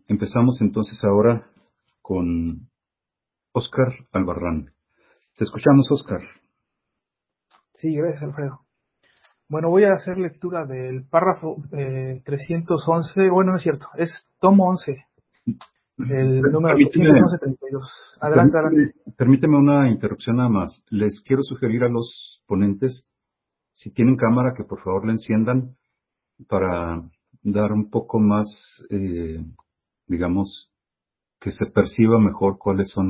Empezamos entonces ahora con Óscar Albarrán. Te escuchamos, Óscar. Sí, gracias, Alfredo. Bueno, voy a hacer lectura del párrafo 311. Bueno, no es cierto, es tomo 11, el número Permíteme, 311-32. Adelante, adelante. permíteme una interrupción nada más. Les quiero sugerir a los ponentes, si tienen cámara, que por favor la enciendan para dar un poco más, digamos, que se perciba mejor cuáles son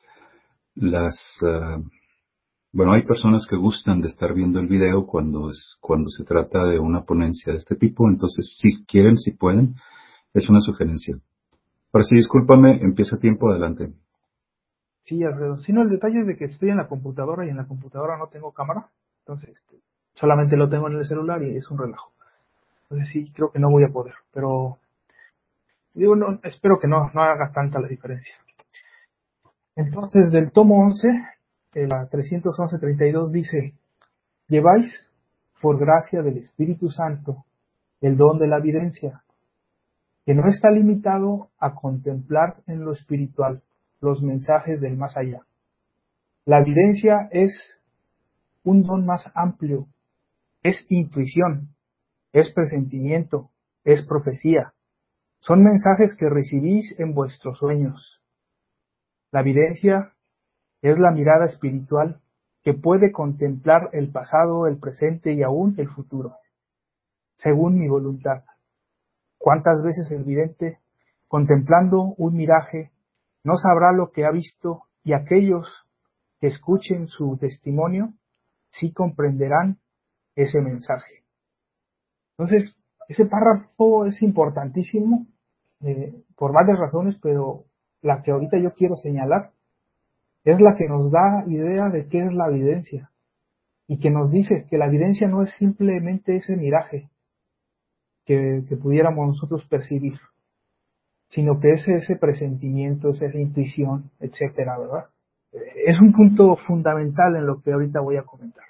las bueno, hay personas que gustan de estar viendo el video cuando se trata de una ponencia de este tipo, entonces si quieren, si pueden, es una sugerencia. Ahora sí, discúlpame, empieza a tiempo, adelante. Sí, Alfredo. Si no, el detalle es de que estoy en la computadora y en la computadora no tengo cámara, entonces solamente lo tengo en el celular y es un relajo. Entonces sí, creo que no voy a poder, pero digo, no, espero que no haga tanta la diferencia. Entonces, del tomo 11, la 311-32 dice: lleváis, por gracia del Espíritu Santo, el don de la evidencia, que no está limitado a contemplar en lo espiritual los mensajes del más allá. La evidencia es un don más amplio, es intuición, es presentimiento, es profecía, son mensajes que recibís en vuestros sueños. La evidencia es la mirada espiritual que puede contemplar el pasado, el presente y aún el futuro, según mi voluntad. ¿Cuántas veces el vidente, contemplando un miraje, no sabrá lo que ha visto, y aquellos que escuchen su testimonio sí comprenderán ese mensaje? Entonces, ese párrafo es importantísimo por varias razones, pero la que ahorita yo quiero señalar es la que nos da idea de qué es la evidencia y que nos dice que la evidencia no es simplemente ese miraje que pudiéramos nosotros percibir, sino que es ese presentimiento, es esa intuición, etcétera, ¿verdad? Es un punto fundamental en lo que ahorita voy a comentar.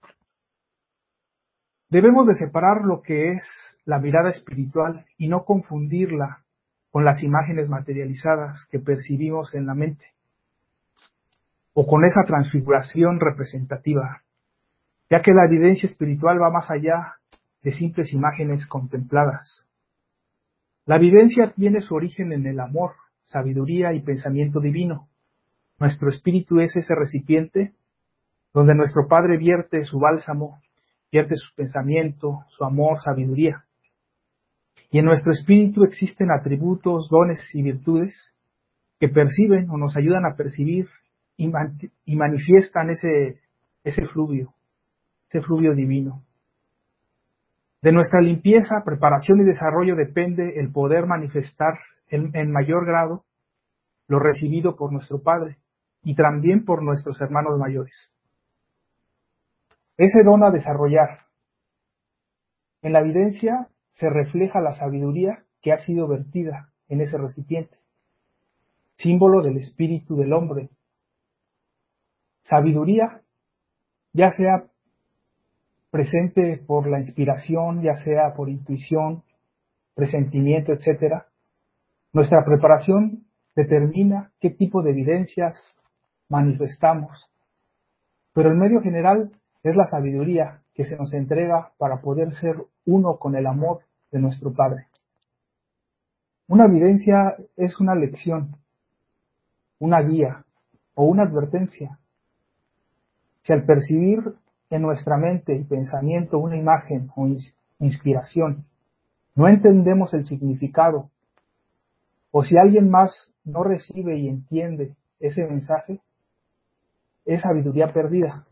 Debemos de separar lo que es la mirada espiritual y no confundirla con las imágenes materializadas que percibimos en la mente o con esa transfiguración representativa, ya que la evidencia espiritual va más allá de simples imágenes contempladas. La evidencia tiene su origen en el amor, sabiduría y pensamiento divino. Nuestro espíritu es ese recipiente donde nuestro Padre vierte su bálsamo, vierte su pensamiento, su amor, sabiduría. Y en nuestro espíritu existen atributos, dones y virtudes que perciben o nos ayudan a percibir y manifiestan ese fluvio divino. De nuestra limpieza, preparación y desarrollo depende el poder manifestar en mayor grado lo recibido por nuestro Padre y también por nuestros hermanos mayores. Ese don a desarrollar. En la evidencia se refleja la sabiduría que ha sido vertida en ese recipiente, símbolo del espíritu del hombre. Sabiduría, ya sea presente por la inspiración, ya sea por intuición, presentimiento, etcétera. Nuestra preparación determina qué tipo de evidencias manifestamos, pero el medio general es la sabiduría que se nos entrega para poder ser uno con el amor de nuestro Padre. Una evidencia es una lección, una guía o una advertencia. Si al percibir en nuestra mente y pensamiento una imagen o inspiración, no entendemos el significado, o si alguien más no recibe y entiende ese mensaje, es sabiduría perdida.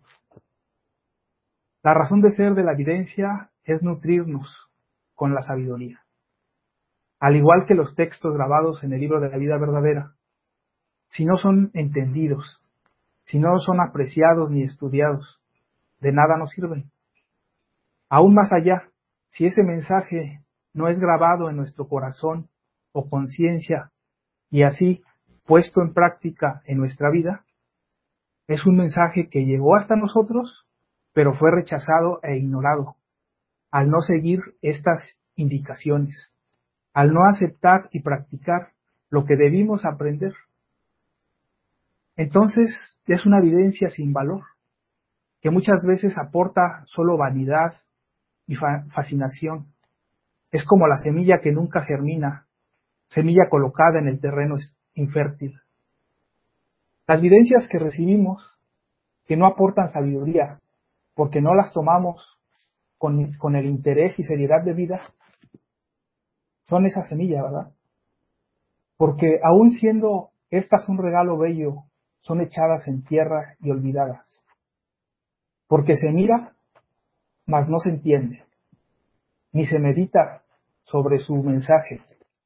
La razón de ser de la evidencia es nutrirnos con la sabiduría. Al igual que los textos grabados en el libro de la vida verdadera, si no son entendidos, si no son apreciados ni estudiados, de nada nos sirven. Aún más allá, si ese mensaje no es grabado en nuestro corazón o conciencia y así puesto en práctica en nuestra vida, es un mensaje que llegó hasta nosotros, pero fue rechazado e ignorado al no seguir estas indicaciones, al no aceptar y practicar lo que debimos aprender. Entonces es una evidencia sin valor, que muchas veces aporta solo vanidad y fascinación. Es como la semilla que nunca germina, semilla colocada en el terreno infértil. Las evidencias que recibimos, que no aportan sabiduría, porque no las tomamos con el interés y seriedad de vida, son esa semilla, ¿verdad? Porque aun siendo estas un regalo bello, son echadas en tierra y olvidadas. Porque se mira, mas no se entiende, ni se medita sobre su mensaje.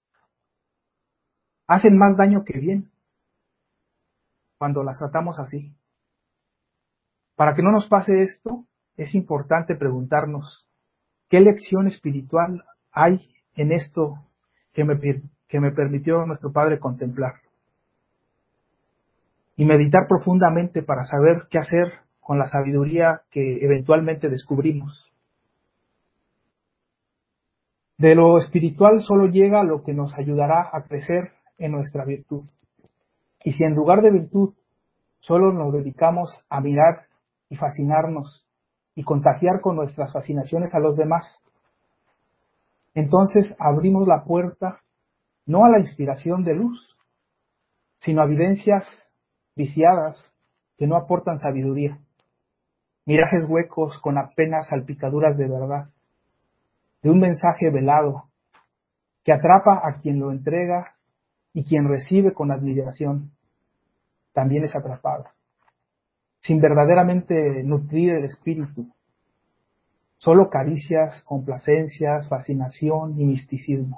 Hacen más daño que bien cuando las tratamos así. Para que no nos pase esto, es importante preguntarnos, ¿qué lección espiritual hay en esto que me permitió nuestro Padre contemplar? Y meditar profundamente para saber qué hacer con la sabiduría que eventualmente descubrimos. De lo espiritual solo llega lo que nos ayudará a crecer en nuestra virtud. Y si en lugar de virtud solo nos dedicamos a mirar y fascinarnos y contagiar con nuestras fascinaciones a los demás, entonces abrimos la puerta no a la inspiración de luz, sino a evidencias viciadas que no aportan sabiduría, mirajes huecos con apenas salpicaduras de verdad, de un mensaje velado que atrapa a quien lo entrega y quien recibe con admiración también es atrapado, sin verdaderamente nutrir el espíritu, solo caricias, complacencias, fascinación y misticismo.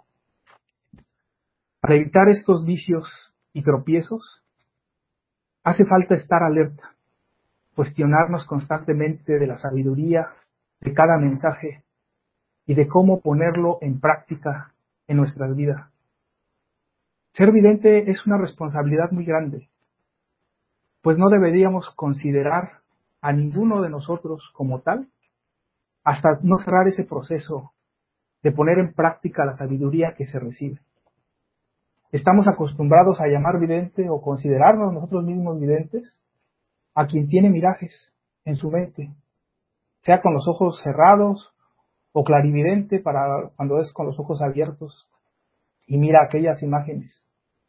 Para evitar estos vicios y tropiezos, hace falta estar alerta, cuestionarnos constantemente de la sabiduría de cada mensaje y de cómo ponerlo en práctica en nuestras vidas. Ser vidente es una responsabilidad muy grande, pues no deberíamos considerar a ninguno de nosotros como tal hasta no cerrar ese proceso de poner en práctica la sabiduría que se recibe. Estamos acostumbrados a llamar vidente o considerarnos nosotros mismos videntes a quien tiene mirajes en su mente, sea con los ojos cerrados o clarividente para cuando es con los ojos abiertos y mira aquellas imágenes.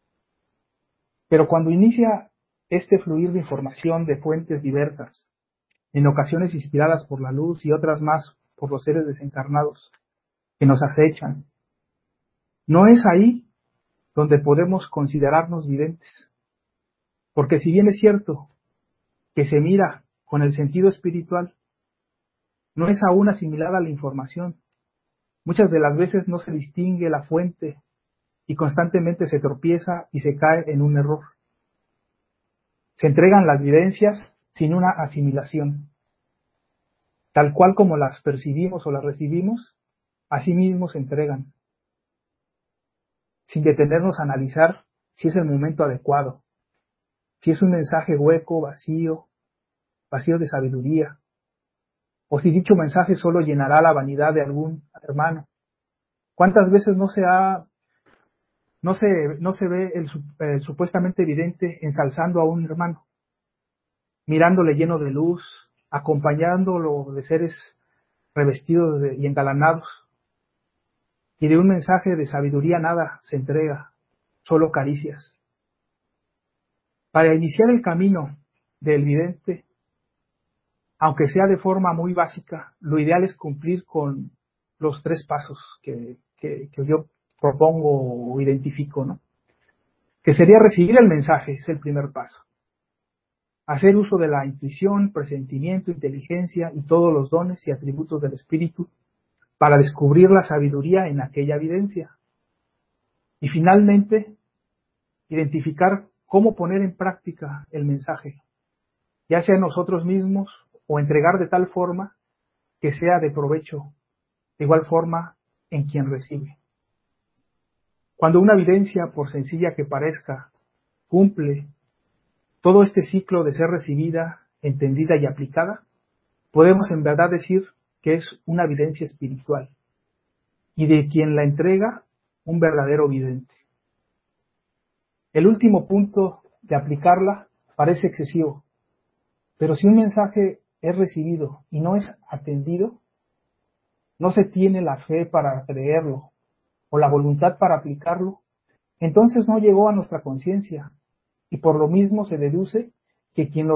Pero cuando inicia este fluir de información de fuentes diversas, en ocasiones inspiradas por la luz y otras más por los seres desencarnados que nos acechan, no es ahí donde podemos considerarnos videntes. Porque si bien es cierto que se mira con el sentido espiritual, no es aún asimilada la información. Muchas de las veces no se distingue la fuente y constantemente se tropieza y se cae en un error. Se entregan las evidencias sin una asimilación. Tal cual como las percibimos o las recibimos, así mismo se entregan, sin detenernos a analizar si es el momento adecuado, si es un mensaje hueco, vacío de sabiduría, o si dicho mensaje solo llenará la vanidad de algún hermano. ¿Cuántas veces no se ve el supuestamente vidente ensalzando a un hermano, mirándole lleno de luz, acompañándolo de seres revestidos y engalanados, y de un mensaje de sabiduría nada se entrega, solo caricias? Para iniciar el camino del vidente, aunque sea de forma muy básica, lo ideal es cumplir con los 3 pasos que yo propongo o identifico, ¿no? Que sería recibir el mensaje, es el primer paso. Hacer uso de la intuición, presentimiento, inteligencia y todos los dones y atributos del espíritu para descubrir la sabiduría en aquella evidencia. Y finalmente, identificar cómo poner en práctica el mensaje, ya sea nosotros mismos o entregar de tal forma que sea de provecho, de igual forma en quien recibe. Cuando una evidencia, por sencilla que parezca, cumple todo este ciclo de ser recibida, entendida y aplicada, podemos en verdad decir que es una evidencia espiritual y de quien la entrega un verdadero vidente. El último punto de aplicarla parece excesivo, pero si un mensaje es recibido y no es atendido, no se tiene la fe para creerlo o la voluntad para aplicarlo, entonces no llegó a nuestra conciencia y por lo mismo se deduce que quien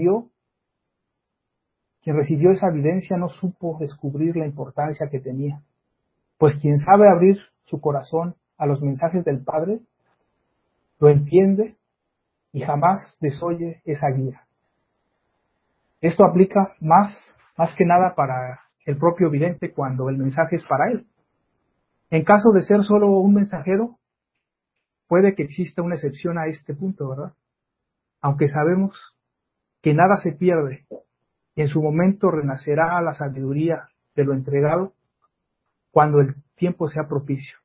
recibió esa evidencia no supo descubrir la importancia que tenía, pues quien sabe abrir su corazón a los mensajes del Padre, lo entiende y jamás desoye esa guía. Esto aplica más que nada para el propio vidente cuando el mensaje es para él. En caso de ser solo un mensajero, puede que exista una excepción a este punto, ¿verdad? Aunque sabemos que nada se pierde y en su momento renacerá la sabiduría de lo entregado cuando el tiempo sea propicio.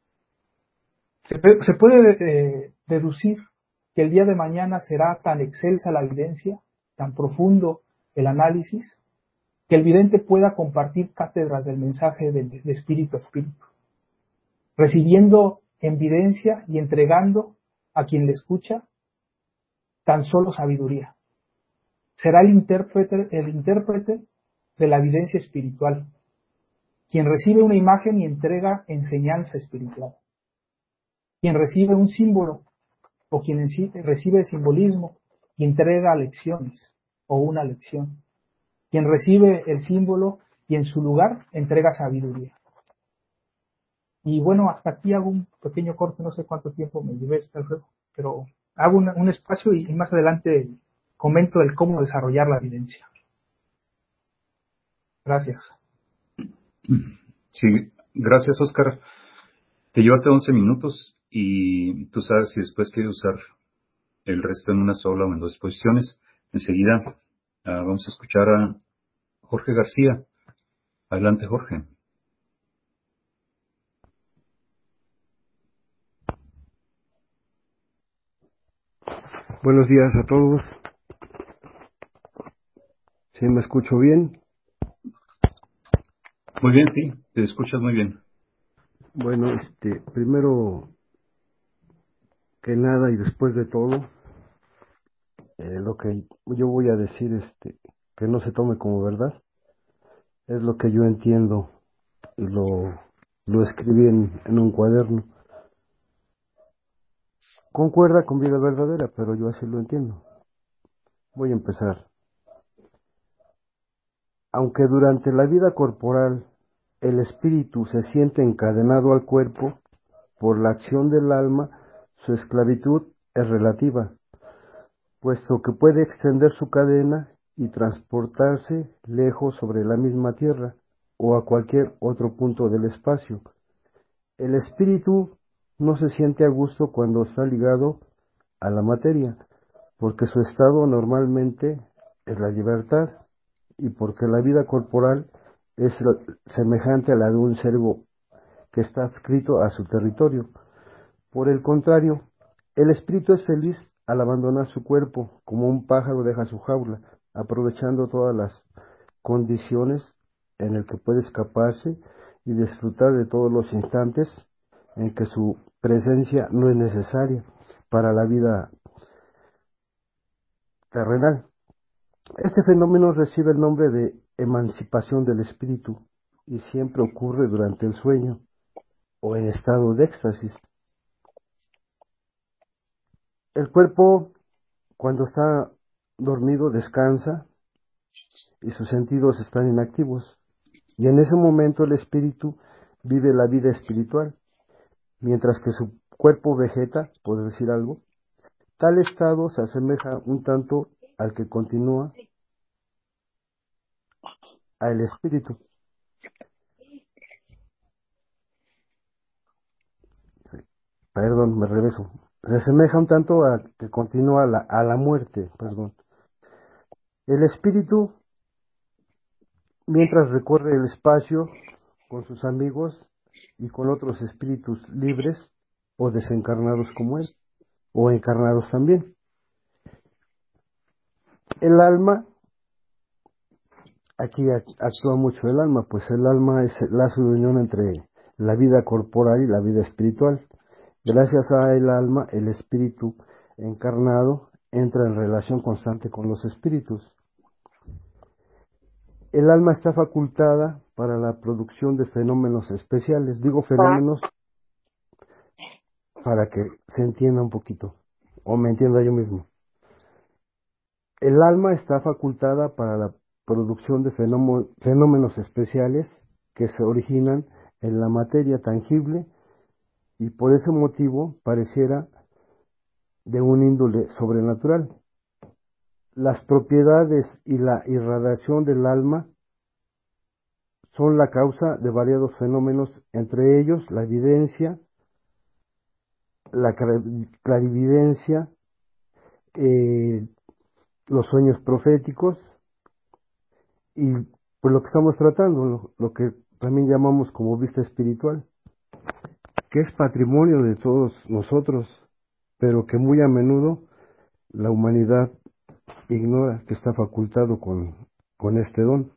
Se puede deducir que el día de mañana será tan excelsa la evidencia, tan profundo el análisis, que el vidente pueda compartir cátedras del mensaje de espíritu a espíritu, recibiendo en evidencia y entregando a quien le escucha tan solo sabiduría. Será el intérprete de la evidencia espiritual, quien recibe una imagen y entrega enseñanza espiritual, quien recibe un símbolo o quien recibe simbolismo y entrega lecciones o una lección, quien recibe el símbolo y en su lugar entrega sabiduría. Y bueno, hasta aquí hago un pequeño corte, no sé cuánto tiempo me llevé Alfredo, pero hago un espacio y más adelante comento el cómo desarrollar la evidencia. Gracias. Sí, gracias, Oscar. Te llevaste 11 minutos y tú sabes si después quieres usar el resto en una sola o en dos exposiciones. Enseguida vamos a escuchar a Jorge García. Adelante, Jorge. Buenos días a todos. ¿Sí me escucho bien? Muy bien, sí, te escuchas muy bien. Bueno, primero que nada y después de todo, lo que yo voy a decir, que no se tome como verdad, es lo que yo entiendo y lo escribí en un cuaderno. Concuerda con vida verdadera, pero yo así lo entiendo. Voy a empezar. Aunque durante la vida corporal el espíritu se siente encadenado al cuerpo por la acción del alma, su esclavitud es relativa, puesto que puede extender su cadena y transportarse lejos sobre la misma tierra o a cualquier otro punto del espacio. El espíritu no se siente a gusto cuando está ligado a la materia, porque su estado normalmente es la libertad y porque la vida corporal es semejante a la de un cervo que está adscrito a su territorio. Por el contrario, el espíritu es feliz al abandonar su cuerpo, como un pájaro deja su jaula, aprovechando todas las condiciones en el que puede escaparse y disfrutar de todos los instantes en que su presencia no es necesaria para la vida terrenal. Este fenómeno recibe el nombre de emancipación del espíritu y siempre ocurre durante el sueño o en estado de éxtasis. El cuerpo, cuando está dormido, descansa y sus sentidos están inactivos. Y en ese momento el espíritu vive la vida espiritual, mientras que su cuerpo vegeta, por decir algo. Tal estado se asemeja un tanto al que continúa al espíritu. Perdón, me regreso. Se asemeja un tanto a que continúa a la muerte, perdón. El espíritu, mientras recorre el espacio con sus amigos y con otros espíritus libres o desencarnados como él, o encarnados también. El alma, aquí actúa mucho el alma, pues el alma es el lazo de unión entre la vida corporal y la vida espiritual. Gracias a el alma, el espíritu encarnado entra en relación constante con los espíritus. El alma está facultada para la producción de fenómenos especiales. Digo fenómenos para que se entienda un poquito, o me entienda yo mismo. El alma está facultada para la producción de fenómenos especiales que se originan en la materia tangible y por ese motivo pareciera de un índole sobrenatural. Las propiedades y la irradiación del alma son la causa de variados fenómenos, entre ellos la evidencia, la clarividencia, eh, los sueños proféticos y pues lo que estamos tratando, lo que también llamamos como vista espiritual, que es patrimonio de todos nosotros, pero que muy a menudo la humanidad ignora que está facultado con este don.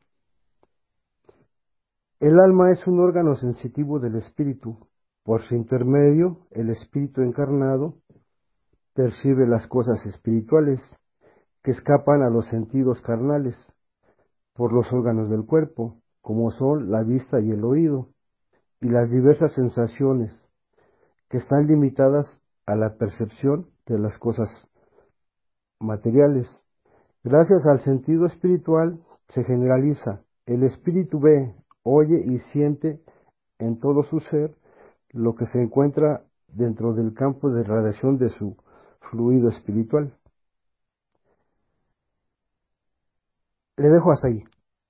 El alma es un órgano sensitivo del espíritu. Por su intermedio, el espíritu encarnado percibe las cosas espirituales que escapan a los sentidos carnales por los órganos del cuerpo, como son la vista y el oído, y las diversas sensaciones que están limitadas a la percepción de las cosas materiales. Gracias al sentido espiritual se generaliza. El espíritu ve, oye y siente en todo su ser lo que se encuentra dentro del campo de radiación de su fluido espiritual. Le dejo hasta ahí.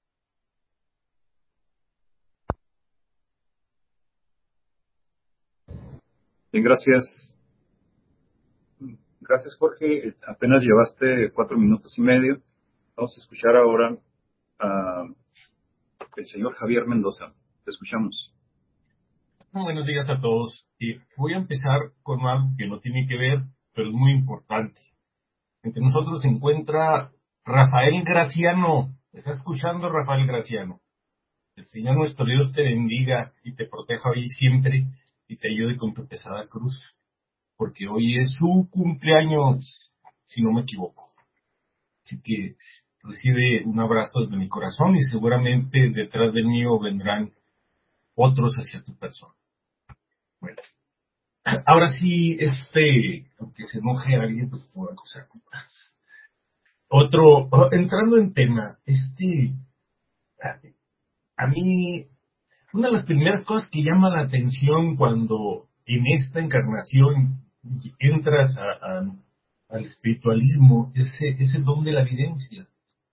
Bien, gracias. Gracias, Jorge. Apenas llevaste 4 minutos y medio. Vamos a escuchar ahora a el señor Javier Mendoza. Te escuchamos. Buenos días a todos. Voy a empezar con algo que no tiene que ver, pero es muy importante. Entre nosotros se encuentra Rafael Graciano. ¿Está escuchando, Rafael Graciano? El Señor nuestro Dios te bendiga y te proteja hoy y siempre y te ayude con tu pesada cruz, porque hoy es su cumpleaños, si no me equivoco. Así que recibe un abrazo desde mi corazón y seguramente detrás del mío vendrán otros hacia tu persona. Bueno, ahora sí, aunque se enoje alguien, pues por acusar más. Entrando en tema, a mí, una de las primeras cosas que llama la atención cuando en esta encarnación entras al espiritualismo es el don de la evidencia.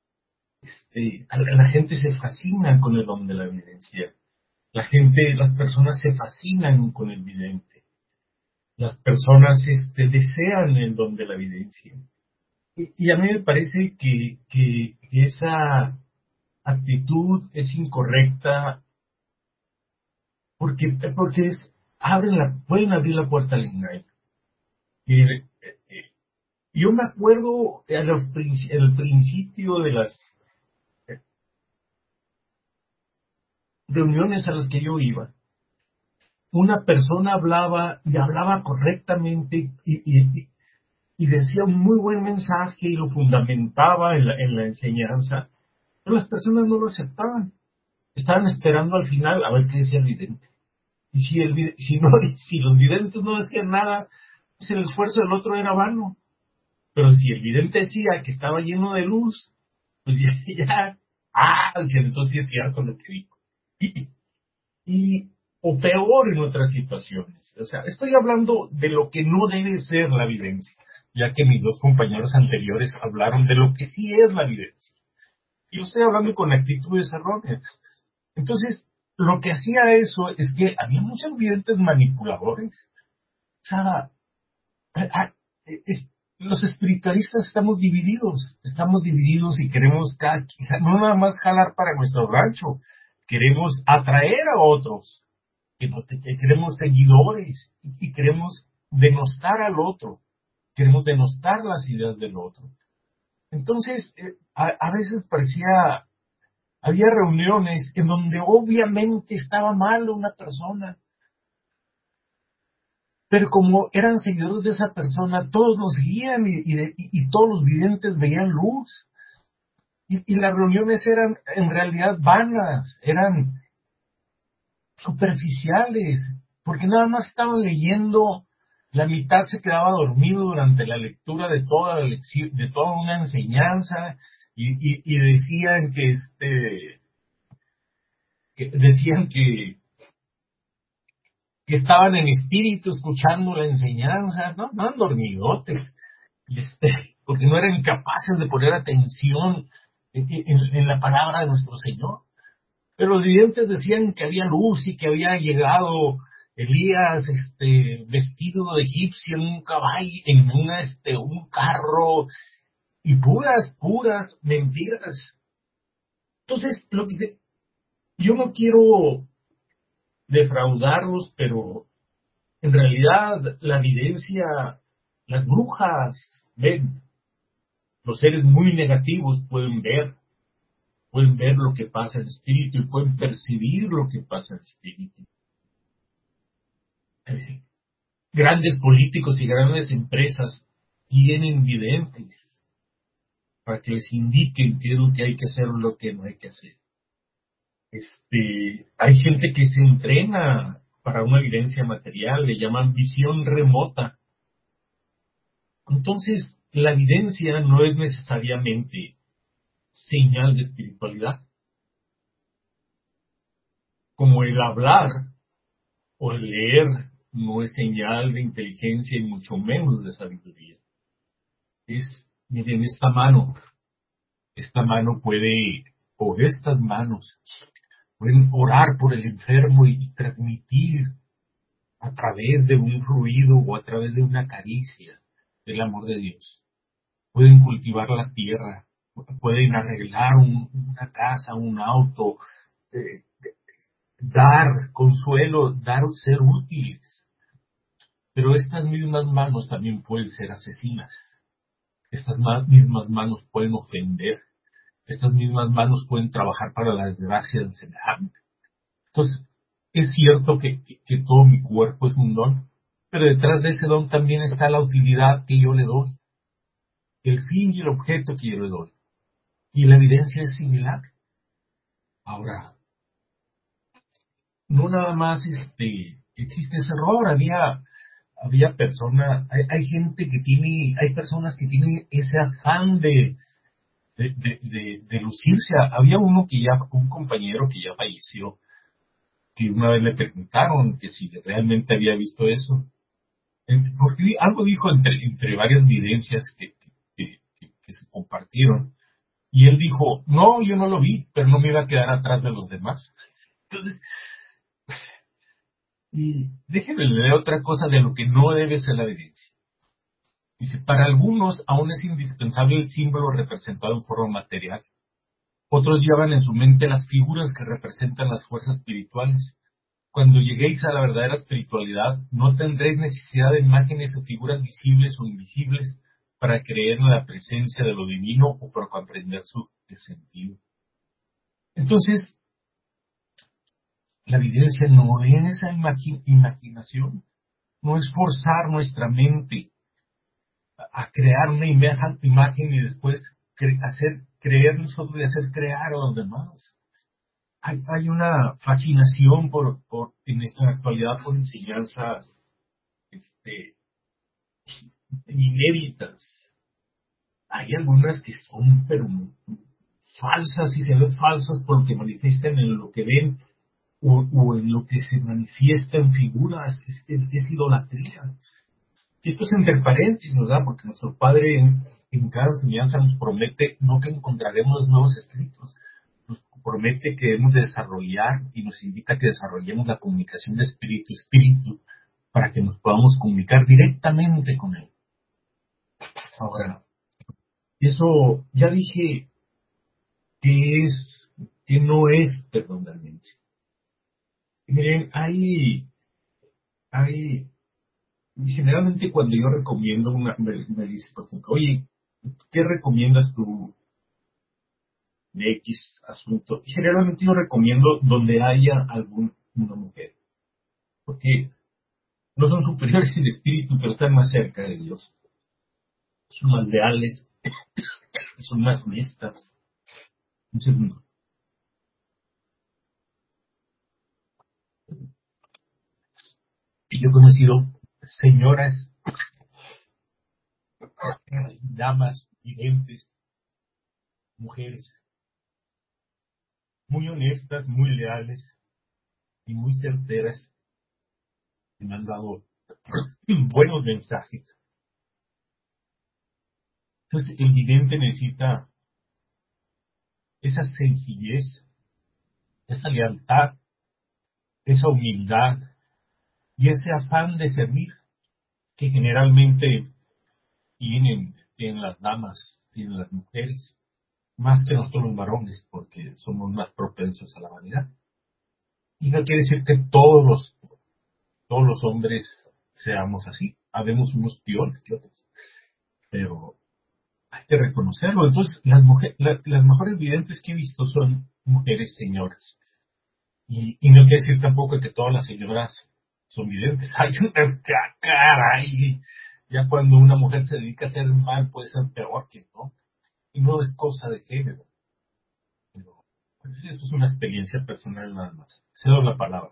La gente se fascina con el don de la evidencia. Las personas se fascinan con el vidente. Las personas desean el don de la evidencia. Y a mí me parece que esa actitud es incorrecta porque pueden abrir la puerta al engaño. Yo me acuerdo al principio de las reuniones a las que yo iba, una persona hablaba y hablaba correctamente y decía un muy buen mensaje y lo fundamentaba en la enseñanza, pero las personas no lo aceptaban. Estaban esperando al final a ver qué decía el vidente. Y si los videntes no decían nada, pues el esfuerzo del otro era vano. Pero si el vidente decía que estaba lleno de luz, pues decían, entonces sí es cierto lo que dijo. O peor en otras situaciones. O sea, estoy hablando de lo que no debe ser la evidencia, ya que mis dos compañeros anteriores hablaron de lo que sí es la evidencia. Y yo estoy hablando con actitudes erróneas. Entonces, lo que hacía eso es que había muchos videntes manipuladores. O sea, los espiritualistas estamos divididos y queremos no nada más jalar para nuestro rancho, queremos atraer a otros, que queremos seguidores y queremos denostar al otro, queremos denostar las ideas del otro. Entonces, a veces había reuniones en donde obviamente estaba mal una persona, Pero como eran seguidores de esa persona, todos los guían y todos los videntes veían luz. Y las reuniones eran en realidad vanas, eran superficiales, porque nada más estaban leyendo, la mitad se quedaba dormido durante la lectura de toda la lección, de toda una enseñanza, y decían decían que estaban en espíritu escuchando la enseñanza, no, no eran dormidotes, porque no eran capaces de poner atención en la palabra de nuestro Señor. Pero los videntes decían que había luz y que había llegado Elías vestido de egipcio en un caballo, en un carro, y puras mentiras. Entonces, yo no quiero defraudarlos, pero en realidad la evidencia, las brujas ven, los seres muy negativos pueden ver lo que pasa en el espíritu y pueden percibir lo que pasa en el espíritu. Grandes políticos y grandes empresas tienen videntes para que les indiquen qué es lo que hay que hacer o lo que no hay que hacer. Hay gente que se entrena para una evidencia material, le llaman visión remota. Entonces, la evidencia no es necesariamente señal de espiritualidad, como el hablar o el leer no es señal de inteligencia y mucho menos de sabiduría. Miren, esta mano puede, o estas manos, pueden orar por el enfermo y transmitir a través de un ruido o a través de una caricia el amor de Dios. Pueden cultivar la tierra, pueden arreglar una casa, un auto, eh, dar consuelo, ser útiles. Pero estas mismas manos también pueden ser asesinas. Estas mismas manos pueden ofender. Estas mismas manos pueden trabajar para la desgracia del semejante. Entonces, es cierto que todo mi cuerpo es un don, pero detrás de ese don también está la utilidad que yo le doy, el fin y el objeto que yo le doy. Y la evidencia es similar. Ahora, no nada más existe ese error, había personas, hay gente que tiene, hay personas que tienen ese afán de lucirse. Había un compañero que ya falleció, que una vez le preguntaron que si realmente había visto eso. Porque algo dijo entre varias evidencias que se compartieron. Y él dijo, no, yo no lo vi, pero no me iba a quedar atrás de los demás. Entonces, y déjenme leer otra cosa de lo que no debe ser la evidencia. Dice, para algunos aún es indispensable el símbolo representado en forma material. Otros llevan en su mente las figuras que representan las fuerzas espirituales. Cuando lleguéis a la verdadera espiritualidad, no tendréis necesidad de imágenes o figuras visibles o invisibles para creer en la presencia de lo divino o para comprender su sentido. Entonces, la evidencia no es esa imaginación, no es forzar nuestra mente a crear una imagen y después hacer creer nosotros y hacer crear a los demás. Hay una fascinación en la actualidad por enseñanzas inéditas. Hay algunas que son pero falsas, y se ven falsas porque manifiestan en lo que ven o en lo que se manifiesta en figuras. Es idolatría. Y esto es entre paréntesis, ¿verdad? Porque nuestro Padre en cada enseñanza nos promete no que encontraremos nuevos escritos, nos promete que debemos desarrollar y nos invita a que desarrollemos la comunicación de espíritu a espíritu para que nos podamos comunicar directamente con Él. Ahora, eso ya dije que no es perdón de mente. Miren, generalmente cuando yo recomiendo me dice, por ejemplo, oye, ¿qué recomiendas tú de X asunto? Y generalmente yo recomiendo donde haya una mujer. Porque No son superiores en espíritu, pero están más cerca de Dios. Son más leales, son más honestas. Un segundo. Y yo he conocido señoras, damas, videntes, mujeres, muy honestas, muy leales y muy certeras, que me han dado buenos mensajes. Entonces, el vidente necesita esa sencillez, esa lealtad, esa humildad y ese afán de servir que generalmente tienen las damas, tienen las mujeres, más que nosotros los varones, porque somos más propensos a la vanidad. Y no quiere decir que todos los hombres seamos así. Habemos unos peores que otros, pero hay que reconocerlo. Entonces, las mejores videntes que he visto son mujeres señoras. Y no quiere decir tampoco que todas las señoras son videntes. Hay una caray. Ya cuando una mujer se dedica a hacer el mal puede ser peor que no. Y no es cosa de género. Pero pues, eso es una experiencia personal nada más. Cedo la palabra.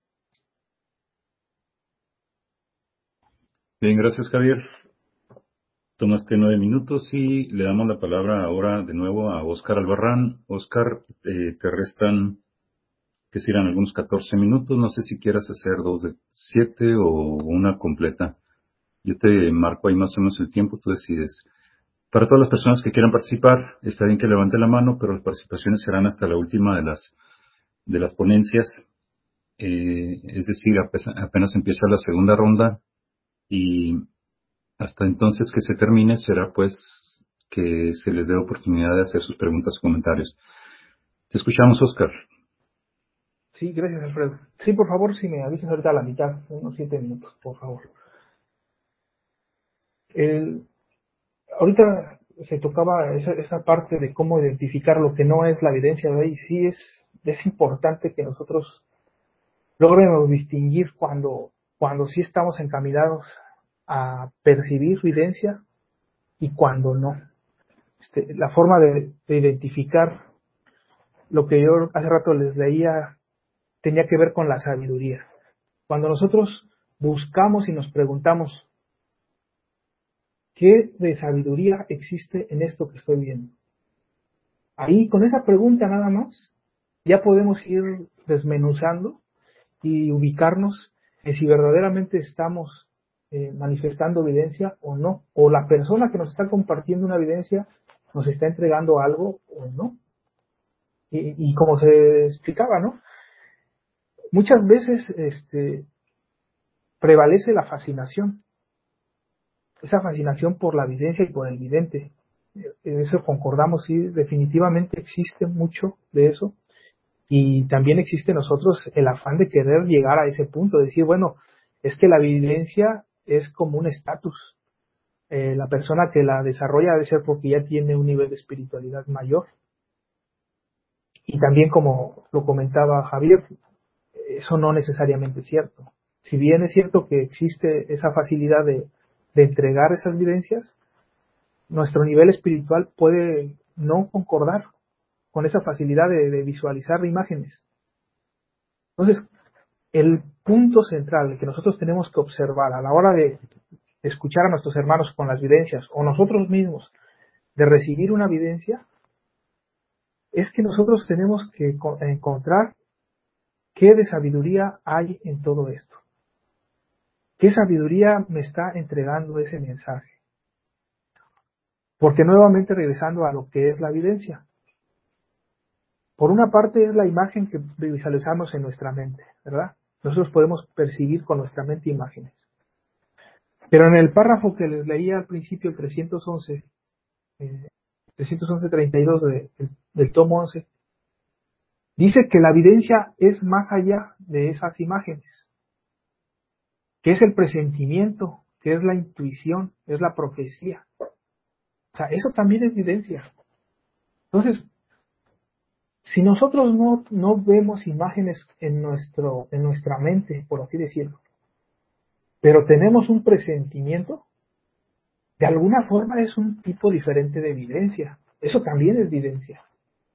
Bien, gracias, Javier. Tomaste 9 minutos y le damos la palabra ahora de nuevo a Óscar Albarrán. Óscar, te restan, que serán algunos 14 minutos. No sé si quieras hacer 2 de 7 o una completa. Yo te marco ahí más o menos el tiempo, tú decides. Para todas las personas que quieran participar, está bien que levanten la mano, pero las participaciones serán hasta la última de las ponencias. Es decir, apenas empieza la segunda ronda y hasta entonces que se termine será pues que se les dé oportunidad de hacer sus preguntas o comentarios. Te escuchamos, Óscar. Sí, gracias, Alfredo. Sí, por favor, si me avisas ahorita a la mitad, unos 7 minutos, por favor. Ahorita se tocaba esa parte de cómo identificar lo que no es la evidencia, ¿verdad? Y sí es importante que nosotros logremos distinguir cuando sí estamos encaminados a percibir evidencia y cuando no. La forma de identificar lo que yo hace rato les leía tenía que ver con la sabiduría. Cuando nosotros buscamos y nos preguntamos, ¿qué de sabiduría existe en esto que estoy viendo? Ahí, con esa pregunta nada más, ya podemos ir desmenuzando y ubicarnos en si verdaderamente estamos manifestando evidencia o no, o la persona que nos está compartiendo una evidencia nos está entregando algo o no. Y como se explicaba, ¿no? Muchas veces prevalece la fascinación, esa fascinación por la evidencia y por el vidente. En eso concordamos, sí, definitivamente existe mucho de eso. Y también existe en nosotros el afán de querer llegar a ese punto, de decir, bueno, es que la evidencia es como un estatus. La persona que la desarrolla debe ser porque ya tiene un nivel de espiritualidad mayor. Y también, como lo comentaba Javier, eso no necesariamente es cierto. Si bien es cierto que existe esa facilidad de entregar esas evidencias, nuestro nivel espiritual puede no concordar con esa facilidad de visualizar imágenes. Entonces, el punto central que nosotros tenemos que observar a la hora de escuchar a nuestros hermanos con las evidencias o nosotros mismos de recibir una evidencia es que nosotros tenemos que encontrar qué de sabiduría hay en todo esto. ¿Qué sabiduría me está entregando ese mensaje? Porque nuevamente regresando a lo que es la evidencia. Por una parte es la imagen que visualizamos en nuestra mente, ¿verdad? Nosotros podemos percibir con nuestra mente imágenes. Pero en el párrafo que les leía al principio, el 311, 311.32 del tomo 11, dice que la evidencia es más allá de esas imágenes, que es el presentimiento, que es la intuición, es la profecía. O sea, eso también es evidencia. Entonces, si nosotros no vemos imágenes en nuestra mente, por así decirlo, pero tenemos un presentimiento, de alguna forma es un tipo diferente de evidencia. Eso también es evidencia.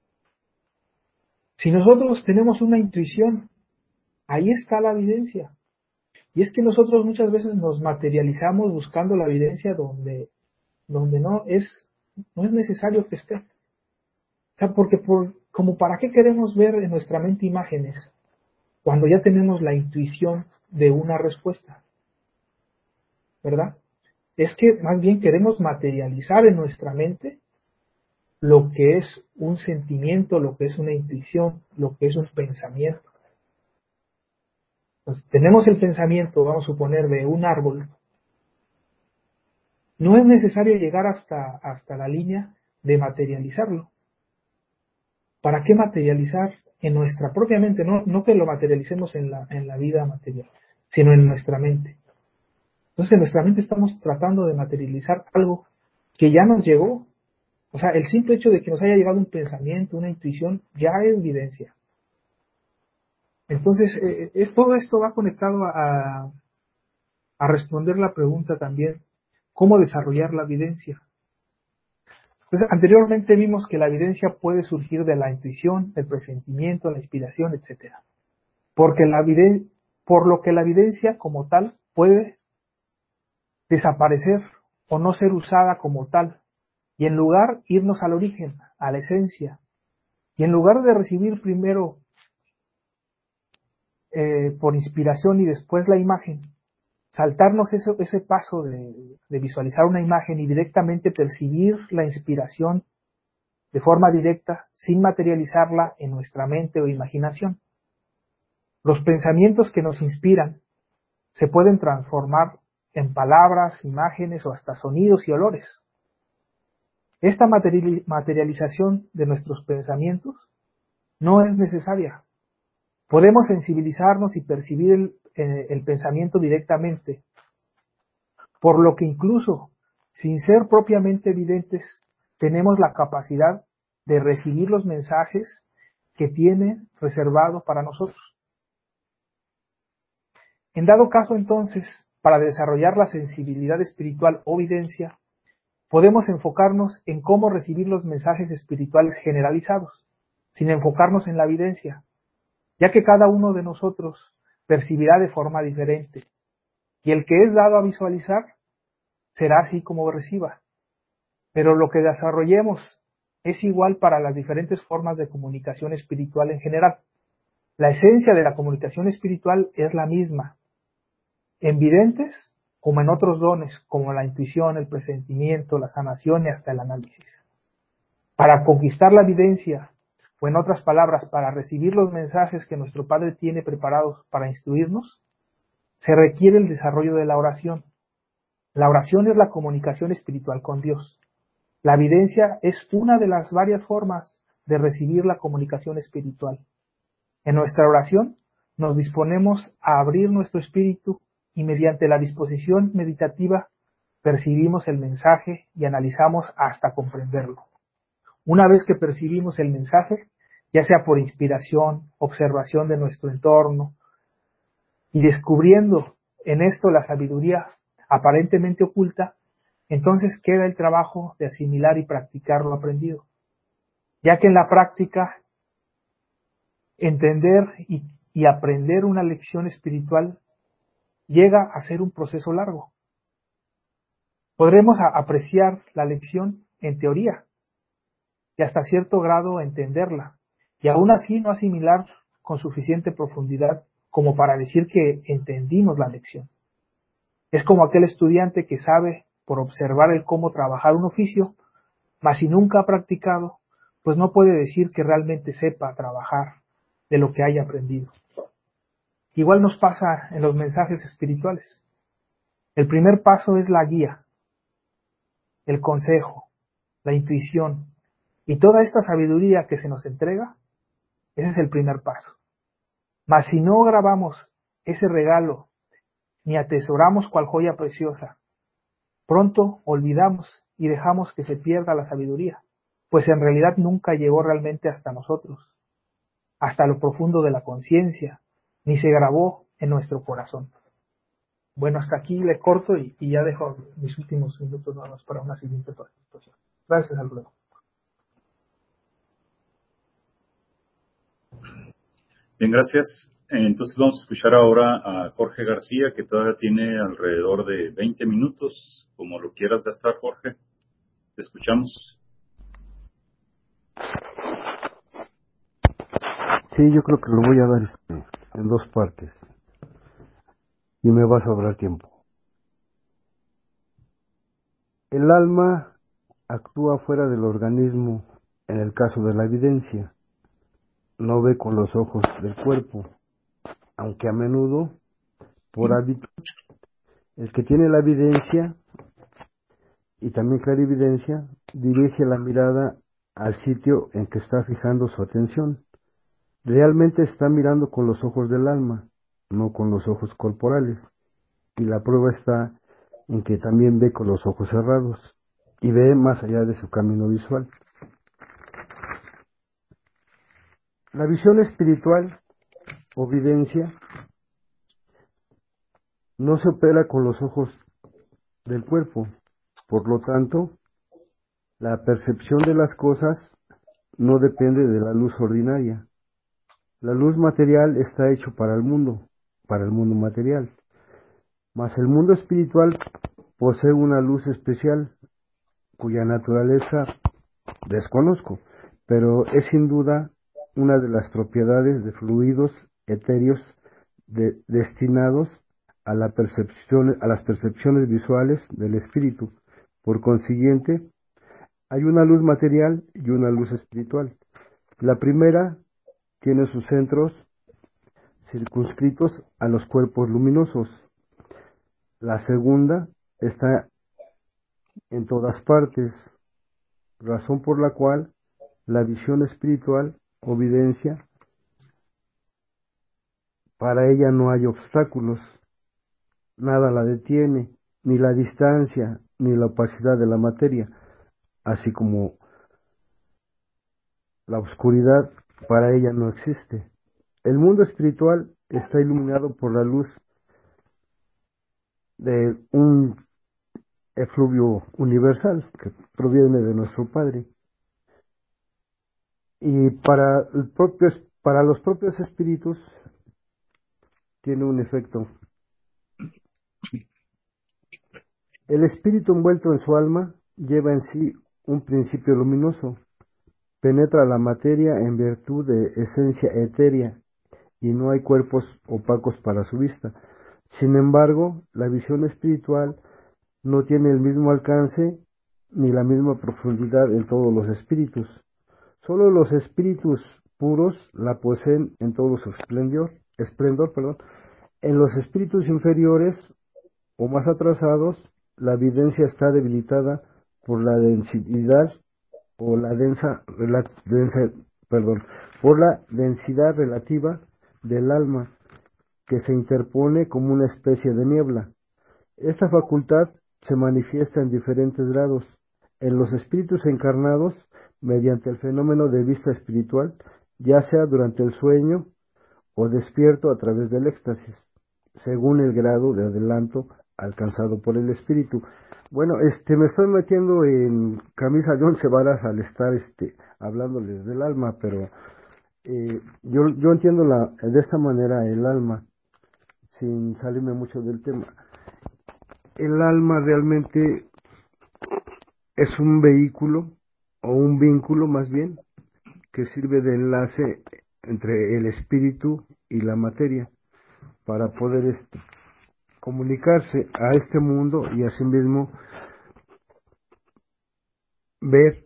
Si nosotros tenemos una intuición, ahí está la evidencia. Y es que nosotros muchas veces nos materializamos buscando la evidencia donde no es necesario que esté. O sea, porque como para qué queremos ver en nuestra mente imágenes cuando ya tenemos la intuición de una respuesta, ¿verdad? Es que más bien queremos materializar en nuestra mente lo que es un sentimiento, lo que es una intuición, lo que es un pensamiento. Entonces, tenemos el pensamiento, vamos a suponer, de un árbol. No es necesario llegar hasta la línea de materializarlo. ¿Para qué materializar en nuestra propia mente? No que lo materialicemos en la vida material, sino en nuestra mente. Entonces, en nuestra mente estamos tratando de materializar algo que ya nos llegó. O sea, el simple hecho de que nos haya llegado un pensamiento, una intuición, ya es evidencia. Entonces, todo esto va conectado a responder la pregunta también, ¿cómo desarrollar la evidencia? Entonces, anteriormente vimos que la evidencia puede surgir de la intuición, el presentimiento, la inspiración, etcétera. Por lo que la evidencia como tal puede desaparecer o no ser usada como tal, y en lugar irnos al origen, a la esencia, y en lugar de recibir primero por inspiración y después la imagen, saltarnos ese paso de visualizar una imagen y directamente percibir la inspiración de forma directa sin materializarla en nuestra mente o imaginación. Los pensamientos que nos inspiran se pueden transformar en palabras, imágenes o hasta sonidos y olores. Esta materialización de nuestros pensamientos no es necesaria. Podemos sensibilizarnos y percibir el pensamiento directamente, por lo que incluso sin ser propiamente evidentes, tenemos la capacidad de recibir los mensajes que tiene reservado para nosotros. En dado caso, entonces, para desarrollar la sensibilidad espiritual o evidencia, podemos enfocarnos en cómo recibir los mensajes espirituales generalizados, sin enfocarnos en la evidencia, ya que cada uno de nosotros percibirá de forma diferente, y el que es dado a visualizar será así como reciba. Pero lo que desarrollemos es igual para las diferentes formas de comunicación espiritual en general. La esencia de la comunicación espiritual es la misma, en videntes como en otros dones, como la intuición, el presentimiento, la sanación y hasta el análisis. Para conquistar la evidencia, o en otras palabras, para recibir los mensajes que nuestro Padre tiene preparados para instruirnos, se requiere el desarrollo de la oración. La oración es la comunicación espiritual con Dios. La evidencia es una de las varias formas de recibir la comunicación espiritual. En nuestra oración nos disponemos a abrir nuestro espíritu y mediante la disposición meditativa percibimos el mensaje y analizamos hasta comprenderlo. Una vez que percibimos el mensaje, ya sea por inspiración, observación de nuestro entorno y descubriendo en esto la sabiduría aparentemente oculta, entonces queda el trabajo de asimilar y practicar lo aprendido, ya que en la práctica entender y aprender una lección espiritual llega a ser un proceso largo. Podremos apreciar la lección en teoría y hasta cierto grado entenderla, y aún así no asimilar con suficiente profundidad como para decir que entendimos la lección. Es como aquel estudiante que sabe por observar el cómo trabajar un oficio, mas si nunca ha practicado, pues no puede decir que realmente sepa trabajar de lo que haya aprendido. Igual nos pasa en los mensajes espirituales. El primer paso es la guía, el consejo, la intuición y toda esta sabiduría que se nos entrega, ese es el primer paso. Mas si no grabamos ese regalo ni atesoramos cual joya preciosa, pronto olvidamos y dejamos que se pierda la sabiduría, pues en realidad nunca llegó realmente hasta nosotros, hasta lo profundo de la conciencia, ni se grabó en nuestro corazón. Bueno, hasta aquí le corto y ya dejo mis últimos minutos nada más para una siguiente participación. Gracias, Alfredo. Bien, gracias. Entonces vamos a escuchar ahora a Jorge García, que todavía tiene alrededor de 20 minutos, como lo quieras gastar, Jorge. Te escuchamos. Sí, yo creo que lo voy a dar en dos partes y me va a sobrar tiempo. El alma actúa fuera del organismo en el caso de la evidencia. No ve con los ojos del cuerpo, aunque a menudo, por hábito, el que tiene la evidencia y también clarividencia dirige la mirada al sitio en que está fijando su atención. Realmente está mirando con los ojos del alma, no con los ojos corporales, y la prueba está en que también ve con los ojos cerrados y ve más allá de su camino visual. La visión espiritual o videncia no se opera con los ojos del cuerpo, por lo tanto, la percepción de las cosas no depende de la luz ordinaria. La luz material está hecho para el mundo material, mas el mundo espiritual posee una luz especial cuya naturaleza desconozco, pero es sin duda una de las propiedades de fluidos etéreos destinados a las percepciones visuales del espíritu. Por consiguiente, hay una luz material y una luz espiritual. La primera tiene sus centros circunscritos a los cuerpos luminosos. La segunda está en todas partes, razón por la cual la visión espiritual o videncia, para ella no hay obstáculos, nada la detiene, ni la distancia, ni la opacidad de la materia, así como la oscuridad para ella no existe. El mundo espiritual está iluminado por la luz de un efluvio universal que proviene de nuestro Padre. Y para los propios espíritus tiene un efecto. El espíritu envuelto en su alma lleva en sí un principio luminoso, penetra la materia en virtud de esencia etérea y no hay cuerpos opacos para su vista. Sin embargo, la visión espiritual no tiene el mismo alcance ni la misma profundidad en todos los espíritus. Solo los espíritus puros la poseen en todo su esplendor. En los espíritus inferiores o más atrasados, la evidencia está debilitada por la densidad o por la densidad relativa del alma, que se interpone como una especie de niebla. Esta facultad se manifiesta en diferentes grados. En los espíritus encarnados, mediante el fenómeno de vista espiritual, ya sea durante el sueño o despierto a través del éxtasis, según el grado de adelanto alcanzado por el espíritu. Bueno, me estoy metiendo en camisa de once varas al estar hablándoles del alma, pero yo entiendo de esta manera el alma, sin salirme mucho del tema. El alma realmente es un vehículo, o un vínculo más bien, que sirve de enlace entre el espíritu y la materia, para poder comunicarse a este mundo y asimismo ver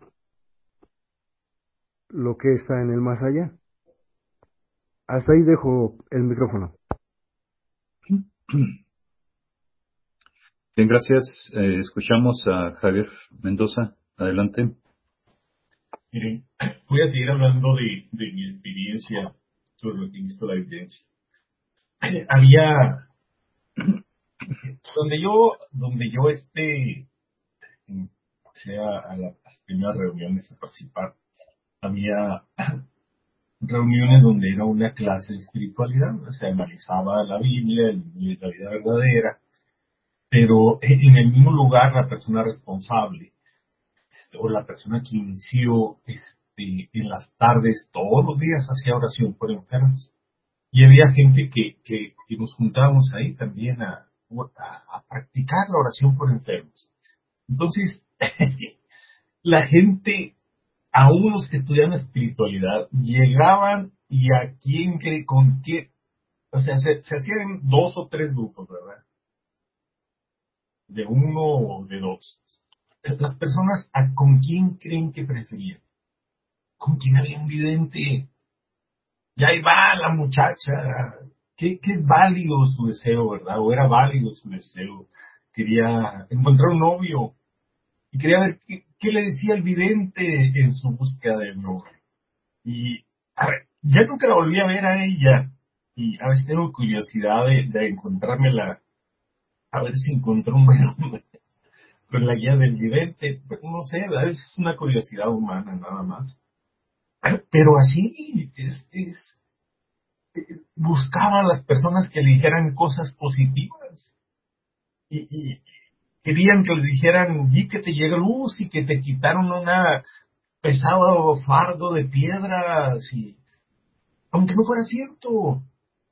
lo que está en el más allá. Hasta ahí dejo el micrófono. Bien, gracias. Escuchamos a Javier Mendoza. Adelante. Miren, voy a seguir hablando de mi experiencia sobre lo que he visto la evidencia. Había, donde yo sea a las primeras reuniones a participar, había reuniones donde era una clase de espiritualidad, se analizaba la Biblia, la vida verdadera, pero en el mismo lugar la persona responsable o la persona que inició en las tardes todos los días hacía oración por enfermos. Y había gente que nos juntábamos ahí también a practicar la oración por enfermos. Entonces, la gente, aún los que estudian espiritualidad, llegaban y a quién, con qué, o sea, se hacían 2 o 3 grupos, ¿verdad? De uno o de 2. Las personas, ¿con quién creen que preferían? ¿Con quién había un vidente? Y ahí va la muchacha. ¿Qué es válido su deseo, verdad? O era válido su deseo. Quería encontrar un novio. Y quería ver qué le decía el vidente en su búsqueda del novio. Y a ver, ya nunca la volví a ver a ella. Y a veces tengo curiosidad de encontrármela. A ver si encontró un buen hombre con la guía del vidente. Pero no sé, a veces es una curiosidad humana nada más. Pero así, buscaban las personas que le dijeran cosas positivas y querían que le dijeran, vi que te llega luz y que te quitaron una pesado fardo de piedras, y aunque no fuera cierto,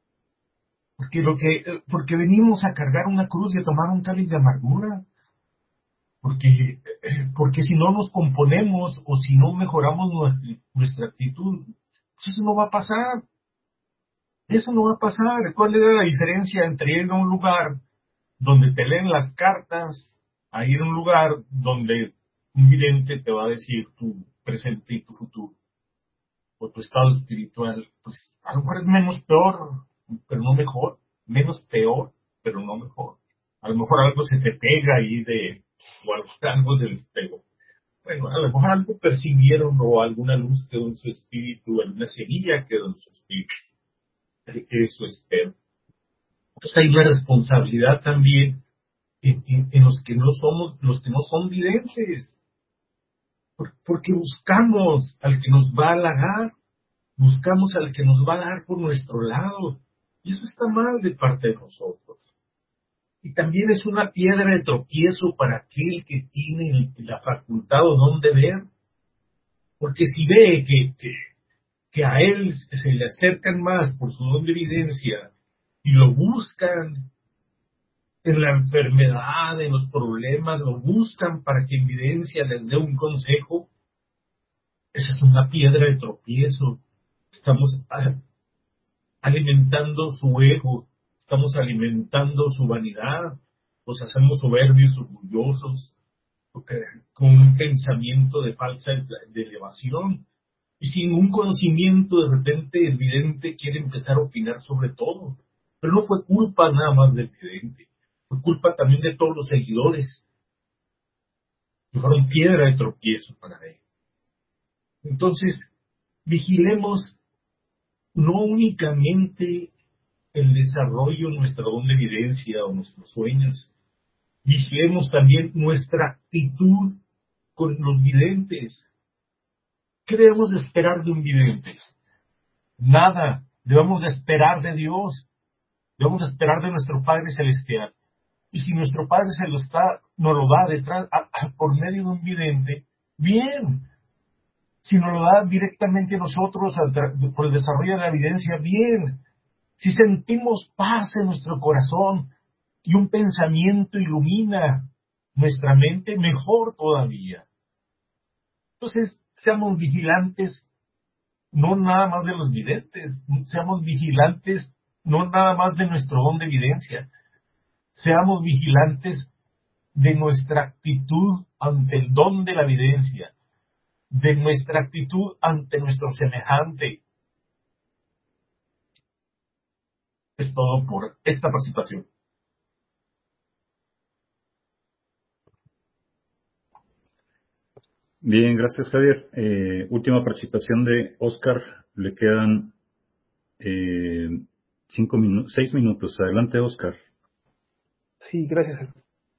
porque venimos a cargar una cruz y a tomar un cáliz de amargura, porque si no nos componemos o si no mejoramos nuestra actitud, pues eso no va a pasar. Eso no va a pasar. ¿Cuál era la diferencia entre ir a un lugar donde te leen las cartas a ir a un lugar donde un vidente te va a decir tu presente y tu futuro, o tu estado espiritual? Pues a lo mejor es menos peor, pero no mejor, menos peor, pero no mejor. A lo mejor algo se te pega ahí o algo se les pegó. Bueno, a lo mejor algo percibieron o alguna luz quedó en su espíritu, alguna semilla quedó en su espíritu. Eso espero. Entonces hay una responsabilidad también en los que no son videntes, porque buscamos al que nos va a halagar, buscamos al que nos va a dar por nuestro lado, y eso está mal de parte de nosotros. Y también es una piedra de tropiezo para aquel que tiene la facultad o don de ver, porque si ve que a él se le acercan más por su don de evidencia y lo buscan en la enfermedad, en los problemas, lo buscan para que evidencia les dé un consejo, esa es una piedra de tropiezo. Estamos alimentando su ego, estamos alimentando su vanidad, los hacemos soberbios, orgullosos, con un pensamiento de falsa de elevación. Y sin un conocimiento, de repente el vidente quiere empezar a opinar sobre todo. Pero no fue culpa nada más del vidente, fue culpa también de todos los seguidores, que fueron piedra de tropiezo para él. Entonces, vigilemos no únicamente el desarrollo de nuestra don de evidencia o nuestros sueños, vigilemos también nuestra actitud con los videntes. ¿Qué debemos de esperar de un vidente? Nada. Debemos de esperar de Dios, debemos de esperar de nuestro Padre Celestial. Y si nuestro Padre nos lo da detrás, por medio de un vidente, bien. Si nos lo da directamente nosotros por el desarrollo de la evidencia, bien. Si sentimos paz en nuestro corazón y un pensamiento ilumina nuestra mente, mejor todavía. Entonces, seamos vigilantes, no nada más de los videntes, seamos vigilantes, no nada más de nuestro don de evidencia, seamos vigilantes de nuestra actitud ante el don de la evidencia, de nuestra actitud ante nuestro semejante. Es todo por esta participación. Bien, gracias Javier. Última participación de Oscar. Le quedan 6 minutos. Adelante, Oscar. Sí, gracias.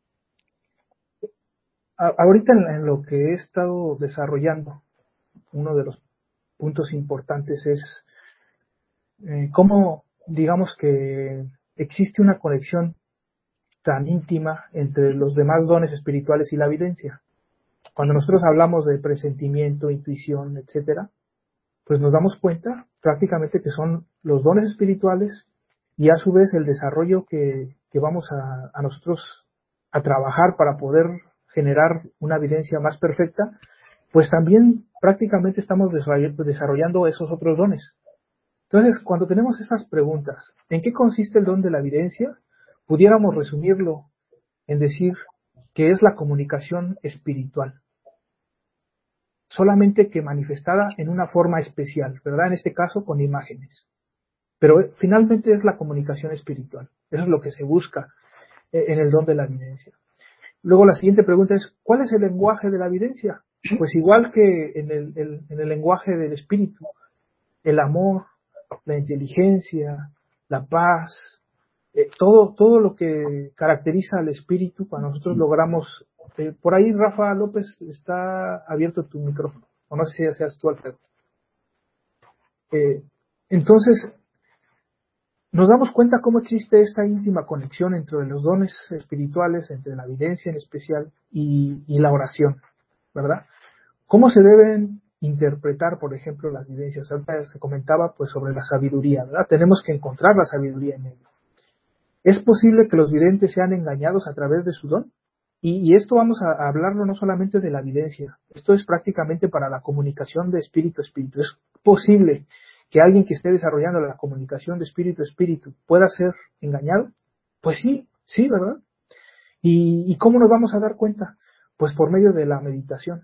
Ahorita en lo que he estado desarrollando, uno de los puntos importantes es cómo, digamos que existe una conexión tan íntima entre los demás dones espirituales y la evidencia. Cuando nosotros hablamos de presentimiento, intuición, etcétera, pues nos damos cuenta prácticamente que son los dones espirituales y a su vez el desarrollo que vamos a nosotros a trabajar para poder generar una evidencia más perfecta, pues también prácticamente estamos desarrollando esos otros dones. Entonces, cuando tenemos esas preguntas, ¿en qué consiste el don de la evidencia? Pudiéramos resumirlo en decir que es la comunicación espiritual, solamente que manifestada en una forma especial, ¿verdad? En este caso con imágenes. Pero finalmente es la comunicación espiritual. Eso es lo que se busca en el don de la evidencia. Luego la siguiente pregunta es, ¿cuál es el lenguaje de la evidencia? Pues igual que en el lenguaje del espíritu, el amor, la inteligencia, la paz, todo lo que caracteriza al espíritu cuando nosotros logramos. Por ahí, Rafa López, está abierto tu micrófono, o no sé si seas tú, Alfredo. Entonces, nos damos cuenta cómo existe esta íntima conexión entre los dones espirituales, entre la evidencia en especial y la oración, ¿verdad? ¿Cómo se deben interpretar, por ejemplo, las evidencias? Ahorita se comentaba pues sobre la sabiduría, ¿verdad? Tenemos que encontrar la sabiduría en ello. ¿Es posible que los videntes sean engañados a través de su don? Y esto vamos a hablarlo no solamente de la evidencia, esto es prácticamente para la comunicación de espíritu a espíritu. ¿Es posible que alguien que esté desarrollando la comunicación de espíritu a espíritu pueda ser engañado? Pues sí, sí, ¿verdad? ¿Y cómo nos vamos a dar cuenta? Pues por medio de la meditación.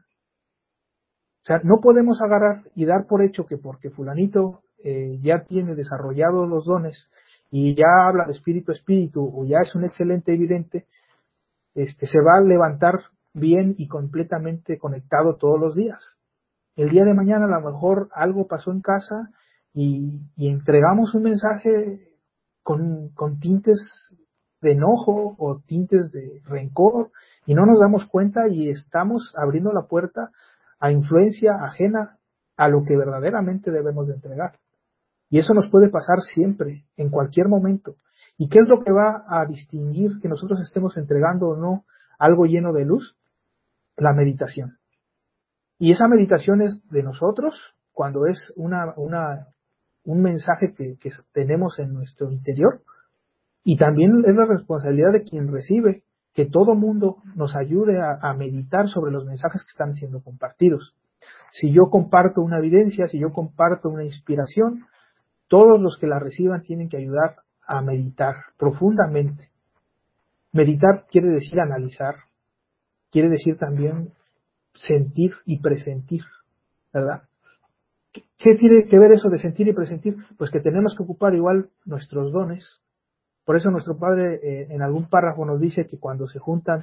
O sea, no podemos agarrar y dar por hecho que porque fulanito ya tiene desarrollados los dones y ya habla de espíritu a espíritu o ya es un excelente evidente, se va a levantar bien y completamente conectado todos los días. El día de mañana a lo mejor algo pasó en casa y entregamos un mensaje con tintes de enojo o tintes de rencor y no nos damos cuenta y estamos abriendo la puerta a influencia ajena a lo que verdaderamente debemos de entregar. Y eso nos puede pasar siempre, en cualquier momento. ¿Y qué es lo que va a distinguir que nosotros estemos entregando o no algo lleno de luz? La meditación. Y esa meditación es de nosotros cuando es un mensaje que tenemos en nuestro interior, y también es la responsabilidad de quien recibe, que todo mundo nos ayude a meditar sobre los mensajes que están siendo compartidos. Si yo comparto una evidencia, si yo comparto una inspiración, todos los que la reciban tienen que ayudar a meditar profundamente. Meditar quiere decir analizar, quiere decir también sentir y presentir, ¿verdad? ¿Qué tiene que ver eso de sentir y presentir? Pues que tenemos que ocupar igual nuestros dones. Por eso nuestro Padre en algún párrafo nos dice que cuando se juntan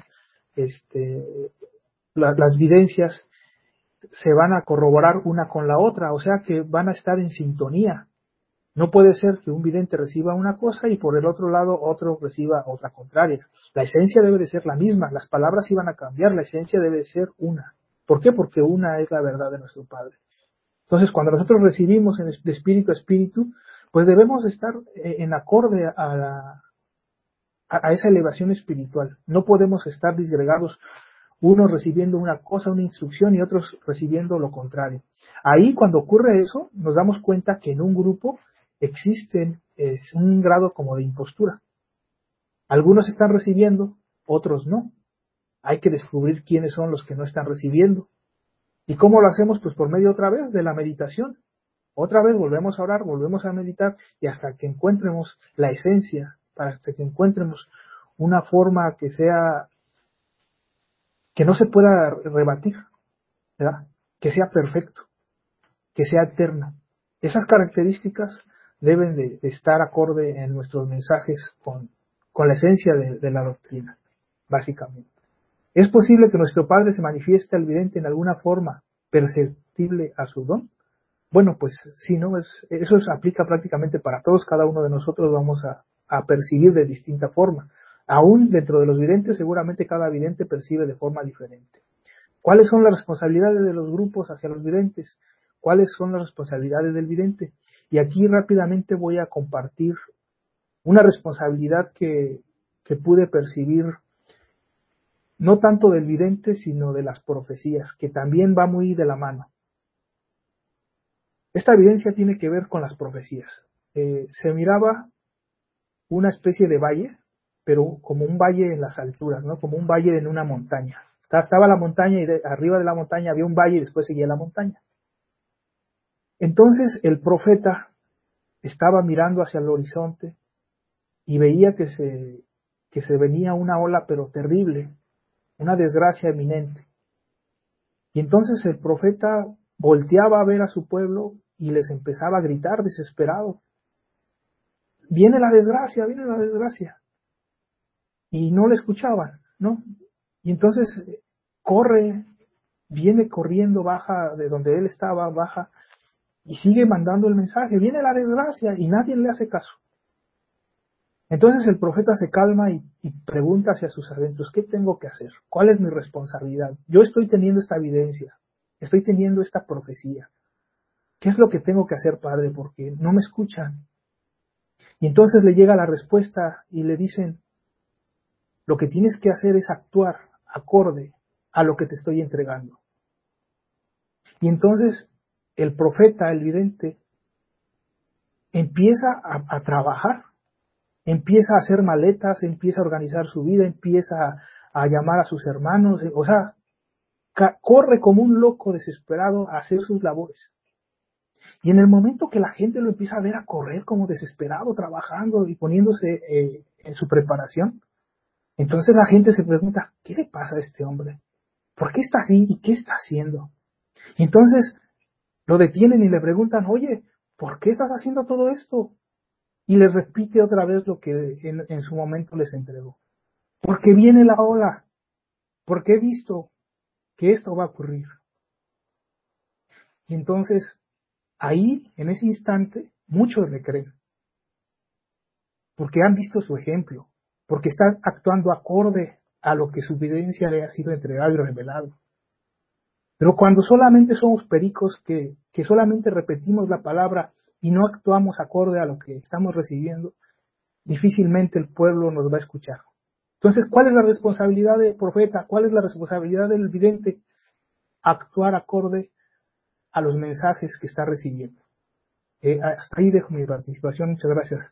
las videncias se van a corroborar una con la otra, o sea que van a estar en sintonía. No puede ser que un vidente reciba una cosa y por el otro lado otro reciba otra contraria. La esencia debe de ser la misma, las palabras iban a cambiar, la esencia debe de ser una. ¿Por qué? Porque una es la verdad de nuestro Padre. Entonces, cuando nosotros recibimos de espíritu a espíritu, pues debemos estar en acorde a esa elevación espiritual. No podemos estar disgregados, unos recibiendo una cosa, una instrucción, y otros recibiendo lo contrario. Ahí, cuando ocurre eso, nos damos cuenta que en un grupo existe un grado como de impostura. Algunos están recibiendo, otros no. Hay que descubrir quiénes son los que no están recibiendo. ¿Y cómo lo hacemos? Pues por medio otra vez de la meditación. Otra vez volvemos a orar, volvemos a meditar y hasta que encontremos la esencia, hasta que encontremos una forma que no se pueda rebatir, ¿verdad? Que sea perfecto, que sea eterno. Esas características deben de estar acorde en nuestros mensajes con la esencia de la doctrina, básicamente. ¿Es posible que nuestro Padre se manifieste al vidente en alguna forma perceptible a su don? Bueno, pues sí, ¿no? Eso aplica prácticamente para todos, cada uno de nosotros vamos a percibir de distinta forma. Aún dentro de los videntes, seguramente cada vidente percibe de forma diferente. ¿Cuáles son las responsabilidades de los grupos hacia los videntes? ¿Cuáles son las responsabilidades del vidente? Y aquí rápidamente voy a compartir una responsabilidad que que pude percibir, no tanto del vidente, sino de las profecías, que también va muy de la mano. Esta evidencia tiene que ver con las profecías. Se miraba una especie de valle, pero como un valle en las alturas, ¿no? Como un valle en una montaña. Estaba la montaña y arriba de la montaña había un valle y después seguía la montaña. Entonces el profeta estaba mirando hacia el horizonte y veía que se venía una ola, pero terrible, una desgracia eminente. Y entonces el profeta volteaba a ver a su pueblo y les empezaba a gritar desesperado: viene la desgracia, viene la desgracia. Y no le escuchaban, ¿no? Y entonces viene corriendo, baja de donde él estaba, baja, y sigue mandando el mensaje: viene la desgracia, y nadie le hace caso. Entonces el profeta se calma y pregunta hacia sus adentros: ¿qué tengo que hacer? ¿Cuál es mi responsabilidad? Yo estoy teniendo esta evidencia, estoy teniendo esta profecía. ¿Qué es lo que tengo que hacer, Padre? Porque no me escuchan. Y entonces le llega la respuesta y le dicen: lo que tienes que hacer es actuar acorde a lo que te estoy entregando. Y entonces el profeta, el vidente, empieza a trabajar, empieza a hacer maletas, empieza a organizar su vida, empieza a llamar a sus hermanos, o sea, corre como un loco desesperado a hacer sus labores. Y en el momento que la gente lo empieza a ver a correr como desesperado, trabajando y poniéndose en su preparación, entonces la gente se pregunta: ¿qué le pasa a este hombre? ¿Por qué está así y qué está haciendo? Y entonces lo detienen y le preguntan: oye, ¿por qué estás haciendo todo esto? Y les repite otra vez lo que en su momento les entregó: porque viene la ola, porque he visto que esto va a ocurrir. Y entonces, ahí, en ese instante, muchos le creen, porque han visto su ejemplo, porque están actuando acorde a lo que su evidencia le ha sido entregado y revelado. Pero cuando solamente somos pericos que solamente repetimos la palabra y no actuamos acorde a lo que estamos recibiendo, difícilmente el pueblo nos va a escuchar. Entonces, ¿cuál es la responsabilidad del profeta? ¿Cuál es la responsabilidad del vidente? Actuar acorde a los mensajes que está recibiendo. Hasta ahí dejo mi participación. Muchas gracias.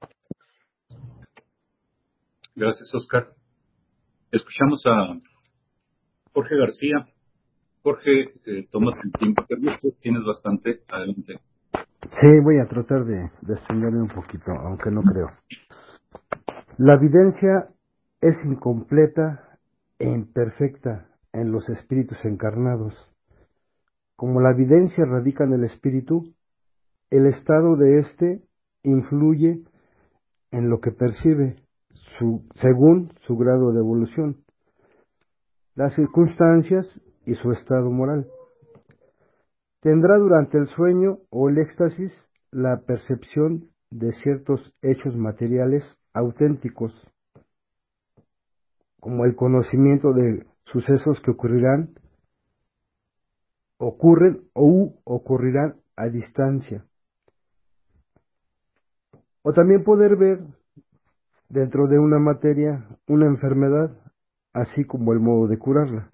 Gracias, Oscar. Escuchamos a Jorge García. Jorge, tómate el tiempo que gustes, tienes bastante. Adelante. Sí, voy a tratar de extenderme un poquito, aunque no creo. La evidencia es incompleta e imperfecta en los espíritus encarnados. Como la evidencia radica en el espíritu, el estado de éste influye en lo que percibe según su grado de evolución, las circunstancias y su estado moral. Tendrá durante el sueño o el éxtasis la percepción de ciertos hechos materiales auténticos, como el conocimiento de sucesos que ocurren o ocurrirán a distancia. O también poder ver dentro de una materia una enfermedad, así como el modo de curarla.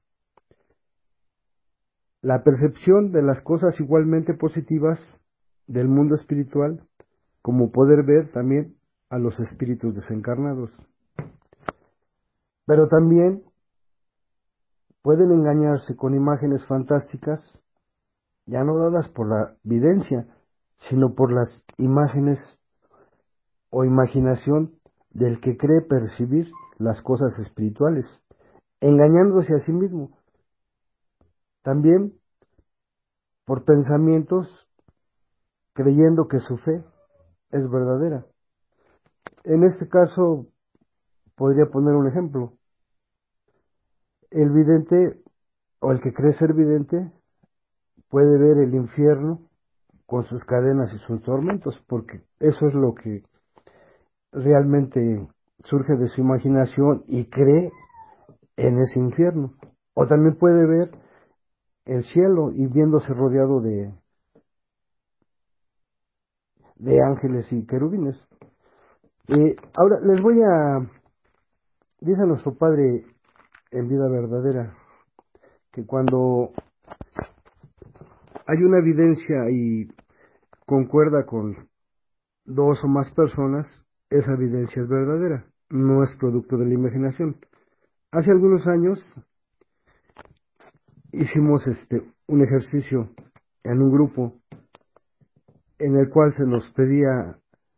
La percepción de las cosas igualmente positivas del mundo espiritual, como poder ver también a los espíritus desencarnados. Pero también pueden engañarse con imágenes fantásticas, ya no dadas por la evidencia, sino por las imágenes o imaginación del que cree percibir las cosas espirituales, engañándose a sí mismo. También por pensamientos, creyendo que su fe es verdadera. En este caso, podría poner un ejemplo. El vidente, o el que cree ser vidente, puede ver el infierno con sus cadenas y sus tormentos, porque eso es lo que realmente surge de su imaginación y cree en ese infierno. O también puede ver el cielo y viéndose rodeado de ángeles y querubines. Ahora les voy a Dice nuestro Padre en vida verdadera que cuando hay una evidencia y concuerda con dos o más personas, esa evidencia es verdadera, no es producto de la imaginación. Hace algunos años hicimos un ejercicio en un grupo en el cual se nos pedía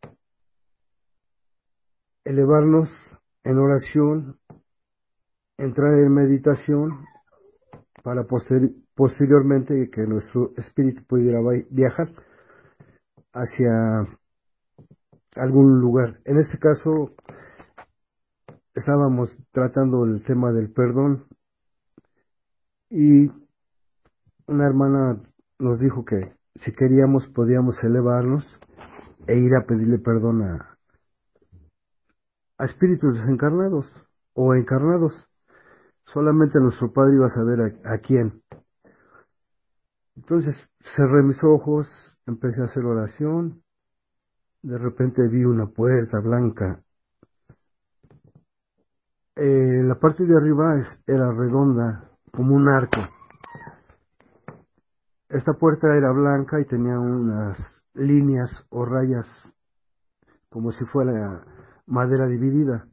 elevarnos en oración, entrar en meditación para posteriormente que nuestro espíritu pudiera viajar hacia algún lugar. En este caso estábamos tratando el tema del perdón y una hermana nos dijo que si queríamos podíamos elevarnos e ir a pedirle perdón a espíritus desencarnados o encarnados. Solamente nuestro Padre iba a saber a quién. Entonces cerré mis ojos, empecé a hacer oración, de repente vi una puerta blanca. La parte de arriba era redonda, como un arco. Esta puerta era blanca y tenía unas líneas o rayas como si fuera madera dividida.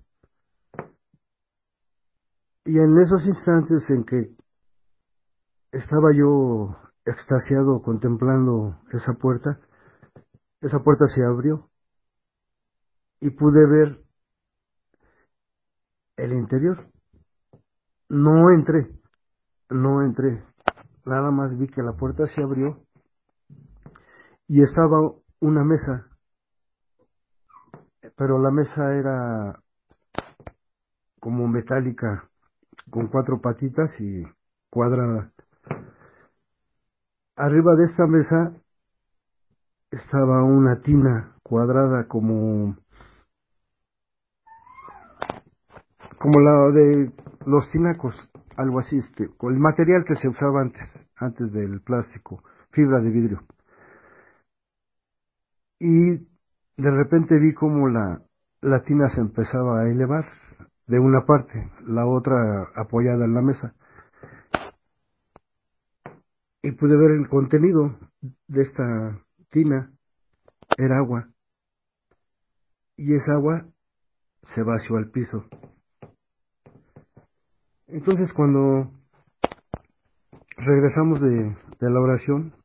Y en esos instantes en que estaba yo extasiado contemplando esa puerta se abrió y pude ver el interior. No entré, no entré. Nada más vi que la puerta se abrió y estaba una mesa, pero la mesa era como metálica, con cuatro patitas y cuadrada. Arriba de esta mesa estaba una tina cuadrada como la de los tinacos, algo así, con el material que se usaba antes del plástico, fibra de vidrio. Y de repente vi como la tina se empezaba a elevar de una parte, la otra apoyada en la mesa. Y pude ver el contenido de esta tina, era agua. Y esa agua se vació al piso. Entonces cuando regresamos de la oración,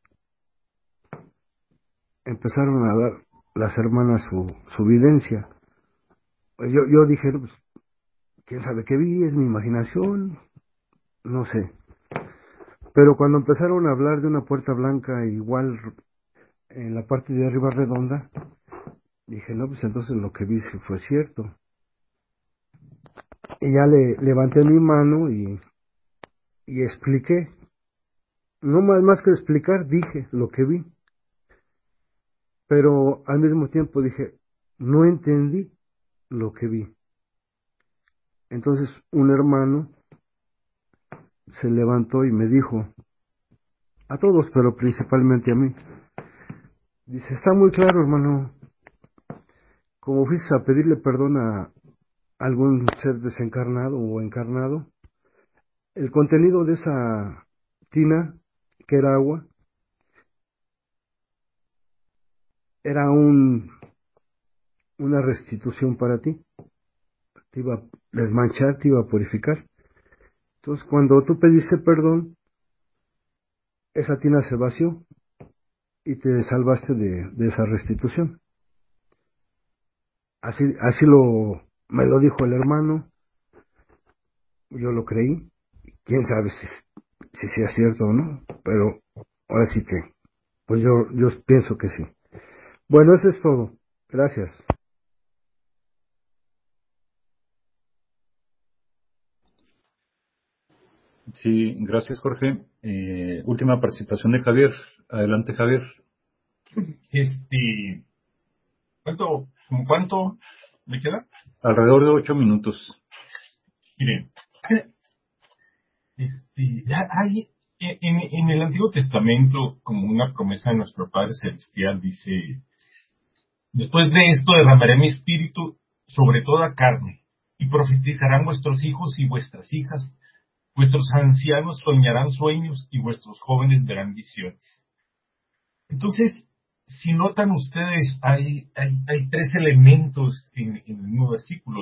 empezaron a dar las hermanas su videncia. Yo dije, no, pues, quién sabe qué vi, es mi imaginación, no sé. Pero cuando empezaron a hablar de una puerta blanca igual en la parte de arriba redonda, dije, no, pues entonces lo que vi sí fue cierto. Y ya levanté mi mano y expliqué. No más que explicar, dije lo que vi. Pero al mismo tiempo dije, no entendí lo que vi. Entonces un hermano se levantó y me dijo, a todos, pero principalmente a mí, dice, está muy claro, hermano, como fuiste a pedirle perdón a algún ser desencarnado o encarnado, el contenido de esa tina, que era agua, era una restitución para ti, te iba a desmanchar, te iba a purificar. Entonces cuando tú pediste perdón, esa tina se vació y te salvaste de esa restitución. Así me lo dijo el hermano, yo lo creí, quién sabe si sea cierto o no, pero ahora sí que, pues yo pienso que sí. Bueno, eso es todo. Gracias. Sí, gracias, Jorge. Última participación de Javier. Adelante, Javier. ¿Cuánto me queda? Alrededor de 8 minutos. Miren, hay en el Antiguo Testamento, como una promesa de nuestro Padre Celestial, dice, después de esto derramaré mi espíritu sobre toda carne, y profetizarán vuestros hijos y vuestras hijas. Vuestros ancianos soñarán sueños y vuestros jóvenes verán visiones. Entonces, si notan ustedes, hay tres elementos en el mismo versículo: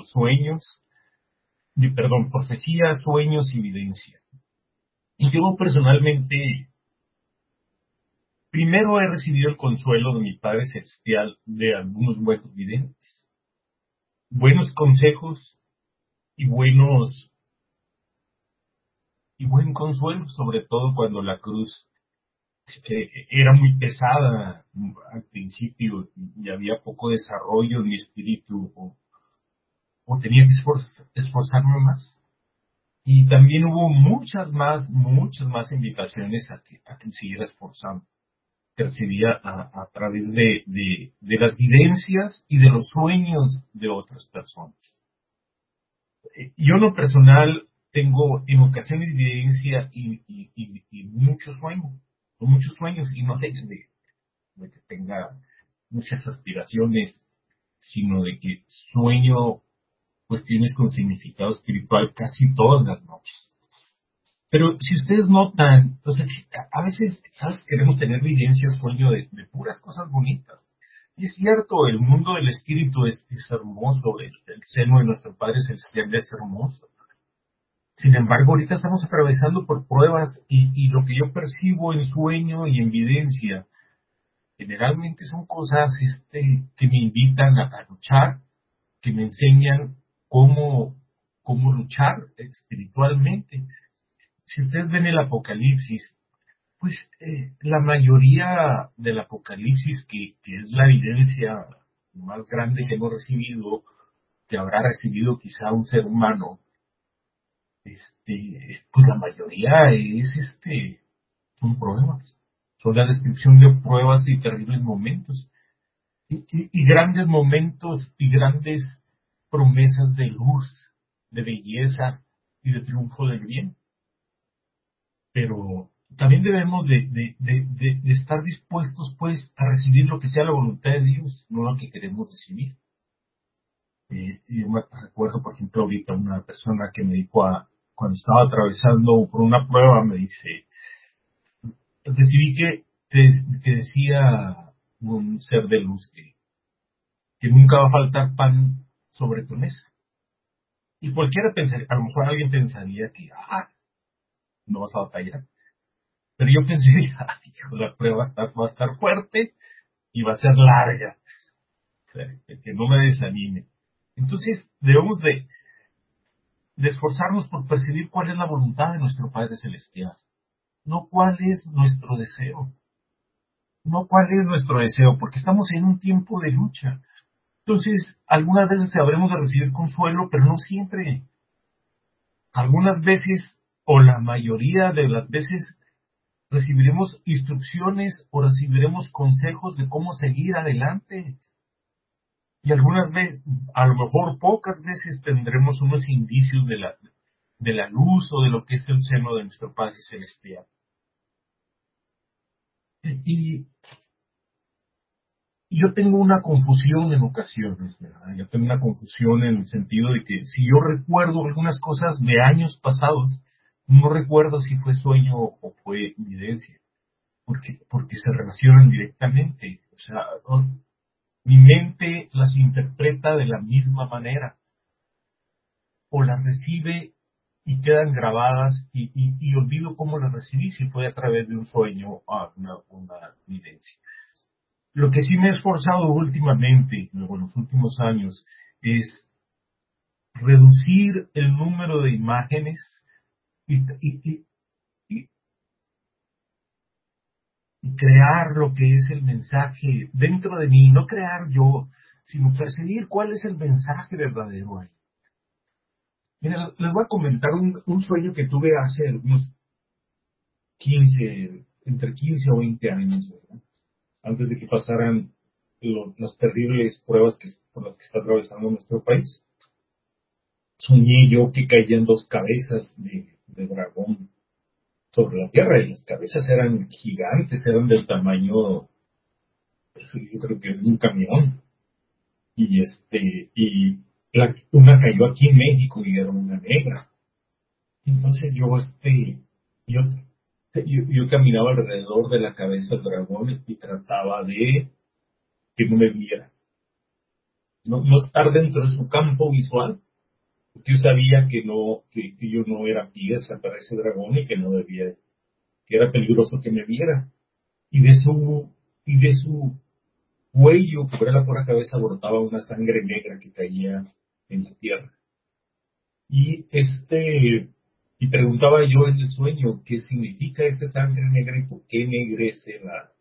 profecía, sueños y evidencia. Y yo personalmente, primero he recibido el consuelo de mi Padre Celestial de algunos buenos videntes, buenos consejos y buen consuelo, sobre todo cuando la cruz era muy pesada al principio y había poco desarrollo en mi espíritu, o tenía que esforzarme más. Y también hubo muchas más invitaciones a que me siguiera esforzando, que recibía a través de las vivencias y de los sueños de otras personas. Yo en lo personal tengo en ocasiones evidencia y muchos sueños, y no de que tenga muchas aspiraciones, sino de que sueño cuestiones con significado espiritual casi todas las noches. Pero si ustedes notan, o sea, a veces queremos tener evidencia o sueño de puras cosas bonitas. Y es cierto, el mundo del espíritu es hermoso, el seno de nuestro Padre Celestial es hermoso. Sin embargo, ahorita estamos atravesando por pruebas y lo que yo percibo en sueño y en evidencia generalmente son cosas que me invitan a luchar, que me enseñan cómo luchar espiritualmente. Si ustedes ven el Apocalipsis, pues la mayoría del Apocalipsis, que es la evidencia más grande que hemos recibido, que habrá recibido quizá un ser humano, pues la mayoría son pruebas. Son la descripción de pruebas y terribles momentos. Y grandes momentos y grandes promesas de luz, de belleza y de triunfo del bien. Pero también debemos de estar dispuestos, pues, a recibir lo que sea la voluntad de Dios, no lo que queremos recibir. Yo me recuerdo, por ejemplo, ahorita una persona que me dijo, cuando estaba atravesando por una prueba, me dice, recibí que decía un ser de luz que nunca va a faltar pan sobre tu mesa. Y cualquiera pensaría, a lo mejor alguien pensaría que, no vas a batallar. Pero yo pensé, la prueba va a estar fuerte y va a ser larga. O sea, que no me desanime. Entonces, debemos de esforzarnos por percibir cuál es la voluntad de nuestro Padre Celestial. No cuál es nuestro deseo. No cuál es nuestro deseo, porque estamos en un tiempo de lucha. Entonces, algunas veces habremos de recibir consuelo, pero no siempre. Algunas veces, o la mayoría de las veces, recibiremos instrucciones o recibiremos consejos de cómo seguir adelante. Y algunas veces, a lo mejor pocas veces, tendremos unos indicios de la luz o de lo que es el seno de nuestro Padre Celestial. Y yo tengo una confusión en ocasiones, ¿verdad? Yo tengo una confusión en el sentido de que si yo recuerdo algunas cosas de años pasados, no recuerdo si fue sueño o fue evidencia, porque se relacionan directamente. O sea, mi mente las interpreta de la misma manera, o las recibe y quedan grabadas y olvido cómo las recibí, si fue a través de un sueño o una evidencia. Lo que sí me he esforzado últimamente, en los últimos años, es reducir el número de imágenes y, y- y- y crear lo que es el mensaje dentro de mí, no crear yo, sino percibir cuál es el mensaje verdadero ahí. Mira, les voy a comentar un sueño que tuve hace unos entre 15 o 20 años, ¿verdad? Antes de que pasaran las terribles pruebas por las que está atravesando nuestro país. Soñé yo que caían dos cabezas de dragón sobre la tierra, y las cabezas eran gigantes, eran del tamaño, pues, yo creo que de un camión. Y una cayó aquí en México y era una negra. Entonces yo caminaba alrededor de la cabeza del dragón y trataba de que no me viera. No estar dentro de su campo visual, porque yo sabía que yo no era pieza para ese dragón y que no debía, que era peligroso que me viera. Y de su cuello, por la pura cabeza, brotaba una sangre negra que caía en la tierra. Y preguntaba yo en el sueño qué significa esa sangre negra y por qué ennegrece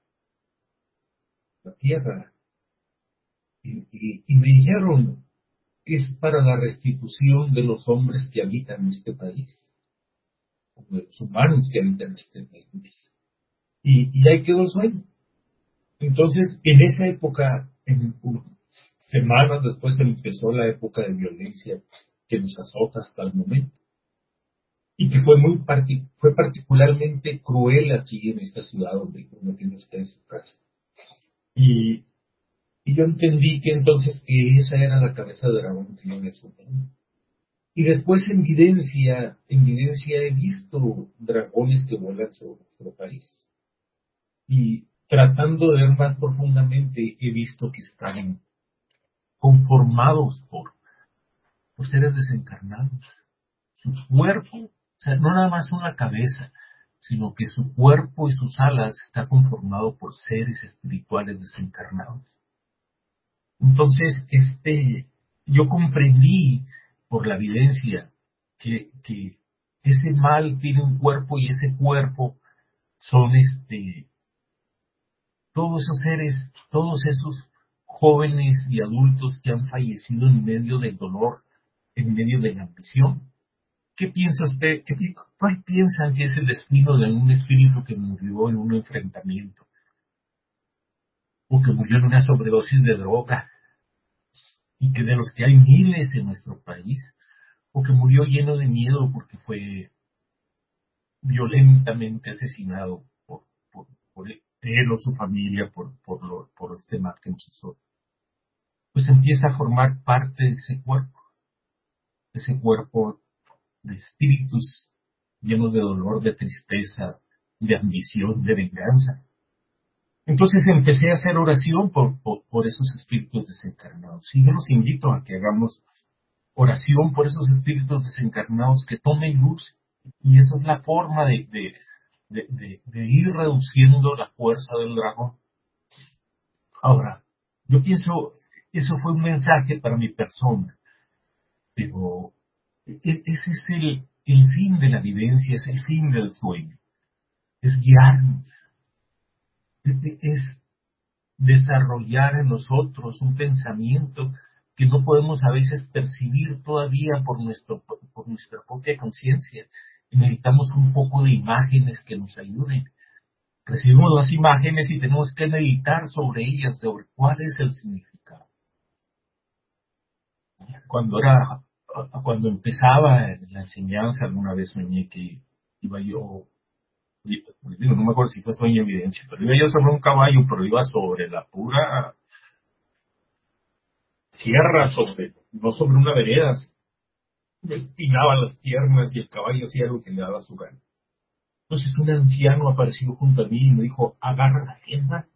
la tierra. Y me dijeron, es para la restitución de los hombres que habitan este país, o de los humanos que habitan este país. Y ahí quedó el sueño. Entonces, en esa época, semanas después empezó la época de violencia que nos azota hasta el momento. Y que fue particularmente cruel aquí en esta ciudad donde uno tiene usted en su casa. Y yo entendí que entonces que esa era la cabeza de dragón que yo me soñé. Y después en evidencia he visto dragones que vuelan sobre nuestro país. Y tratando de ver más profundamente, he visto que están conformados por seres desencarnados. Su cuerpo, o sea, no nada más una cabeza, sino que su cuerpo y sus alas está conformado por seres espirituales desencarnados. Entonces, yo comprendí por la evidencia que ese mal tiene un cuerpo y ese cuerpo son todos esos seres, todos esos jóvenes y adultos que han fallecido en medio del dolor, en medio de la ambición. ¿Qué piensa usted? ¿Cuál piensan que es el destino de un espíritu que murió en un enfrentamiento? O que murió en una sobredosis de droga, y que de los que hay miles en nuestro país, o que murió lleno de miedo porque fue violentamente asesinado por él o su familia por este mal que nos hizo. Pues empieza a formar parte de ese cuerpo de espíritus llenos de dolor, de tristeza, de ambición, de venganza. Entonces empecé a hacer oración por esos espíritus desencarnados. Y yo los invito a que hagamos oración por esos espíritus desencarnados que tomen luz. Y esa es la forma de ir reduciendo la fuerza del dragón. Ahora, yo pienso, eso fue un mensaje para mi persona, pero ese es el fin de la vivencia, es el fin del sueño. Es guiarnos, es desarrollar en nosotros un pensamiento que no podemos a veces percibir todavía por nuestra propia conciencia. Y necesitamos un poco de imágenes que nos ayuden. Recibimos las imágenes y tenemos que meditar sobre ellas, sobre cuál es el significado. Cuando empezaba la enseñanza, alguna vez soñé que iba yo, no me acuerdo si fue sueño o evidencia, pero iba yo sobre un caballo, pero iba sobre la pura sierra, no sobre una vereda. Me espinaba las piernas y el caballo hacía lo que le daba su gana. Entonces un anciano apareció junto a mí y me dijo, agarra la rienda.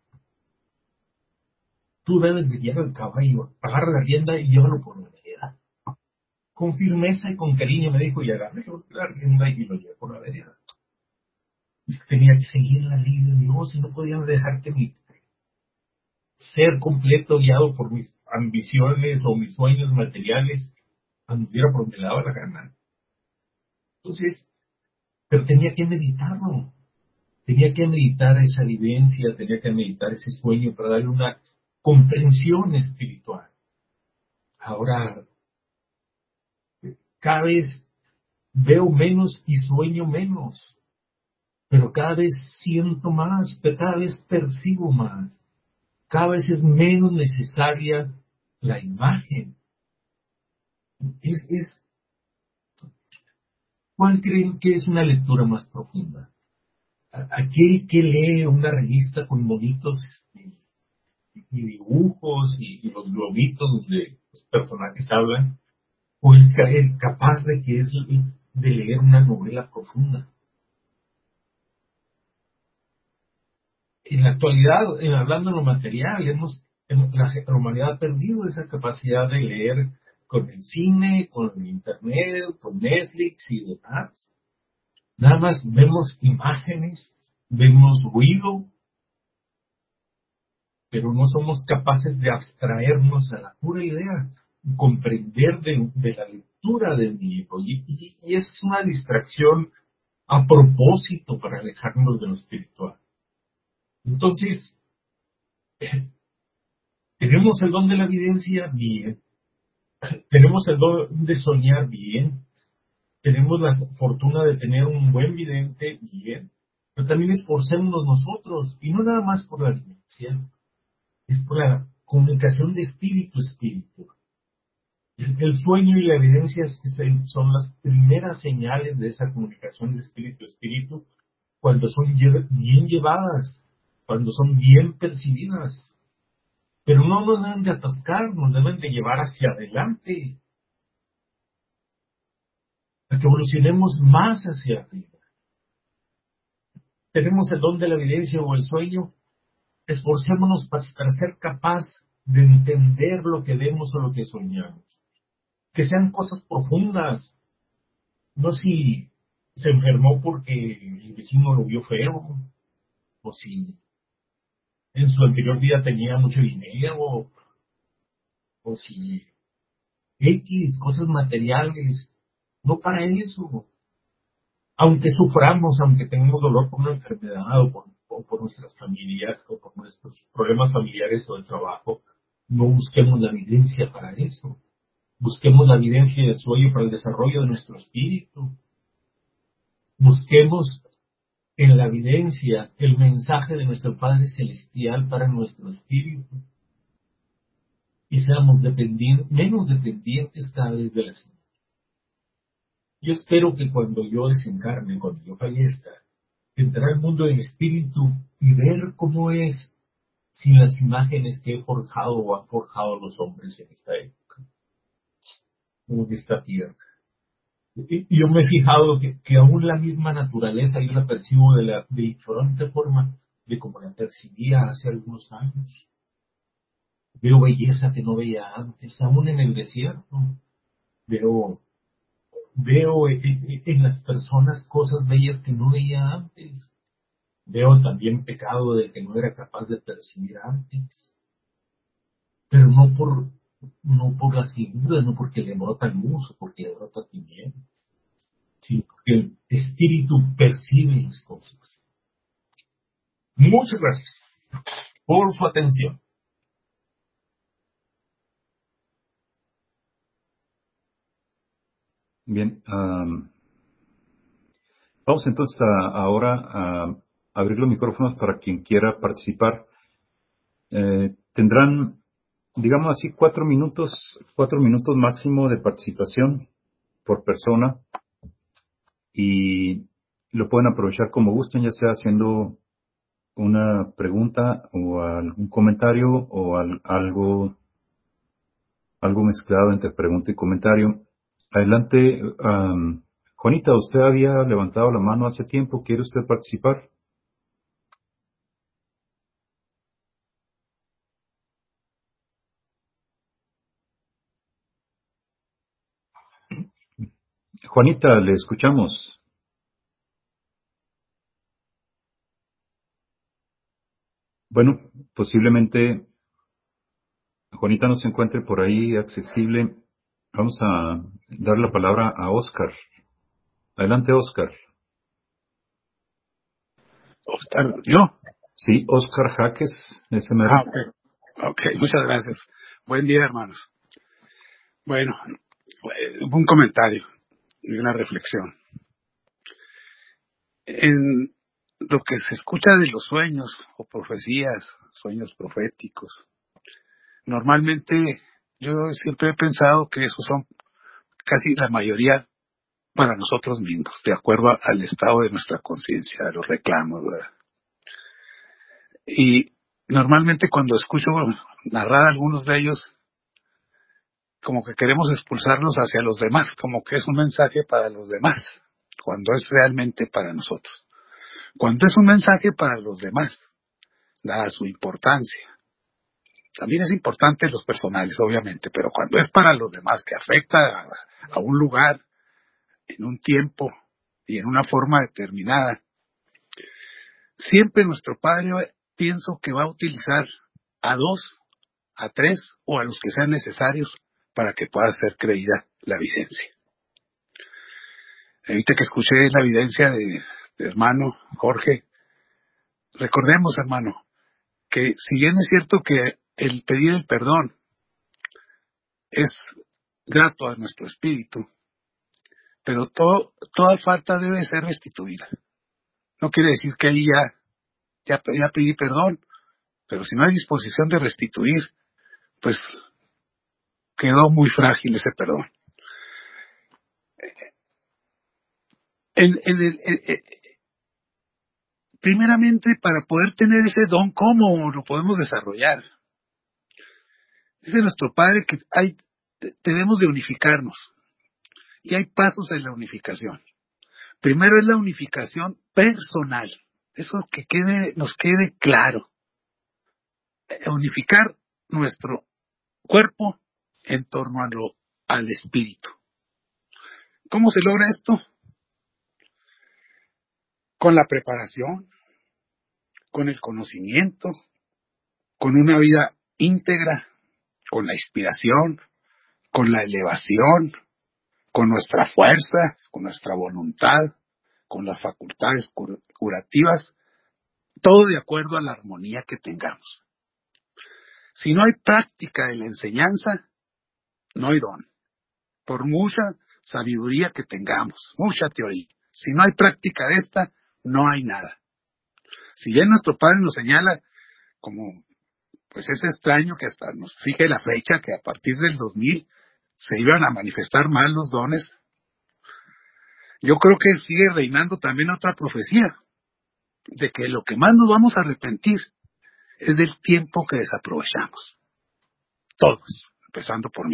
Tú debes de guiar al caballo, agarra la rienda y llévalo por la vereda. Con firmeza y con cariño me dijo, y agarré la rienda y lo llevé por la vereda. Y tenía que seguir la ley de Dios y no podía dejar que mi ser completo, guiado por mis ambiciones o mis sueños materiales, anduviera por donde le daba la gana. Entonces, pero tenía que meditarlo. Tenía que meditar esa vivencia, tenía que meditar ese sueño para darle una comprensión espiritual. Ahora, cada vez veo menos y sueño menos, pero cada vez siento más, pero cada vez percibo más. Cada vez es menos necesaria la imagen. ¿Cuál creen que es una lectura más profunda? Aquel que lee una revista con bonitos y dibujos y los globitos donde los personajes hablan, o el capaz de que es de leer una novela profunda. En la actualidad, hablando en lo material, la humanidad ha perdido esa capacidad de leer con el cine, con el internet, con Netflix y demás. Nada más vemos imágenes, vemos ruido, pero no somos capaces de abstraernos a la pura idea, comprender de la lectura del libro. Y es una distracción a propósito para alejarnos de lo espiritual. Entonces, tenemos el don de la evidencia, bien. Tenemos el don de soñar, bien. Tenemos la fortuna de tener un buen vidente, bien. Pero también esforcémonos nosotros, y no nada más por la dimensión, es por la comunicación de espíritu a espíritu. El sueño y la evidencia son las primeras señales de esa comunicación de espíritu a espíritu cuando son bien llevadas, cuando son bien percibidas. Pero no nos deben de atascar, nos deben de llevar hacia adelante, a que evolucionemos más hacia arriba. Tenemos el don de la evidencia o el sueño, esforcémonos para ser capaz de entender lo que vemos o lo que soñamos. Que sean cosas profundas, no si se enfermó porque el vecino lo vio feo, o si en su anterior vida tenía mucho dinero, o si X, cosas materiales, no para eso. Aunque suframos, aunque tengamos dolor por una enfermedad o por nuestras familias, o por nuestros problemas familiares o de trabajo, no busquemos la evidencia para eso. Busquemos la evidencia del sueño para el desarrollo de nuestro espíritu. Busquemos en la evidencia el mensaje de nuestro Padre Celestial para nuestro espíritu. Y seamos menos dependientes cada vez de la señal. Yo espero que cuando yo desencarne, cuando yo fallezca, entrar al mundo del espíritu y ver cómo es sin las imágenes que he forjado o han forjado los hombres en esta época, o en esta tierra. Y yo me he fijado que aún la misma naturaleza yo la percibo de diferente forma de como la percibía hace algunos años. Veo belleza que no veía antes, aún en el desierto. Veo en las personas cosas bellas que no veía antes. Veo también pecado de que no era capaz de percibir antes. Pero no por las figuras, no porque le brota luz o porque le brota tinieblas, sino que el espíritu percibe las cosas. Muchas gracias por su atención. Bien, vamos entonces ahora a abrir los micrófonos para quien quiera participar. Tendrán, digamos así, 4 minutos máximo de participación por persona, y lo pueden aprovechar como gusten, ya sea haciendo una pregunta o algún comentario o algo mezclado entre pregunta y comentario. Adelante, Juanita, usted había levantado la mano hace tiempo. ¿Quiere usted participar? Juanita, le escuchamos. Bueno, posiblemente Juanita no se encuentre por ahí accesible. Vamos a dar la palabra a Oscar. Adelante, Oscar. Oscar, ¿yo? Sí, Oscar Jaques, ese mero. Ok, muchas gracias. Buen día, hermanos. Bueno, un comentario y una reflexión. En lo que se escucha de los sueños o profecías, sueños proféticos, normalmente yo siempre he pensado que esos son casi la mayoría para nosotros mismos, de acuerdo al estado de nuestra conciencia, a los reclamos, ¿verdad? Y normalmente cuando escucho narrar algunos de ellos, como que queremos expulsarlos hacia los demás, como que es un mensaje para los demás, cuando es realmente para nosotros. Cuando es un mensaje para los demás, dada su importancia. También es importante los personales, obviamente, pero cuando es para los demás, que afecta a un lugar, en un tiempo y en una forma determinada, siempre nuestro Padre pienso que va a utilizar a 2, a 3 o a los que sean necesarios para que pueda ser creída la evidencia. Ahorita que escuché la evidencia de hermano Jorge, recordemos, hermano, que si bien es cierto que el pedir el perdón es grato a nuestro espíritu, pero toda falta debe ser restituida. No quiere decir que ahí ya pedí perdón, pero si no hay disposición de restituir, pues quedó muy frágil ese perdón. Primeramente, para poder tener ese don, ¿cómo lo podemos desarrollar? Dice nuestro Padre que debemos de unificarnos, y hay pasos en la unificación. Primero es la unificación personal, eso que nos quede claro. Unificar nuestro cuerpo en torno al espíritu. ¿Cómo se logra esto? Con la preparación, con el conocimiento, con una vida íntegra, con la inspiración, con la elevación, con nuestra fuerza, con nuestra voluntad, con las facultades curativas, todo de acuerdo a la armonía que tengamos. Si no hay práctica de la enseñanza, no hay don. Por mucha sabiduría que tengamos, mucha teoría, si no hay práctica de esta, no hay nada. Si bien nuestro Padre nos señala, como pues es extraño que hasta nos fije la fecha, que a partir del 2000 se iban a manifestar más los dones, yo creo que sigue reinando también otra profecía, de que lo que más nos vamos a arrepentir es del tiempo que desaprovechamos. Todos, empezando por mí.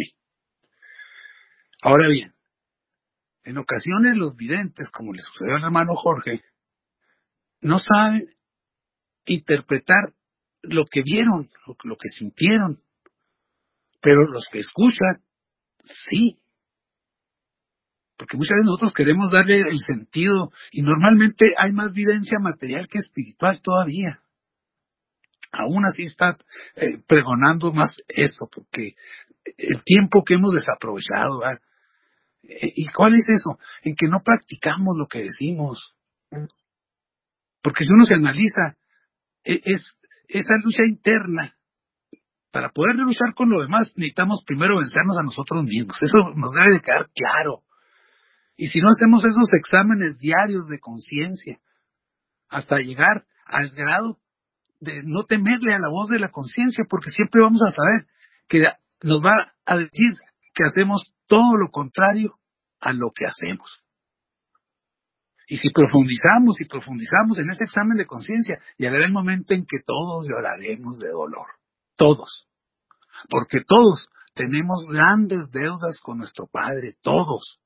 Ahora bien, en ocasiones los videntes, como le sucedió al hermano Jorge, no saben interpretar lo que vieron, lo que sintieron, pero los que escuchan, sí. Porque muchas veces nosotros queremos darle el sentido, y normalmente hay más evidencia material que espiritual todavía. Aún así está pregonando más eso, porque el tiempo que hemos desaprovechado, ¿verdad? ¿Y cuál es eso? En que no practicamos lo que decimos. Porque si uno se analiza, es esa lucha interna. Para poder luchar con lo demás, necesitamos primero vencernos a nosotros mismos. Eso nos debe de quedar claro. Y si no hacemos esos exámenes diarios de conciencia, hasta llegar al grado de no temerle a la voz de la conciencia, porque siempre vamos a saber que nos va a decir que hacemos todo lo contrario a lo que hacemos. Y si profundizamos en ese examen de conciencia, llegará el momento en que todos lloraremos de dolor. Todos. Porque todos tenemos grandes deudas con nuestro Padre, todos.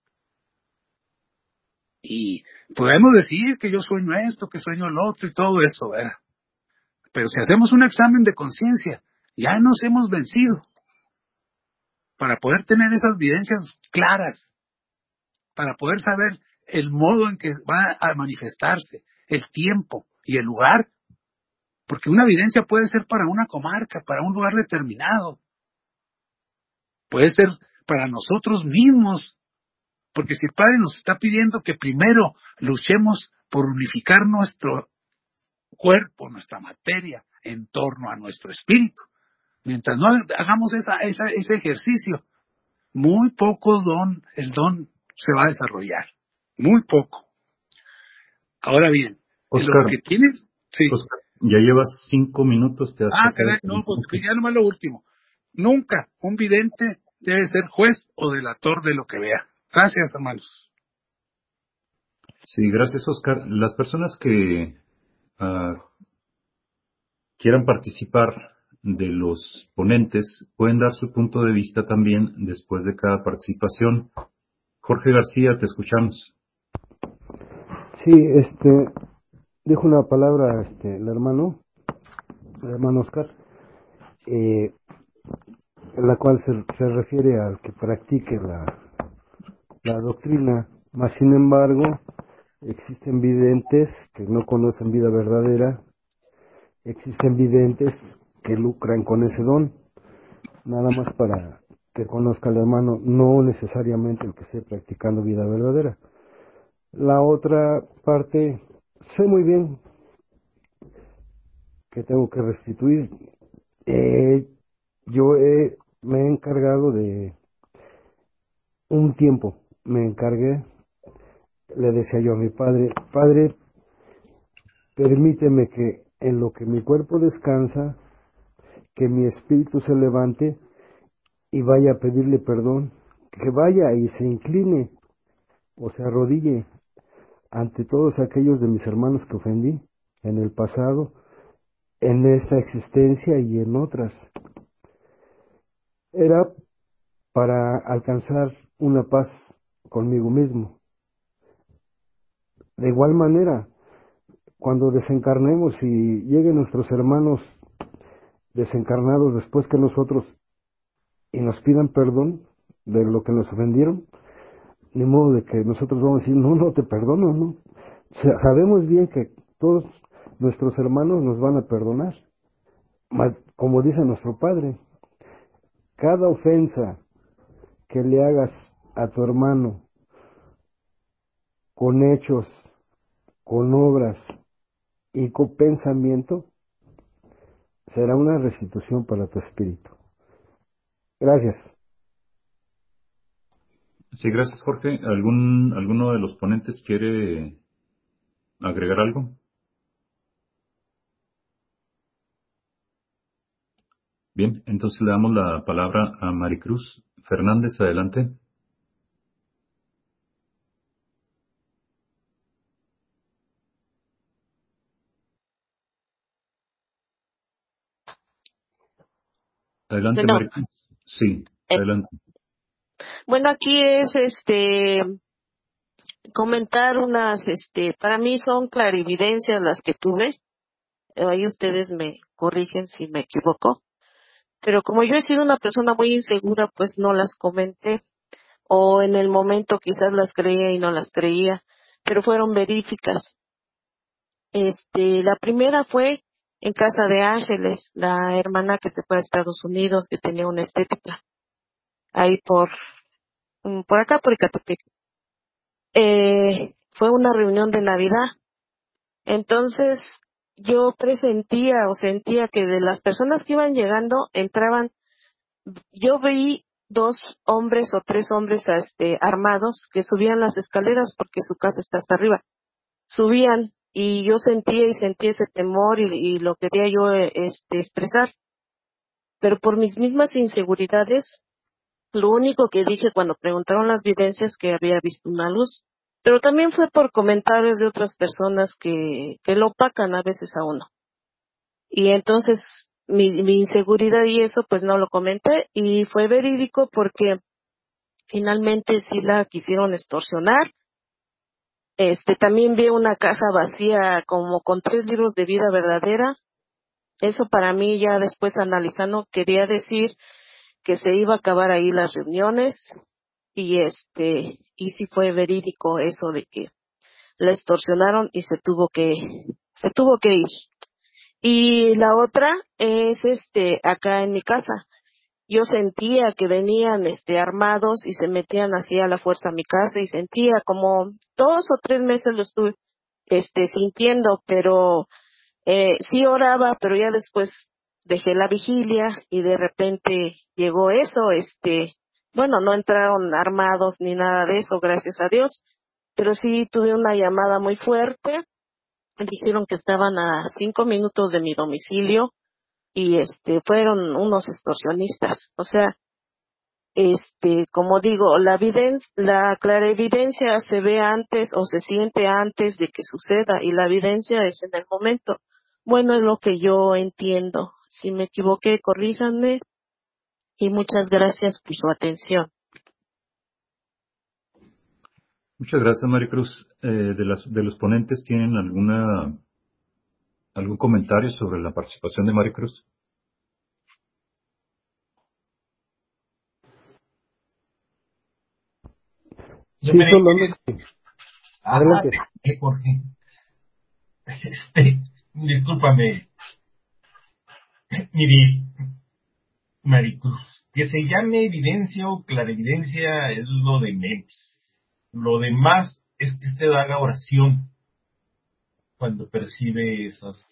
Y podemos decir que yo sueño esto, que sueño lo otro y todo eso, ¿verdad? Pero si hacemos un examen de conciencia, ya nos hemos vencido. Para poder tener esas evidencias claras, para poder saber el modo en que va a manifestarse, el tiempo y el lugar, porque una evidencia puede ser para una comarca, para un lugar determinado, puede ser para nosotros mismos, porque si el Padre nos está pidiendo que primero luchemos por unificar nuestro cuerpo, nuestra materia, en torno a nuestro espíritu, mientras no hagamos ese ejercicio, muy poco el don se va a desarrollar, muy poco. Ahora bien, Oscar, los que tienen, sí. Oscar, ya llevas 5 minutos, te has pasado. Caray, no, pues ya nomás lo último. Nunca un vidente debe ser juez o delator de lo que vea. Gracias, hermanos. Sí, gracias, Oscar. Las personas que quieran participar de los ponentes pueden dar su punto de vista también después de cada participación. Jorge García, te escuchamos. Sí, dijo una palabra, el hermano Oscar, en la cual se refiere al que practique la doctrina, mas sin embargo, existen videntes que no conocen vida verdadera, existen videntes que lucran con ese don, nada más para que conozca al hermano, no necesariamente el que esté practicando vida verdadera. La otra parte, sé muy bien que tengo que restituir. Yo me he encargado de un tiempo, me encargué, le decía yo a mi padre, Padre, permíteme que en lo que mi cuerpo descansa, que mi espíritu se levante y vaya a pedirle perdón, que vaya y se incline o se arrodille ante todos aquellos de mis hermanos que ofendí en el pasado, en esta existencia y en otras. Era para alcanzar una paz conmigo mismo. De igual manera, cuando desencarnemos y lleguen nuestros hermanos desencarnados después que nosotros y nos pidan perdón de lo que nos ofendieron, ni modo de que nosotros vamos a decir, no, no te perdono, no. Sabemos bien que todos nuestros hermanos nos van a perdonar. Como dice nuestro Padre, cada ofensa que le hagas a tu hermano con hechos, con obras y con pensamiento, será una restitución para tu espíritu. Gracias. Sí, gracias, Jorge. ¿Alguno de los ponentes quiere agregar algo? Bien, entonces le damos la palabra a Maricruz Fernández. Adelante. Adelante, Bueno, Maricruz. Sí, eh, adelante. bueno, aquí es comentar unas, para mí son clarividencias las que tuve. Ahí ustedes me corrigen si me equivoco. Pero como yo he sido una persona muy insegura, pues no las comenté. O en el momento quizás las creía y no las creía, pero fueron verídicas. La primera fue en casa de Ángeles, la hermana que se fue a Estados Unidos, que tenía una estética, ahí por acá, por Ecatepec. Fue una reunión de Navidad. Entonces, yo presentía o sentía que de las personas que iban llegando, entraban, yo vi dos hombres o tres hombres armados que subían las escaleras porque su casa está hasta arriba. Subían y yo sentía ese temor y lo quería yo expresar. Pero por mis mismas inseguridades, lo único que dije cuando preguntaron las videncias que había visto una luz, pero también fue por comentarios de otras personas que lo opacan a veces a uno. Y entonces mi inseguridad y eso pues no lo comenté y fue verídico porque finalmente sí la quisieron extorsionar. También vi una caja vacía como con 3 libros de vida verdadera. Eso para mí ya después analizando quería decir que se iba a acabar ahí las reuniones y sí fue verídico eso de que la extorsionaron y se tuvo que ir. Y la otra es acá en mi casa. Yo sentía que venían armados y se metían así a la fuerza a mi casa y sentía como 2 o 3 meses lo estuve sintiendo, pero sí oraba, pero ya después dejé la vigilia y de repente llegó eso, bueno, no entraron armados ni nada de eso, gracias a Dios, pero sí tuve una llamada muy fuerte. Dijeron que estaban a 5 minutos de mi domicilio y fueron unos extorsionistas. O sea, como digo, la clarividencia se ve antes o se siente antes de que suceda y la evidencia es en el momento. Bueno, es lo que yo entiendo Si me equivoqué, corríjanme y muchas gracias por su atención. Muchas gracias, Maricruz. De los ponentes, ¿tienen algún comentario sobre la participación de Maricruz? Yo Sí, me solamente. Adelante. Jorge. Discúlpame, mire, Maricruz, que se llame evidencia o clarividencia es lo de menos. Lo demás es que usted haga oración cuando percibe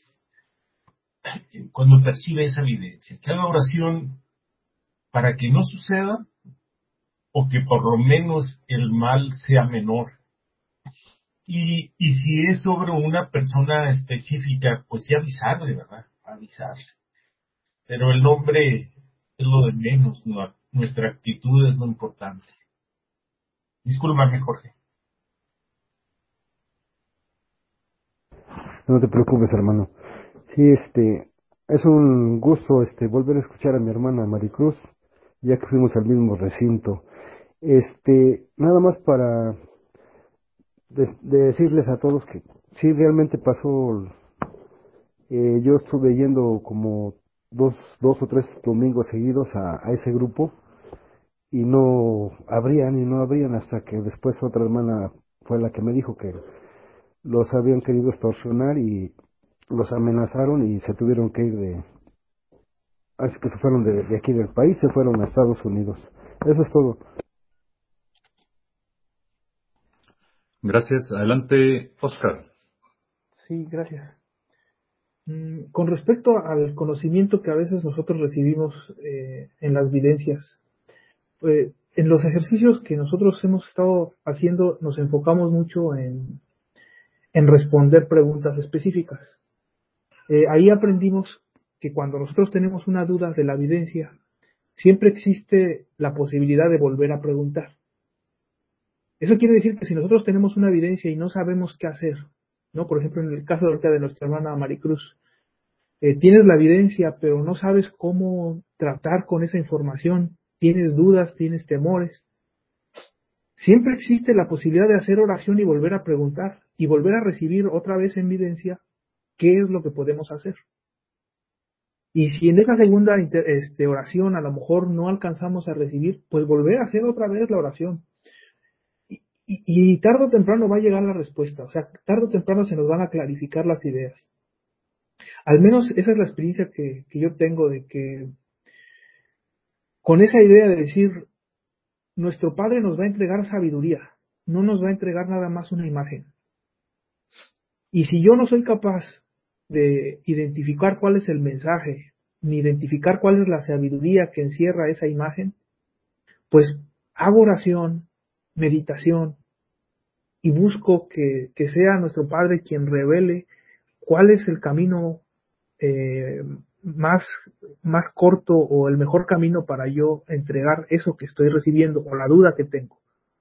cuando percibe esa evidencia. Que haga oración para que no suceda o que por lo menos el mal sea menor. Y si es sobre una persona específica, pues sí avisarle, ¿verdad? Avisarle. Pero el nombre es lo de menos, nuestra actitud es lo importante. Discúlpame, Jorge. No te preocupes, hermano. Sí, es un gusto, volver a escuchar a mi hermana Maricruz, ya que fuimos al mismo recinto. Nada más para decirles a todos que sí realmente pasó. Yo estuve yendo como dos o tres domingos seguidos a ese grupo y no abrían hasta que después otra hermana fue la que me dijo que los habían querido extorsionar y los amenazaron y se tuvieron que ir así que se fueron de aquí del país, se fueron a Estados Unidos. Eso es todo. Gracias. Adelante, Oscar. Sí, gracias. Con respecto al conocimiento que a veces nosotros recibimos en las videncias, en los ejercicios que nosotros hemos estado haciendo nos enfocamos mucho en responder preguntas específicas. Ahí aprendimos que cuando nosotros tenemos una duda de la evidencia, siempre existe la posibilidad de volver a preguntar. Eso quiere decir que si nosotros tenemos una evidencia y no sabemos qué hacer, ¿no? Por ejemplo, en el caso ahorita de nuestra hermana Maricruz, tienes la evidencia, pero no sabes cómo tratar con esa información, tienes dudas, tienes temores. Siempre existe la posibilidad de hacer oración y volver a preguntar y volver a recibir otra vez en evidencia qué es lo que podemos hacer. Y si en esa segunda oración a lo mejor no alcanzamos a recibir, pues volver a hacer otra vez la oración. Y tarde o temprano va a llegar la respuesta, o sea, tarde o temprano se nos van a clarificar las ideas. Al menos esa es la experiencia que yo tengo de que con esa idea de decir, nuestro Padre nos va a entregar sabiduría, no nos va a entregar nada más una imagen. Y si yo no soy capaz de identificar cuál es el mensaje, ni identificar cuál es la sabiduría que encierra esa imagen, pues hago oración, meditación, y busco que sea nuestro Padre quien revele cuál es el camino eh, más, más corto o el mejor camino para yo entregar eso que estoy recibiendo o la duda que tengo.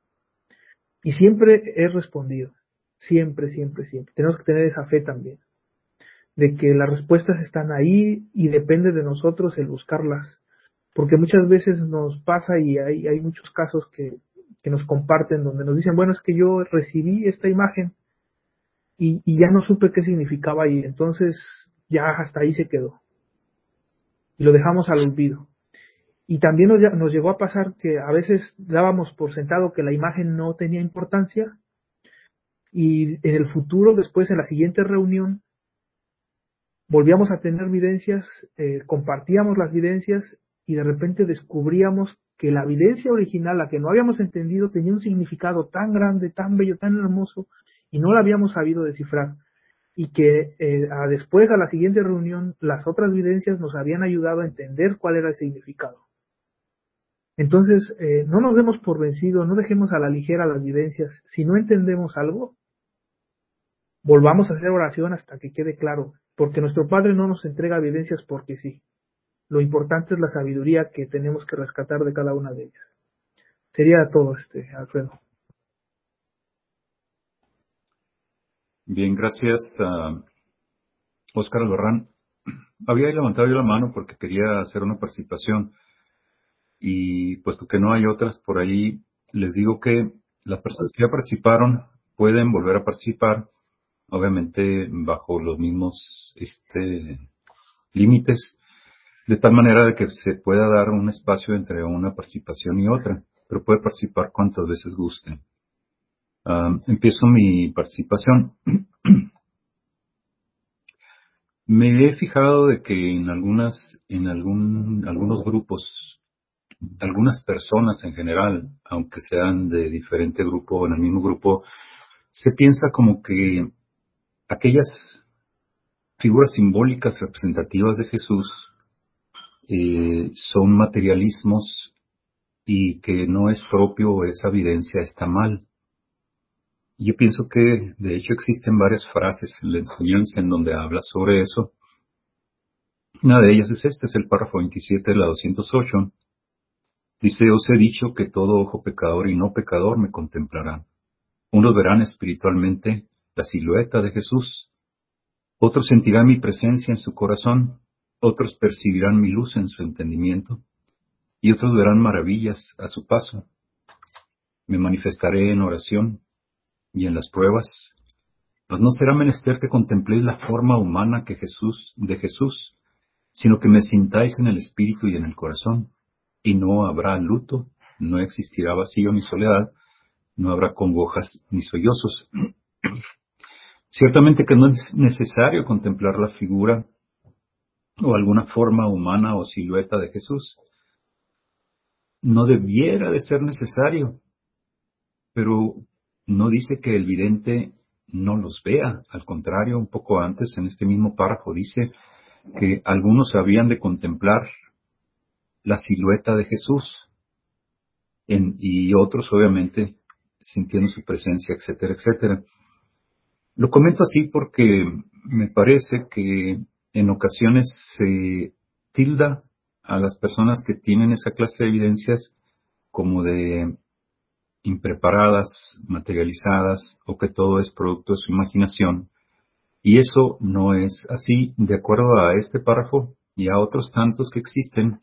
Y siempre he respondido, siempre, siempre, siempre. Tenemos que tener esa fe también, de que las respuestas están ahí y depende de nosotros el buscarlas. Porque muchas veces nos pasa y hay muchos casos que nos comparten donde nos dicen, bueno, es que yo recibí esta imagen y ya no supe qué significaba y entonces ya hasta ahí se quedó. Y lo dejamos al olvido. Y también nos llegó a pasar que a veces dábamos por sentado que la imagen no tenía importancia y en el futuro, después en la siguiente reunión, volvíamos a tener evidencias, compartíamos las evidencias y de repente descubríamos que la evidencia original, la que no habíamos entendido, tenía un significado tan grande, tan bello, tan hermoso y no la habíamos sabido descifrar. Y que después, a la siguiente reunión, las otras evidencias nos habían ayudado a entender cuál era el significado. Entonces, no nos demos por vencidos, no dejemos a la ligera las evidencias. Si no entendemos algo, volvamos a hacer oración hasta que quede claro, porque nuestro Padre no nos entrega evidencias porque sí. Lo importante es la sabiduría que tenemos que rescatar de cada una de ellas. Sería todo, Alfredo. Bien, gracias a Óscar Albarrán. había levantado yo la mano porque quería hacer una participación y puesto que no hay otras por ahí, les digo que las personas que ya participaron pueden volver a participar, obviamente bajo los mismos límites, de tal manera de que se pueda dar un espacio entre una participación y otra, pero puede participar cuantas veces guste. Empiezo mi participación. Me he fijado de que en algunos grupos, algunas personas en general, aunque sean de diferente grupo o en el mismo grupo, se piensa como que aquellas figuras simbólicas representativas de Jesús son materialismos y que no es propio esa evidencia está mal. Yo pienso que de hecho existen varias frases en la enseñanza en donde habla sobre eso. Una de ellas es el párrafo 27 de la 208. Dice, os he dicho que todo ojo pecador y no pecador me contemplará. Unos verán espiritualmente la silueta de Jesús, otros sentirán mi presencia en su corazón, otros percibirán mi luz en su entendimiento, y otros verán maravillas a su paso. Me manifestaré en oración y en las pruebas, mas no será menester que contempléis la forma humana de Jesús, sino que me sintáis en el espíritu y en el corazón, y no habrá luto, no existirá vacío ni soledad, no habrá congojas ni sollozos. Ciertamente que no es necesario contemplar la figura o alguna forma humana o silueta de Jesús. No debiera de ser necesario, pero no dice que el vidente no los vea. Al contrario, un poco antes, en este mismo párrafo, dice que algunos habían de contemplar la silueta de Jesús y otros, obviamente, sintiendo su presencia, etcétera, etcétera. Lo comento así porque me parece que en ocasiones se tilda a las personas que tienen esa clase de evidencias como de impreparadas, materializadas, o que todo es producto de su imaginación. Y eso no es así, de acuerdo a este párrafo y a otros tantos que existen.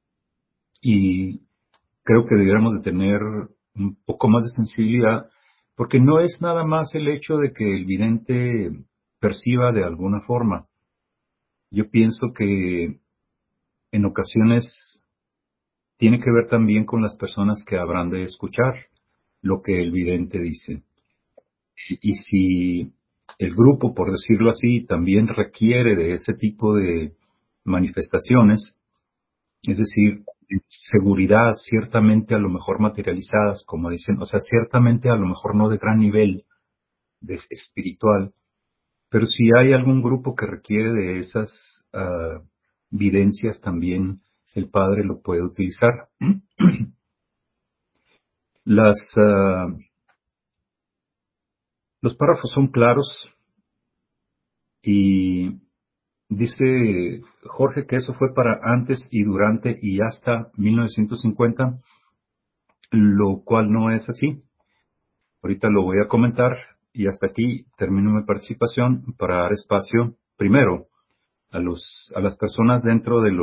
Y creo que deberíamos de tener un poco más de sensibilidad, porque no es nada más el hecho de que el vidente perciba de alguna forma. Yo pienso que en ocasiones tiene que ver también con las personas que habrán de escuchar lo que el vidente dice. Y si el grupo, por decirlo así, también requiere de ese tipo de manifestaciones, es decir, seguridad ciertamente a lo mejor materializadas, como dicen, o sea, ciertamente a lo mejor no de gran nivel espiritual, pero si hay algún grupo que requiere de esas videncias, también el Padre lo puede utilizar. Los párrafos son claros y dice Jorge que eso fue para antes y durante y hasta 1950, lo cual no es así. Ahorita lo voy a comentar y hasta aquí termino mi participación para dar espacio primero a las personas dentro de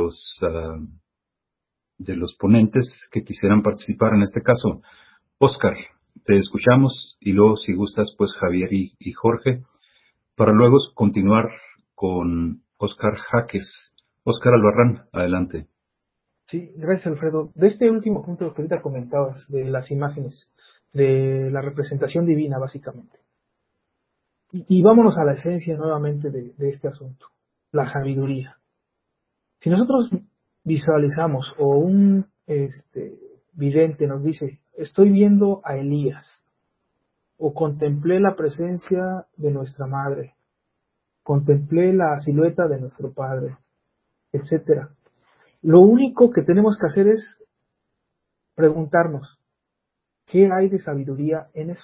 los ponentes que quisieran participar. En este caso, Oscar, te escuchamos y luego si gustas pues Javier y Jorge, para luego continuar con Oscar Jaques. Oscar Albarrán, adelante. Sí, gracias Alfredo. De este último punto que ahorita comentabas, de las imágenes, de la representación divina básicamente. Y vámonos a la esencia nuevamente de este asunto, la sabiduría. Si nosotros visualizamos o un vidente nos dice, estoy viendo a Elías, o contemplé la presencia de nuestra madre, contemplé la silueta de nuestro padre, etcétera. Lo único que tenemos que hacer es preguntarnos, ¿qué hay de sabiduría en eso?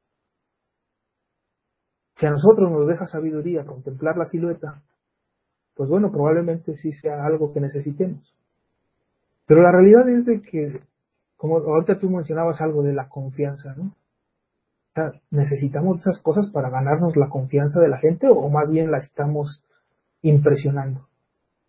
Si a nosotros nos deja sabiduría contemplar la silueta, pues bueno, probablemente sí sea algo que necesitemos. Pero la realidad es de que, como ahorita tú mencionabas algo de la confianza, ¿no? O sea, ¿necesitamos esas cosas para ganarnos la confianza de la gente o más bien la estamos impresionando?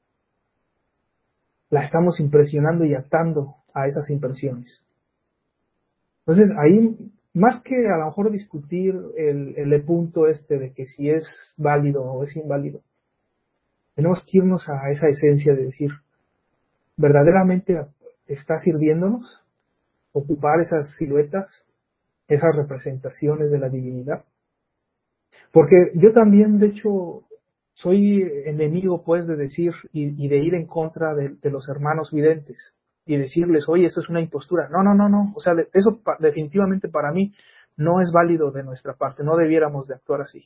la estamos impresionando y atando a esas impresiones. Entonces, ahí, más que a lo mejor discutir el punto de que si es válido o es inválido, tenemos que irnos a esa esencia de decir, ¿verdaderamente está sirviéndonos ocupar esas siluetas, esas representaciones de la divinidad? Porque yo también, de hecho, soy enemigo, pues, de decir y de ir en contra de los hermanos videntes y decirles, oye, esto es una impostura. No, no, no, no. O sea, eso definitivamente para mí no es válido de nuestra parte. No debiéramos de actuar así.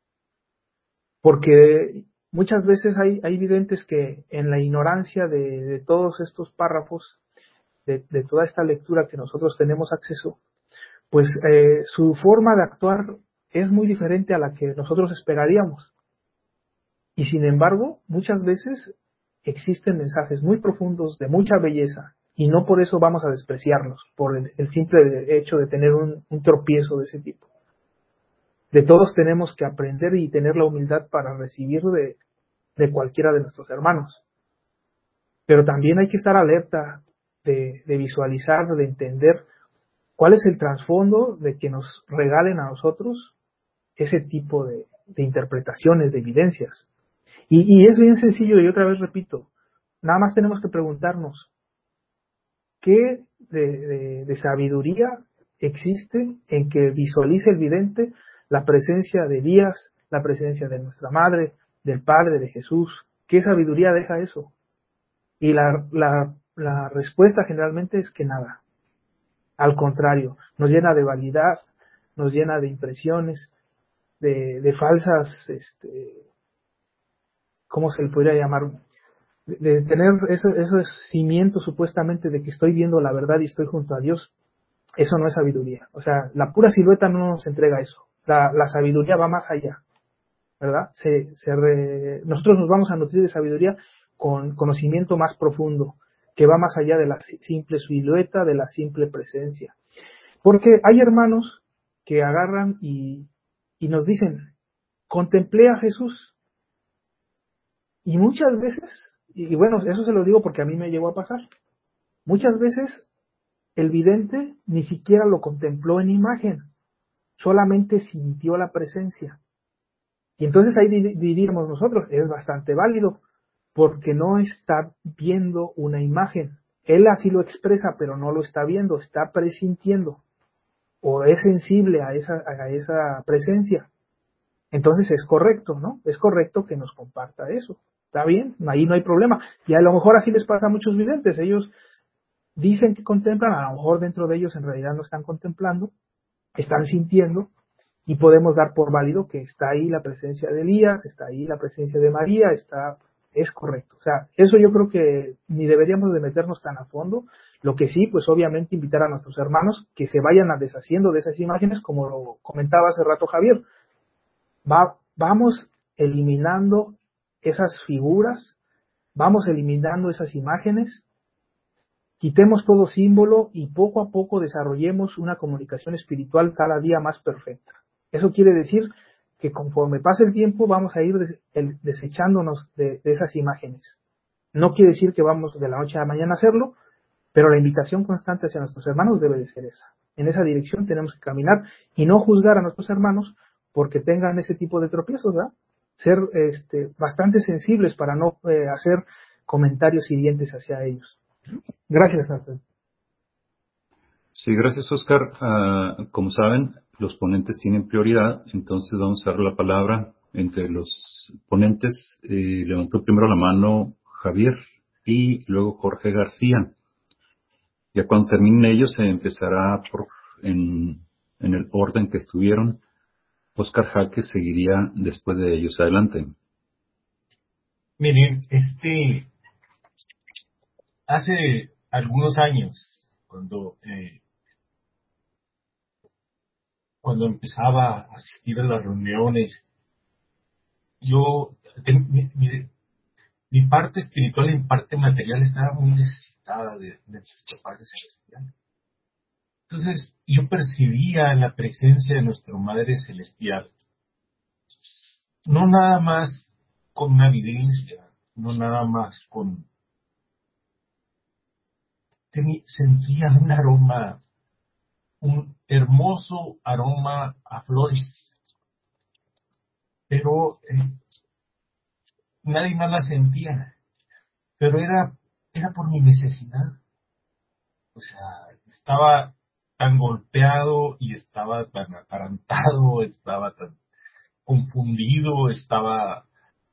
Porque muchas veces hay videntes que en la ignorancia de todos estos párrafos, de toda esta lectura que nosotros tenemos acceso, pues su forma de actuar es muy diferente a la que nosotros esperaríamos. Y sin embargo, muchas veces existen mensajes muy profundos, de mucha belleza, y no por eso vamos a despreciarlos, por el simple hecho de tener un tropiezo de ese tipo. De todos tenemos que aprender y tener la humildad para recibir de cualquiera de nuestros hermanos. Pero también hay que estar alerta de visualizar, de entender cuál es el trasfondo de que nos regalen a nosotros ese tipo de interpretaciones, de evidencias. Y es bien sencillo, y otra vez repito, nada más tenemos que preguntarnos, ¿qué de sabiduría existe en que visualice el vidente la presencia de Elías, la presencia de nuestra Madre, del Padre, de Jesús? ¿Qué sabiduría deja eso? Y la respuesta generalmente es que nada. Al contrario, nos llena de vanidad, nos llena de impresiones, de falsas, ¿cómo se le podría llamar? De tener esos cimientos supuestamente de que estoy viendo la verdad y estoy junto a Dios. Eso no es sabiduría. O sea, la pura silueta no nos entrega eso. La sabiduría va más allá, ¿verdad? Nosotros nos vamos a nutrir de sabiduría con conocimiento más profundo, que va más allá de la simple silueta, de la simple presencia. Porque hay hermanos que agarran y nos dicen, contemplé a Jesús. Y muchas veces, y bueno, eso se lo digo porque a mí me llegó a pasar, muchas veces el vidente ni siquiera lo contempló en imagen, solamente sintió la presencia. Y entonces ahí diríamos nosotros, es bastante válido, porque no está viendo una imagen. Él así lo expresa, pero no lo está viendo, está presintiendo, o es sensible a esa presencia. Entonces es correcto, ¿no? Es correcto que nos comparta eso. Está bien, ahí no hay problema. Y a lo mejor así les pasa a muchos videntes. Ellos dicen que contemplan, a lo mejor dentro de ellos en realidad no están contemplando, están sintiendo, y podemos dar por válido que está ahí la presencia de Elías, está ahí la presencia de María, es correcto. O sea, eso yo creo que ni deberíamos de meternos tan a fondo. Lo que sí, pues obviamente invitar a nuestros hermanos que se vayan deshaciendo de esas imágenes, como lo comentaba hace rato Javier. Vamos eliminando esas figuras, vamos eliminando esas imágenes, quitemos todo símbolo y poco a poco desarrollemos una comunicación espiritual cada día más perfecta. Eso quiere decir que conforme pase el tiempo vamos a ir desechándonos de esas imágenes. No quiere decir que vamos de la noche a la mañana a hacerlo, pero la invitación constante hacia nuestros hermanos debe de ser esa. En esa dirección tenemos que caminar y no juzgar a nuestros hermanos porque tengan ese tipo de tropiezos, ¿verdad? Ser bastante sensibles para no hacer comentarios hirientes hacia ellos. Gracias, Alfredo. Sí, gracias, Oscar. Como saben, los ponentes tienen prioridad, entonces vamos a dar la palabra entre los ponentes. Levantó primero la mano Javier y luego Jorge García. Ya cuando terminen ellos se empezará en el orden que estuvieron. Oscar Jaque seguiría después de ellos. Adelante. Miren, hace algunos años, cuando empezaba a asistir a las reuniones, mi parte espiritual y mi parte material estaba muy necesitada de nuestro Padre Celestial. Entonces, yo percibía la presencia de nuestra Madre Celestial, no nada más con una evidencia, no nada más con sentía un aroma, un hermoso aroma a flores, pero nadie más la sentía, pero era por mi necesidad. O sea, estaba tan golpeado y estaba tan atarantado, estaba tan confundido, estaba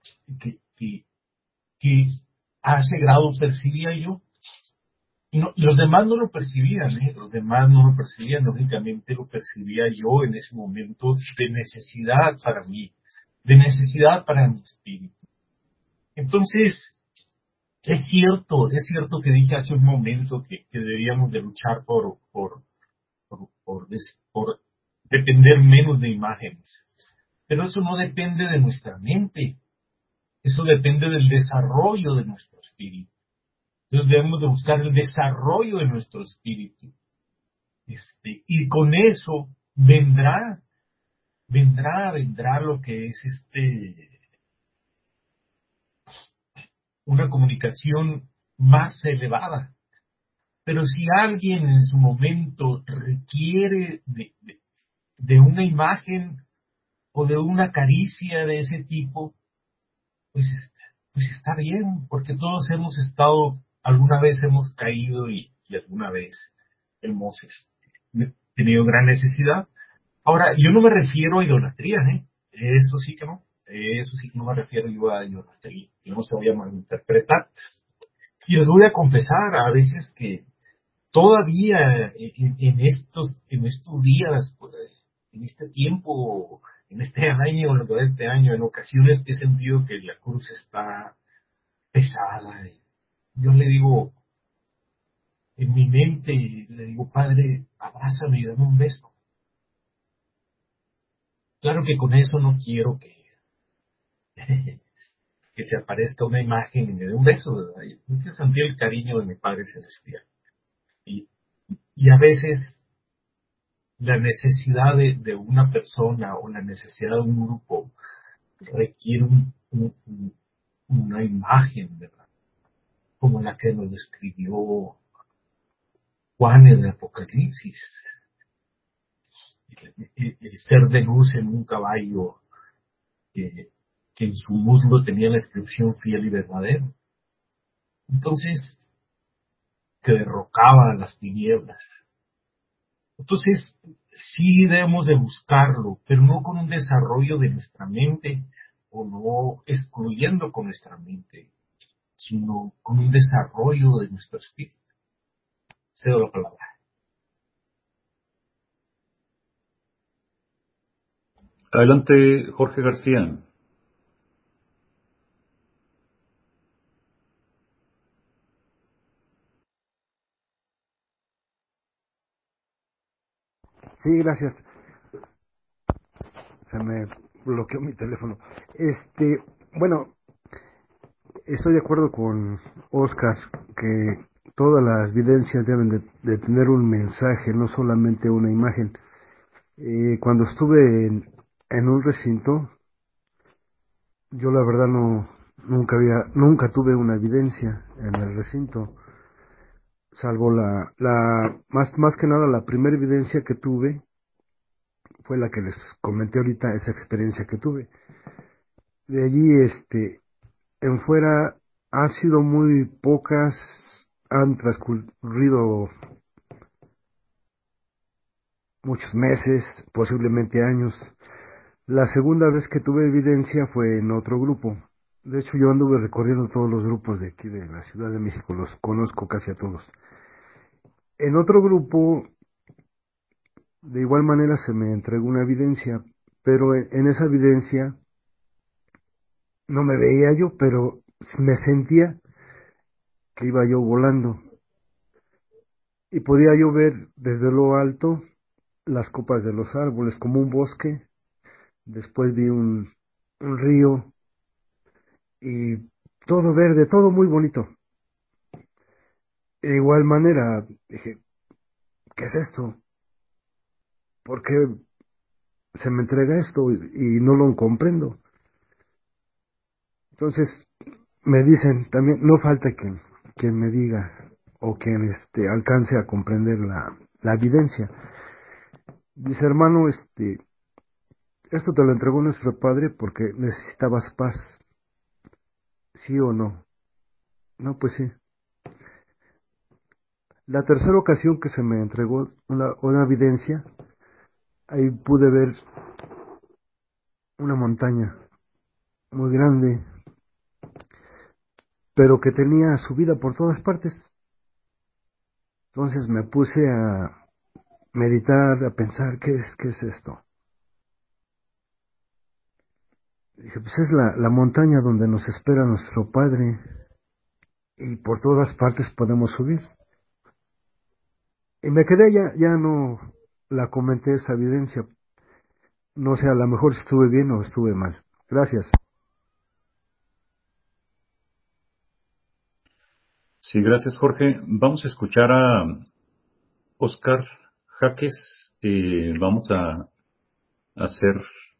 que a ese grado percibía yo. Y los demás no lo percibían, ¿eh? Los demás no lo percibían, lógicamente lo percibía yo en ese momento de necesidad para mí, de necesidad para mi espíritu. Entonces, es cierto que dije hace un momento que deberíamos de luchar por depender menos de imágenes. Pero eso no depende de nuestra mente, eso depende del desarrollo de nuestro espíritu. Entonces debemos de buscar el desarrollo de nuestro espíritu. Y con eso vendrá lo que es una comunicación más elevada. Pero si alguien en su momento requiere de una imagen o de una caricia de ese tipo, pues está bien, porque todos alguna vez hemos caído y alguna vez hemos tenido gran necesidad. Ahora, yo no me refiero a idolatría, ¿eh? Eso sí que no. Eso sí que no me refiero yo a idolatría, que no se vaya a malinterpretar. Y les voy a confesar a veces que todavía en estos días, pues, en este tiempo, en este año, en lo que va de este año, en ocasiones he sentido que la cruz está pesada. Yo le digo, en mi mente, le digo, Padre, abrázame y dame un beso. Claro que con eso no quiero que se aparezca una imagen y me dé un beso, ¿verdad? Yo quiero sentir el cariño de mi Padre Celestial. Y, y a veces la necesidad de una persona o la necesidad de un grupo requiere una imagen, ¿verdad? Como la que nos describió Juan en el Apocalipsis. El ser de luz en un caballo que en su muslo tenía la inscripción fiel y verdadero. Entonces, que derrocaba las tinieblas. Entonces, sí debemos de buscarlo, pero no con un desarrollo de nuestra mente o no excluyendo con nuestra mente, sino con un desarrollo de nuestro espíritu. Cedo la palabra. Adelante, Jorge García. Sí, gracias. Se me bloqueó mi teléfono. Bueno, estoy de acuerdo con Oscar que todas las evidencias deben de tener un mensaje, no solamente una imagen. Cuando estuve en un recinto, yo la verdad nunca tuve una evidencia en el recinto, salvo más que nada la primera evidencia que tuve fue la que les comenté ahorita, esa experiencia que tuve. De allí, en fuera han sido muy pocas, han transcurrido muchos meses, posiblemente años. La segunda vez que tuve evidencia fue en otro grupo. De hecho, yo anduve recorriendo todos los grupos de aquí de la Ciudad de México, los conozco casi a todos. En otro grupo, de igual manera se me entregó una evidencia, pero en esa evidencia no me veía yo, pero me sentía que iba yo volando y podía yo ver desde lo alto las copas de los árboles como un bosque. Después vi un río y todo verde, todo muy bonito. De igual manera dije, ¿qué es esto? ¿Por qué se me entrega esto y no lo comprendo? Entonces me dicen también, no falta quien me diga, o quien alcance a comprender la evidencia. Dice, hermano, esto te lo entregó nuestro Padre porque necesitabas paz. ¿Sí o no? No, pues sí. La tercera ocasión que se me entregó una evidencia, ahí pude ver una montaña muy grande, pero que tenía subida por todas partes. Entonces me puse a meditar, a pensar, ¿qué es esto? Dije, pues es la montaña donde nos espera nuestro Padre y por todas partes podemos subir. Y me quedé, ya no la comenté esa evidencia. No sé, a lo mejor estuve bien o estuve mal. Gracias. Sí, gracias, Jorge. Vamos a escuchar a Oscar Jaques. Vamos a hacer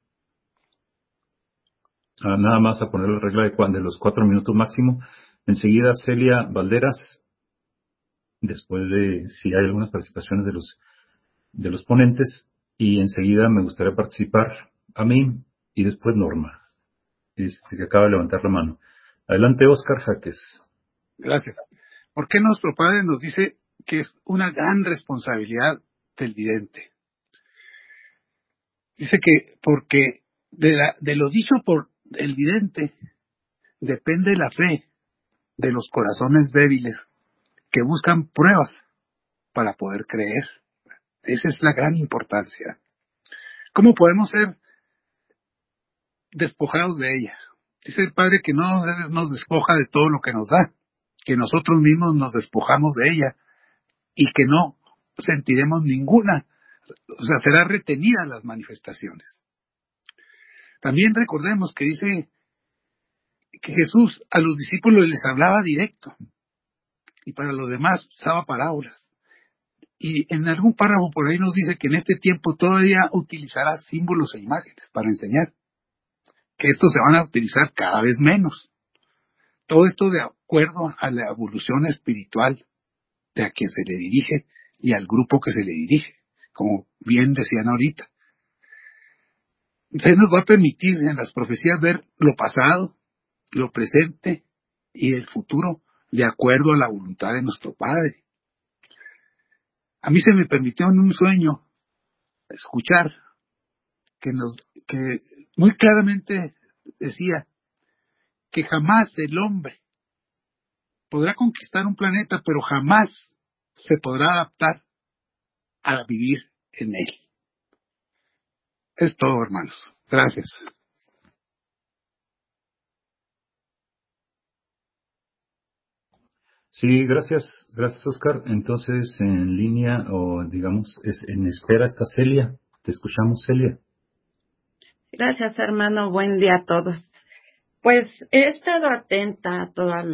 nada más a poner la regla de los 4 minutos máximo. Enseguida Celia Valderas, después de si hay algunas participaciones de los ponentes, y enseguida me gustaría participar a mí y después Norma, que acaba de levantar la mano. Adelante, Oscar Jaques. Gracias. ¿Por qué nuestro Padre nos dice que es una gran responsabilidad del vidente? Dice que porque de lo dicho por el vidente depende la fe de los corazones débiles que buscan pruebas para poder creer. Esa es la gran importancia. ¿Cómo podemos ser despojados de ella? Dice el Padre que no nos despoja de todo lo que nos da, que nosotros mismos nos despojamos de ella y que no sentiremos ninguna, o sea, será retenida las manifestaciones. También recordemos que dice que Jesús a los discípulos les hablaba directo y para los demás usaba parábolas. Y en algún párrafo por ahí nos dice que en este tiempo todavía utilizará símbolos e imágenes para enseñar, que estos se van a utilizar cada vez menos. Todo esto de acuerdo a la evolución espiritual de a quien se le dirige y al grupo que se le dirige, como bien decían ahorita. Entonces nos va a permitir en las profecías ver lo pasado, lo presente y el futuro de acuerdo a la voluntad de nuestro Padre. A mí se me permitió en un sueño escuchar que muy claramente decía que jamás el hombre podrá conquistar un planeta, pero jamás se podrá adaptar a vivir en él. Es todo, hermanos. Gracias. Sí, gracias, Oscar. Entonces, en línea o digamos, en espera está Celia. Te escuchamos, Celia. Gracias, hermano. Buen día a todos. Pues he estado atenta a todas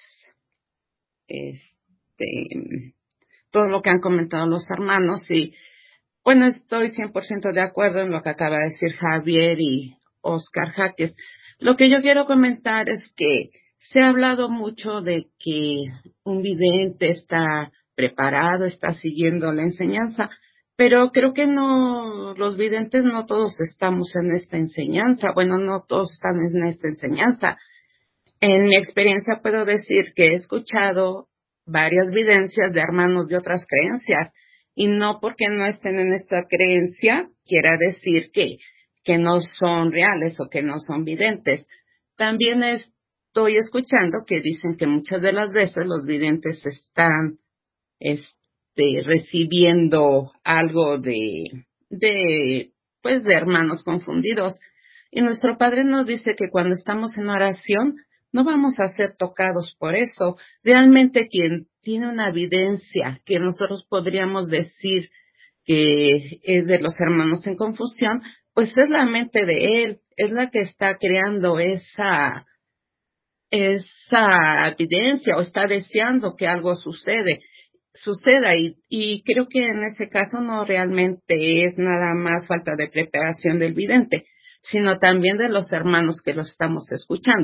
todo lo que han comentado los hermanos y, bueno, estoy 100% de acuerdo en lo que acaba de decir Javier y Oscar Jaques. Lo que yo quiero comentar es que se ha hablado mucho de que un vidente está preparado, está siguiendo la enseñanza, pero creo que no, los videntes no todos estamos en esta enseñanza. Bueno, no todos están en esta enseñanza. En mi experiencia puedo decir que he escuchado varias videncias de hermanos de otras creencias y no porque no estén en esta creencia quiera decir que no son reales o que no son videntes. También estoy escuchando que dicen que muchas de las veces los videntes están recibiendo algo pues de hermanos confundidos. Y nuestro Padre nos dice que cuando estamos en oración no vamos a ser tocados por eso. Realmente quien tiene una evidencia que nosotros podríamos decir que es de los hermanos en confusión, pues es la mente de él, es la que está creando esa evidencia o está deseando que algo suceda y creo que en ese caso no realmente es nada más falta de preparación del vidente, sino también de los hermanos que lo estamos escuchando,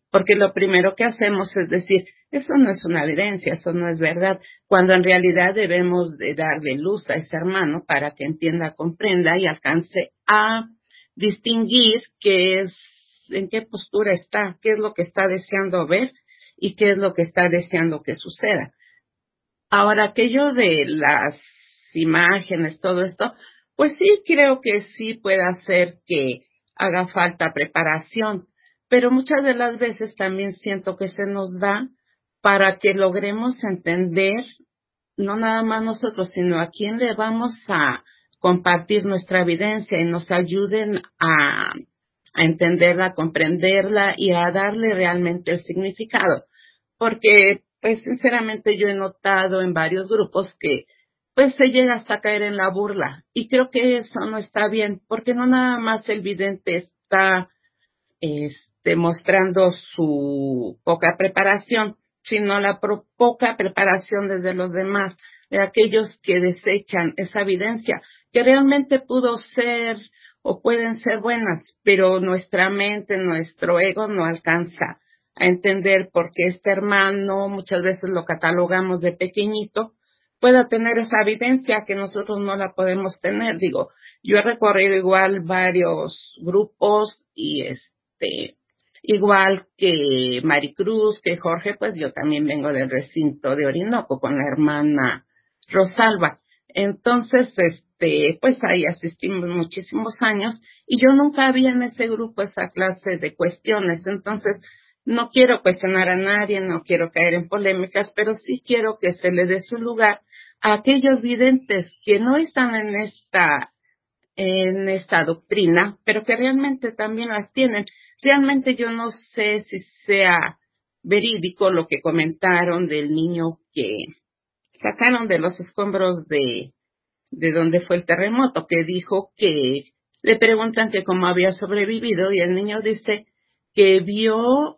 porque lo primero que hacemos es decir, eso no es una evidencia, eso no es verdad, cuando en realidad debemos de darle luz a ese hermano para que entienda, comprenda y alcance a distinguir qué es, en qué postura está, qué es lo que está deseando ver y qué es lo que está deseando que suceda. Ahora, aquello de las imágenes, todo esto, pues sí creo que sí puede hacer que haga falta preparación, pero muchas de las veces también siento que se nos da para que logremos entender, no nada más nosotros, sino a quién le vamos a compartir nuestra evidencia y nos ayuden a entenderla, a comprenderla y a darle realmente el significado. Porque, pues, sinceramente yo he notado en varios grupos que, pues, se llega hasta caer en la burla. Y creo que eso no está bien, porque no nada más el vidente está, mostrando su poca preparación, sino la poca preparación desde los demás, de aquellos que desechan esa evidencia, que realmente pudo ser o pueden ser buenas, pero nuestra mente, nuestro ego no alcanza a entender por qué este hermano, muchas veces lo catalogamos de pequeñito, pueda tener esa evidencia que nosotros no la podemos tener. Digo, yo he recorrido igual varios grupos y igual que Maricruz, que Jorge, pues yo también vengo del recinto de Orinoco con la hermana Rosalba. Entonces, pues ahí asistimos muchísimos años y yo nunca había en ese grupo esa clase de cuestiones. Entonces, no quiero cuestionar a nadie, no quiero caer en polémicas, pero sí quiero que se le dé su lugar a aquellos videntes que no están en esta doctrina, pero que realmente también las tienen. Realmente yo no sé si sea verídico lo que comentaron del niño que sacaron de los escombros de donde fue el terremoto, que dijo que le preguntan que cómo había sobrevivido y el niño dice que vio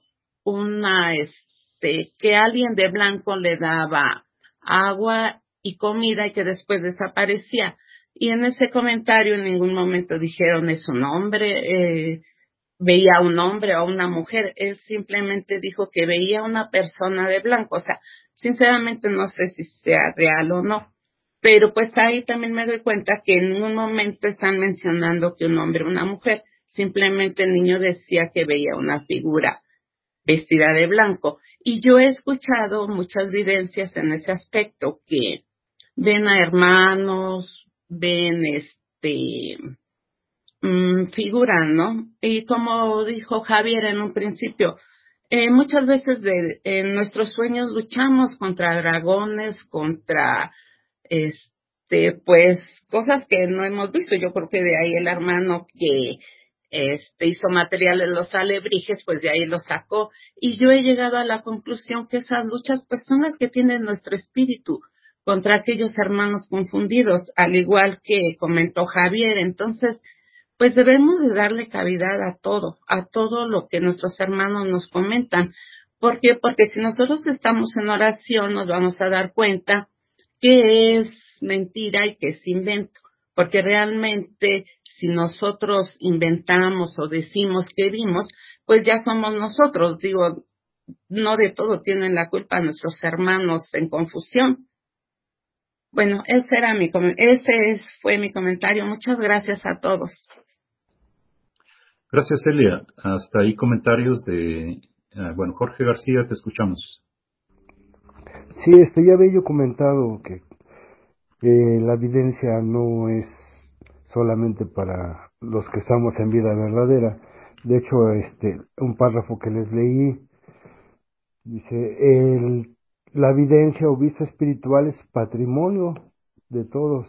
que alguien de blanco le daba agua y comida y que después desaparecía. Y en ese comentario en ningún momento dijeron es un hombre, veía a un hombre o a una mujer. Él simplemente dijo que veía a una persona de blanco. O sea, sinceramente no sé si sea real o no. Pero pues ahí también me doy cuenta que en ningún momento están mencionando que un hombre o una mujer. Simplemente el niño decía que veía una figura vestida de blanco. Y yo he escuchado muchas vivencias en ese aspecto, que ven a hermanos, ven figuran, ¿no? Y como dijo Javier en un principio, muchas veces en nuestros sueños luchamos contra dragones, contra, pues, cosas que no hemos visto. Yo creo que de ahí el hermano que, hizo materiales los alebrijes, pues de ahí lo sacó. Y yo he llegado a la conclusión que esas luchas, pues, son las que tiene nuestro espíritu contra aquellos hermanos confundidos, al igual que comentó Javier. Entonces, pues debemos de darle cavidad a todo lo que nuestros hermanos nos comentan. ¿Por qué? Porque si nosotros estamos en oración, nos vamos a dar cuenta que es mentira y que es invento. Porque realmente, si nosotros inventamos o decimos que vimos, pues ya somos nosotros. Digo, no de todo tienen la culpa nuestros hermanos en confusión. Bueno, fue mi comentario. Muchas gracias a todos. Gracias, Celia. Hasta ahí comentarios de... Jorge García, te escuchamos. Sí, ya había yo comentado que la evidencia no es solamente para los que estamos en vida verdadera. De hecho, un párrafo que les leí dice, la evidencia o vista espiritual es patrimonio de todos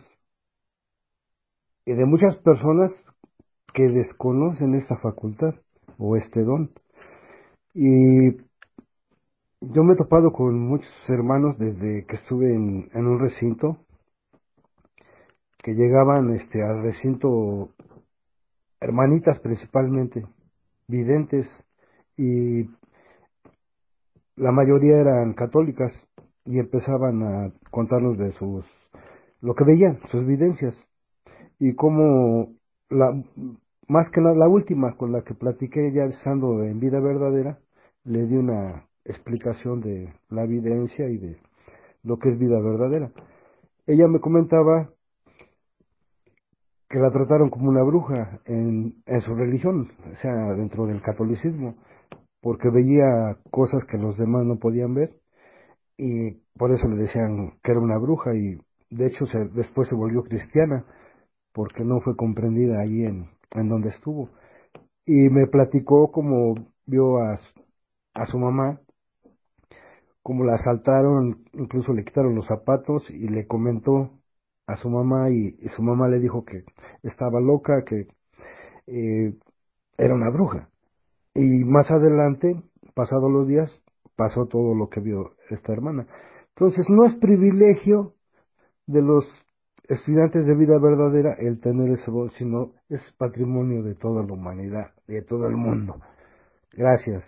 y de muchas personas que desconocen esta facultad o este don. Y yo me he topado con muchos hermanos desde que estuve en un recinto, que llegaban al recinto, hermanitas principalmente, videntes, y la mayoría eran católicas, y empezaban a contarnos de lo que veían, sus vivencias, y como más que nada, la última con la que platiqué ya estando en vida verdadera, le di una explicación de la evidencia y de lo que es vida verdadera. Ella me comentaba que la trataron como una bruja en su religión, o sea, dentro del catolicismo, porque veía cosas que los demás no podían ver y por eso le decían que era una bruja y de hecho después se volvió cristiana porque no fue comprendida allí en donde estuvo. Y me platicó cómo vio a su mamá, cómo la asaltaron, incluso le quitaron los zapatos y le comentó a su mamá y su mamá le dijo que estaba loca, que eh, era una bruja. Y más adelante, pasados los días, pasó todo lo que vio esta hermana. Entonces, no es privilegio de los estudiantes de vida verdadera el tener ese voz, sino es patrimonio de toda la humanidad, de todo el mundo. Gracias.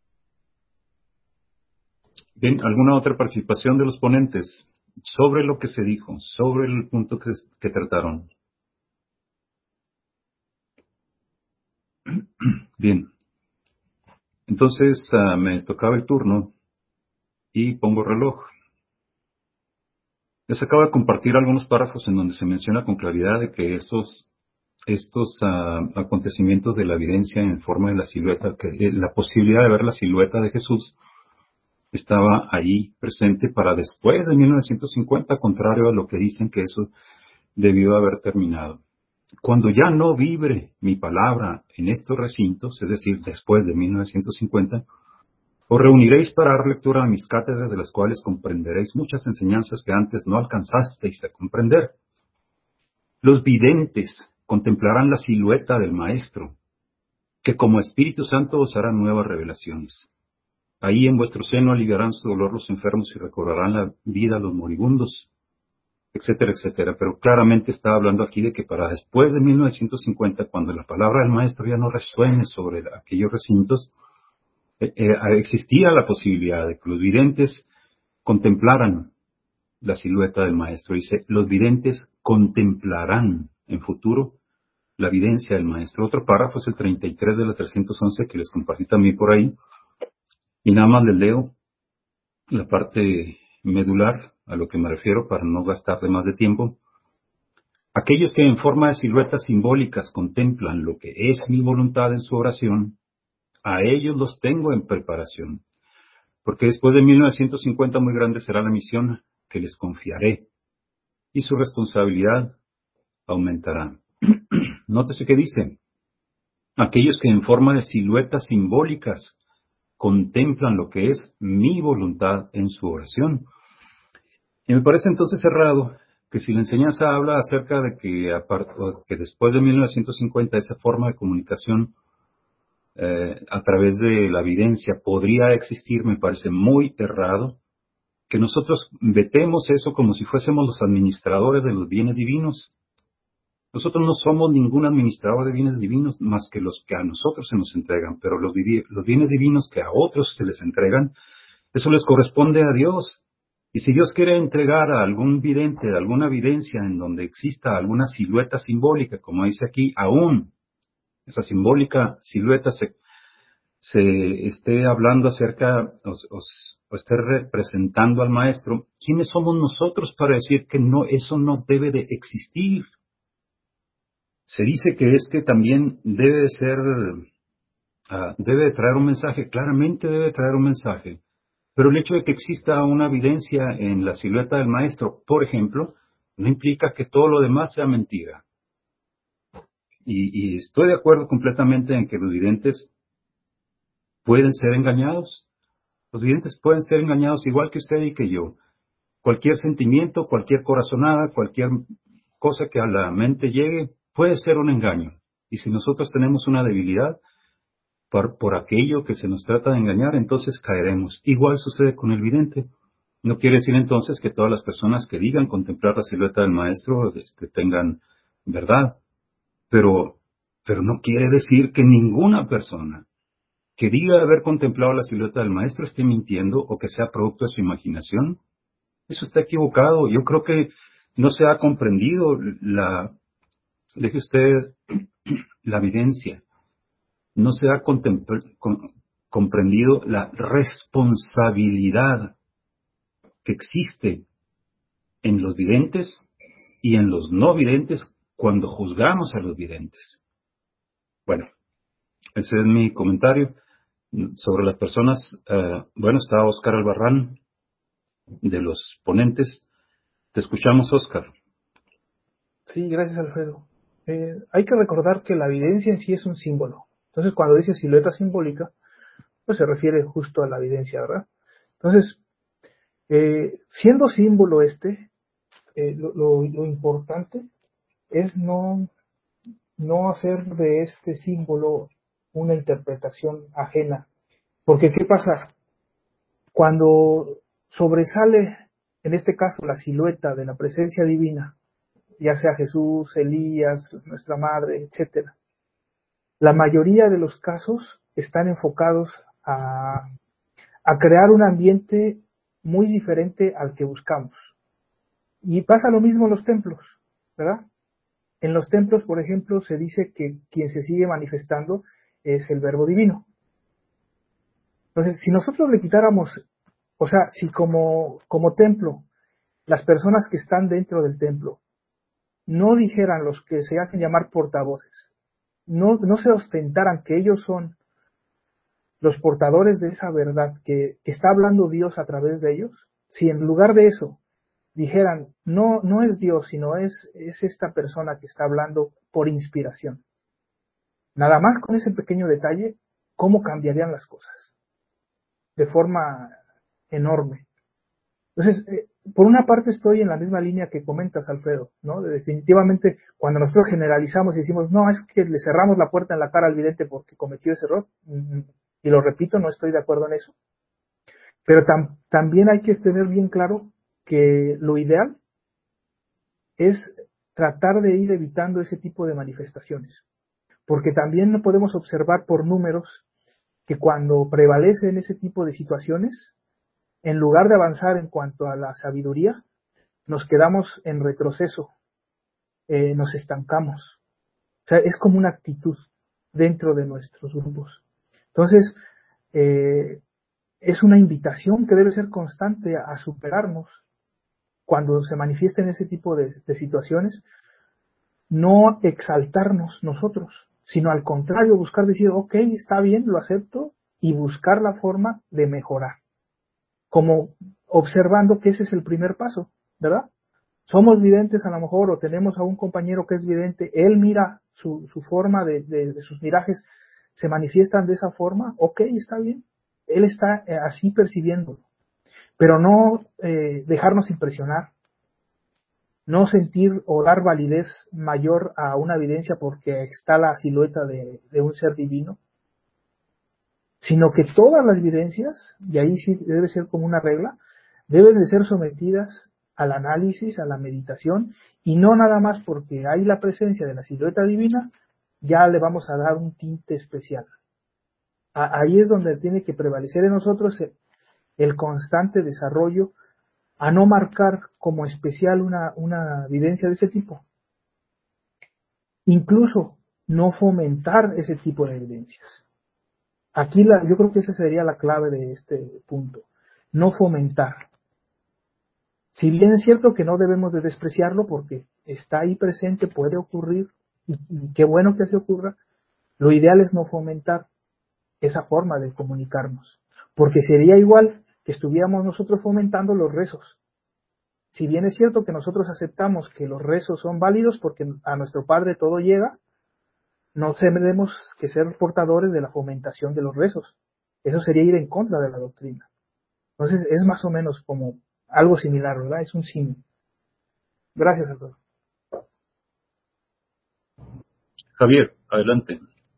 Bien, ¿alguna otra participación de los ponentes sobre lo que se dijo, sobre el punto que trataron? Bien, entonces me tocaba el turno y pongo reloj. Les acabo de compartir algunos párrafos en donde se menciona con claridad de que estos acontecimientos de la evidencia en forma de la silueta, que la posibilidad de ver la silueta de Jesús estaba ahí presente para después de 1950, contrario a lo que dicen que eso debió haber terminado. Cuando ya no vibre mi palabra en estos recintos, es decir, después de 1950, os reuniréis para dar lectura a mis cátedras, de las cuales comprenderéis muchas enseñanzas que antes no alcanzasteis a comprender. Los videntes contemplarán la silueta del Maestro, que como Espíritu Santo os hará nuevas revelaciones. Ahí en vuestro seno aliviarán su dolor los enfermos y recobrarán la vida a los moribundos, etcétera, etcétera. Pero claramente está hablando aquí de que para después de 1950, cuando la palabra del Maestro ya no resuene sobre aquellos recintos, existía la posibilidad de que los videntes contemplaran la silueta del Maestro. Dice, los videntes contemplarán en futuro la evidencia del Maestro. Otro párrafo es el 33 de la 311 que les compartí también por ahí. Y nada más les leo la parte medular, a lo que me refiero para no gastar de más de tiempo. Aquellos que en forma de siluetas simbólicas contemplan lo que es mi voluntad en su oración, a ellos los tengo en preparación, porque después de 1950 muy grande será la misión que les confiaré, y su responsabilidad aumentará. Nótese que dice, aquellos que en forma de siluetas simbólicas contemplan lo que es mi voluntad en su oración. Y me parece entonces errado que si la enseñanza habla acerca de que después de 1950 esa forma de comunicación a través de la evidencia podría existir, me parece muy errado que nosotros vetemos eso como si fuésemos los administradores de los bienes divinos. Nosotros no somos ningún administrador de bienes divinos más que los que a nosotros se nos entregan, pero los bienes divinos que a otros se les entregan, eso les corresponde a Dios. Y si Dios quiere entregar a algún vidente alguna evidencia en donde exista alguna silueta simbólica, como dice aquí, aún esa simbólica silueta se esté hablando acerca o esté representando al Maestro, ¿quiénes somos nosotros para decir que no, eso no debe de existir? Se dice que también debe de ser, debe de traer un mensaje, claramente debe de traer un mensaje, pero el hecho de que exista una evidencia en la silueta del Maestro, por ejemplo, no implica que todo lo demás sea mentira. Y estoy de acuerdo completamente en que los videntes pueden ser engañados. Los videntes pueden ser engañados igual que usted y que yo. Cualquier sentimiento, cualquier corazonada, cualquier cosa que a la mente llegue, puede ser un engaño. Y si nosotros tenemos una debilidad por aquello que se nos trata de engañar, entonces caeremos. Igual sucede con el vidente. No quiere decir entonces que todas las personas que digan contemplar la silueta del Maestro tengan verdad. Pero no quiere decir que ninguna persona que diga haber contemplado la silueta del Maestro esté mintiendo o que sea producto de su imaginación. Eso está equivocado. Yo creo que no se ha comprendido deje usted, la evidencia. No se ha comprendido la responsabilidad que existe en los videntes y en los no videntes cuando juzgamos a los videntes. Bueno, ese es mi comentario sobre las personas. Bueno, está Óscar Albarrán, de los ponentes. Te escuchamos, Óscar. Sí, gracias, Alfredo. Hay que recordar que la evidencia en sí es un símbolo. Entonces, cuando dice silueta simbólica, pues se refiere justo a la evidencia, ¿verdad? Entonces, siendo símbolo lo importante es no hacer de este símbolo una interpretación ajena. Porque, ¿qué pasa? Cuando sobresale, en este caso, la silueta de la presencia divina, ya sea Jesús, Elías, nuestra Madre, etcétera, la mayoría de los casos están enfocados a crear un ambiente muy diferente al que buscamos. Y pasa lo mismo en los templos, ¿verdad? En los templos, por ejemplo, se dice que quien se sigue manifestando es el Verbo Divino. Entonces, si nosotros le quitáramos, o sea, si como templo, las personas que están dentro del templo no dijeran, los que se hacen llamar portavoces, no se ostentaran que ellos son los portadores de esa verdad que está hablando Dios a través de ellos, si en lugar de eso dijeran, no es Dios, sino es esta persona que está hablando por inspiración. Nada más con ese pequeño detalle, ¿cómo cambiarían las cosas? De forma enorme. Entonces, por una parte estoy en la misma línea que comentas, Alfredo, ¿no? Definitivamente, cuando nosotros generalizamos y decimos, no, es que le cerramos la puerta en la cara al vidente porque cometió ese error, y lo repito, no estoy de acuerdo en eso. Pero también hay que tener bien claro que lo ideal es tratar de ir evitando ese tipo de manifestaciones. Porque también no podemos observar por números que cuando prevalecen ese tipo de situaciones, en lugar de avanzar en cuanto a la sabiduría, nos quedamos en retroceso, nos estancamos. O sea, es como una actitud dentro de nuestros grupos. Entonces, es una invitación que debe ser constante a superarnos cuando se manifiesten ese tipo de situaciones, no exaltarnos nosotros, sino al contrario, buscar decir, ok, está bien, lo acepto, y buscar la forma de mejorar, como observando que ese es el primer paso, ¿verdad? Somos videntes a lo mejor, o tenemos a un compañero que es vidente, él mira su forma de sus mirajes, se manifiestan de esa forma, ok, está bien, él está así percibiéndolo, pero no dejarnos impresionar, no sentir o dar validez mayor a una evidencia porque está la silueta de un ser divino, sino que todas las evidencias, y ahí sí debe ser como una regla, deben de ser sometidas al análisis, a la meditación, y no nada más porque hay la presencia de la silueta divina, ya le vamos a dar un tinte especial. Ahí es donde tiene que prevalecer en nosotros el constante desarrollo a no marcar como especial una evidencia de ese tipo. Incluso no fomentar ese tipo de evidencias. Aquí yo creo que esa sería la clave de este punto. No fomentar. Si bien es cierto que no debemos de despreciarlo porque está ahí presente, puede ocurrir, y qué bueno que así ocurra, lo ideal es no fomentar esa forma de comunicarnos. Porque sería igual que estuviéramos nosotros fomentando los rezos. Si bien es cierto que nosotros aceptamos que los rezos son válidos porque a nuestro Padre todo llega, no tenemos que ser portadores de la fomentación de los rezos. Eso sería ir en contra de la doctrina. Entonces es más o menos como algo similar, ¿verdad? Es un símil. Gracias a todos. Javier, adelante.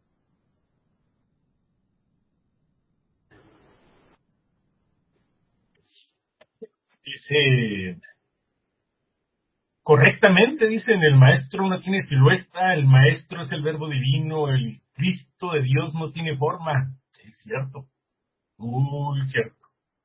Dice, correctamente dicen, el maestro no tiene silueta, el maestro es el verbo divino, el Cristo de Dios no tiene forma. Sí, es cierto, muy cierto.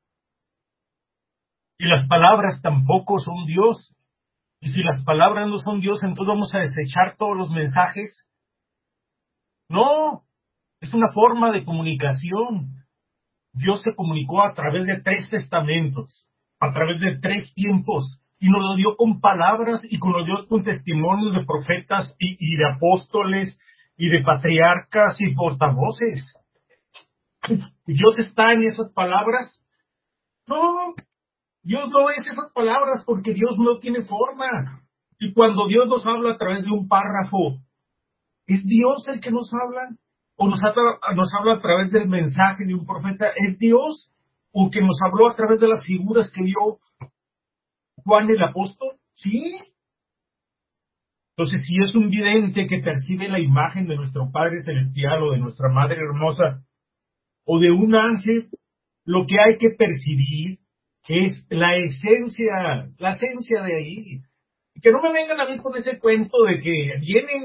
Y las palabras tampoco son Dios. Y si las palabras no son Dios, entonces vamos a desechar todos los mensajes. No, es una forma de comunicación. Dios se comunicó a través de 3 testamentos, a través de 3 tiempos, y nos lo dio con palabras y nos lo dio con testimonios de profetas y de apóstoles y de patriarcas y portavoces. ¿Y Dios está en esas palabras? No, Dios no es esas palabras porque Dios no tiene forma. Y cuando Dios nos habla a través de un párrafo, ¿es Dios el que nos habla? ¿O nos habla a través del mensaje de un profeta? ¿Es Dios? ¿O que nos habló a través de las figuras que vio Juan el apóstol? Sí. Entonces, si es un vidente que percibe la imagen de nuestro Padre Celestial o de nuestra Madre Hermosa o de un ángel, lo que hay que percibir es la esencia de ahí. Y que no me vengan a mí con ese cuento de que vienen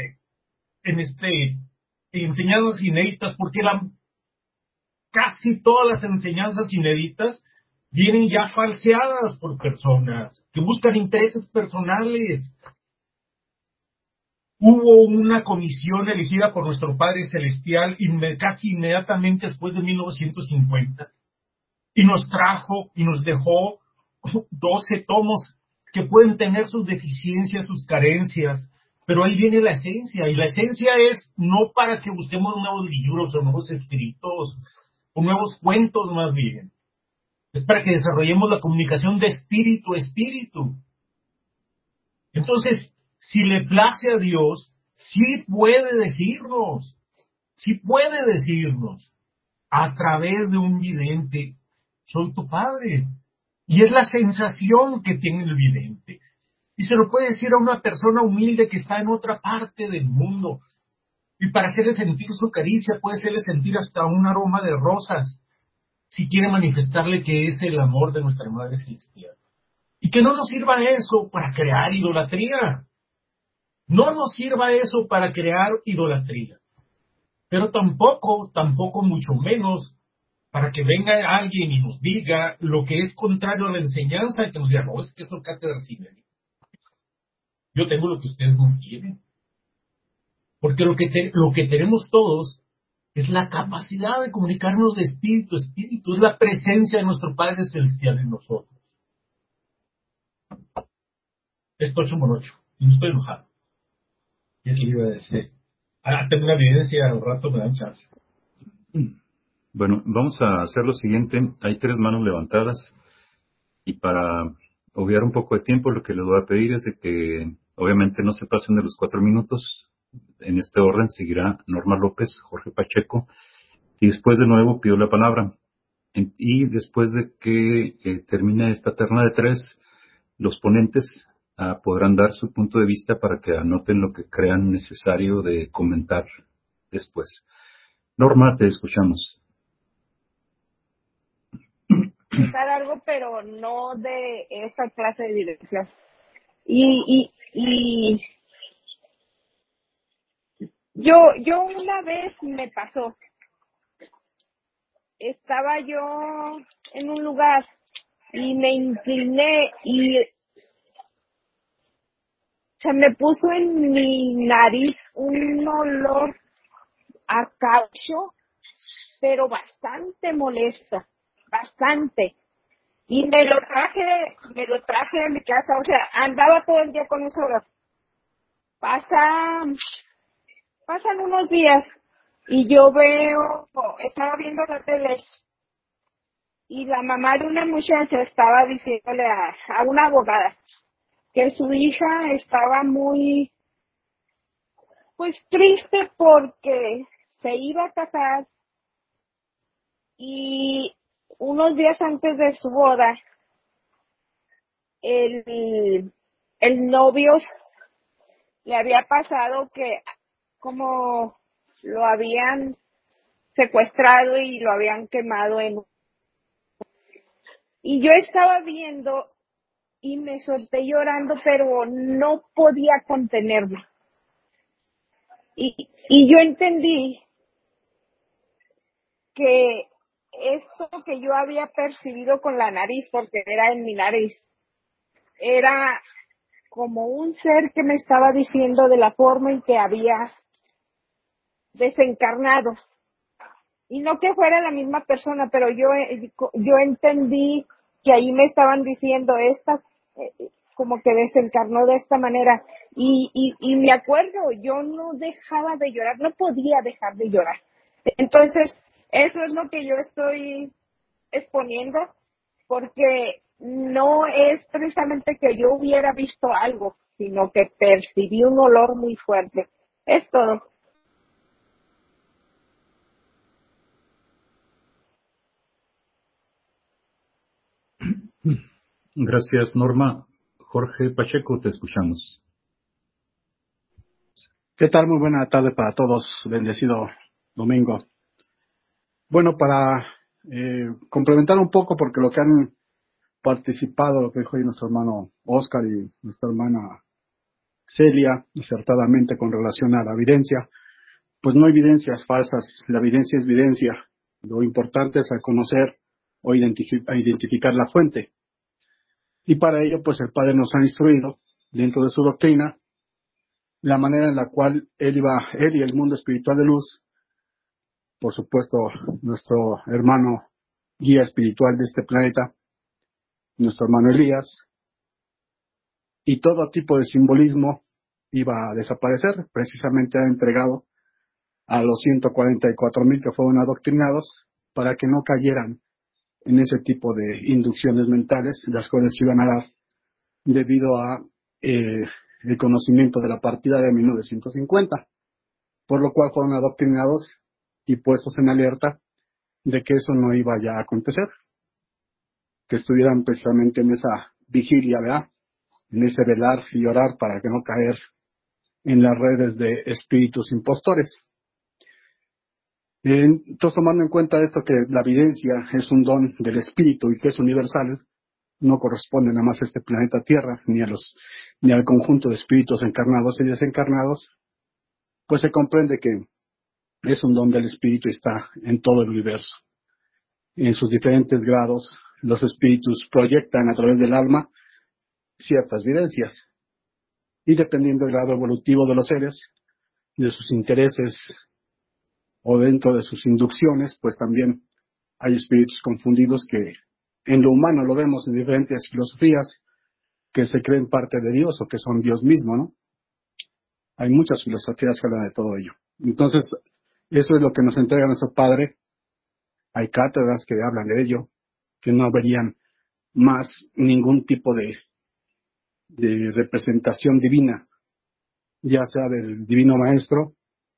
enseñanzas inéditas, porque casi todas las enseñanzas inéditas vienen ya falseadas por personas que buscan intereses personales. Hubo una comisión elegida por nuestro Padre Celestial casi inmediatamente después de 1950 y nos trajo y nos dejó 12 tomos que pueden tener sus deficiencias, sus carencias, pero ahí viene la esencia, y la esencia es no para que busquemos nuevos libros o nuevos escritos o nuevos cuentos más bien, es para que desarrollemos la comunicación de espíritu a espíritu. Entonces, si le place a Dios, sí puede decirnos a través de un vidente, soy tu padre. Y es la sensación que tiene el vidente. Y se lo puede decir a una persona humilde que está en otra parte del mundo. Y para hacerle sentir su caricia, puede hacerle sentir hasta un aroma de rosas, si quiere manifestarle que es el amor de nuestra Madre Celestial. Y que no nos sirva eso para crear idolatría. No nos sirva eso para crear idolatría. Pero tampoco mucho menos para que venga alguien y nos diga lo que es contrario a la enseñanza, y que nos diga, no, es que son cátedras inéditas. Yo tengo lo que ustedes no tienen. Porque lo que tenemos todos es la capacidad de comunicarnos de espíritu a espíritu, es la presencia de nuestro Padre Celestial en nosotros. Es 8 por 8, y no estoy enojado. Y es que iba a decir, tengo una evidencia, al rato me dan chance. Bueno, vamos a hacer lo siguiente. Hay 3 manos levantadas y para obviar un poco de tiempo, lo que les voy a pedir es de que obviamente no se pasen de los 4 minutos. En este orden seguirá Norma López, Jorge Pacheco, y después de nuevo pido la palabra. Y después de que termine esta terna de 3, los ponentes podrán dar su punto de vista para que anoten lo que crean necesario de comentar después. Norma, te escuchamos. Comentar algo, pero no de esa clase de dirección. Y yo una vez me pasó, estaba yo en un lugar y me incliné y se me puso en mi nariz un olor a caucho, pero bastante molesto, bastante. Y me lo traje de mi casa, o sea, andaba todo el día con ese olor. Pasan unos días y yo estaba viendo la tele y la mamá de una muchacha estaba diciéndole a una abogada que su hija estaba muy, pues triste porque se iba a casar y unos días antes de su boda el novio le había pasado que como lo habían secuestrado y lo habían quemado y yo estaba viendo y me solté llorando, pero no podía contenerme. Y yo entendí que esto que yo había percibido con la nariz, porque era en mi nariz, era como un ser que me estaba diciendo de la forma en que había desencarnado. y no que fuera la misma persona, pero yo entendí que ahí me estaban diciendo como que desencarnó de esta manera, y me acuerdo, yo no dejaba de llorar, no podía dejar de llorar. Entonces, eso es lo que yo estoy exponiendo, porque no es precisamente que yo hubiera visto algo, sino que percibí un olor muy fuerte. Es todo. Gracias, Norma. Jorge Pacheco, te escuchamos. ¿Qué tal? Muy buena tarde para todos. Bendecido domingo. Bueno, para complementar un poco, porque lo que han participado, lo que dijo hoy nuestro hermano Oscar y nuestra hermana Celia, acertadamente con relación a la evidencia, pues no evidencias falsas, la evidencia es evidencia. Lo importante es conocer o identificar la fuente. Y para ello, pues el Padre nos ha instruido, dentro de su doctrina, la manera en la cual él y el mundo espiritual de luz, por supuesto, nuestro hermano guía espiritual de este planeta, nuestro hermano Elías, y todo tipo de simbolismo iba a desaparecer. Precisamente ha entregado a los 144,000 que fueron adoctrinados para que no cayeran en ese tipo de inducciones mentales, las cuales se iban a dar debido a el conocimiento de la partida de 1950, por lo cual fueron adoctrinados y puestos en alerta de que eso no iba ya a acontecer, que estuvieran precisamente en esa vigilia, ¿verdad? En ese velar y orar para que no caer en las redes de espíritus impostores. Entonces, tomando en cuenta esto, que la evidencia es un don del espíritu y que es universal, no corresponde nada más a este planeta Tierra, ni al conjunto de espíritus encarnados y desencarnados, pues se comprende que es un don del espíritu y está en todo el universo. En sus diferentes grados, los espíritus proyectan a través del alma ciertas evidencias, y dependiendo del grado evolutivo de los seres, de sus intereses o dentro de sus inducciones, pues también hay espíritus confundidos que en lo humano lo vemos en diferentes filosofías, que se creen parte de Dios o que son Dios mismo, ¿no? Hay muchas filosofías que hablan de todo ello. Entonces, eso es lo que nos entrega nuestro Padre. Hay cátedras que hablan de ello, que no verían más ningún tipo de representación divina, ya sea del Divino Maestro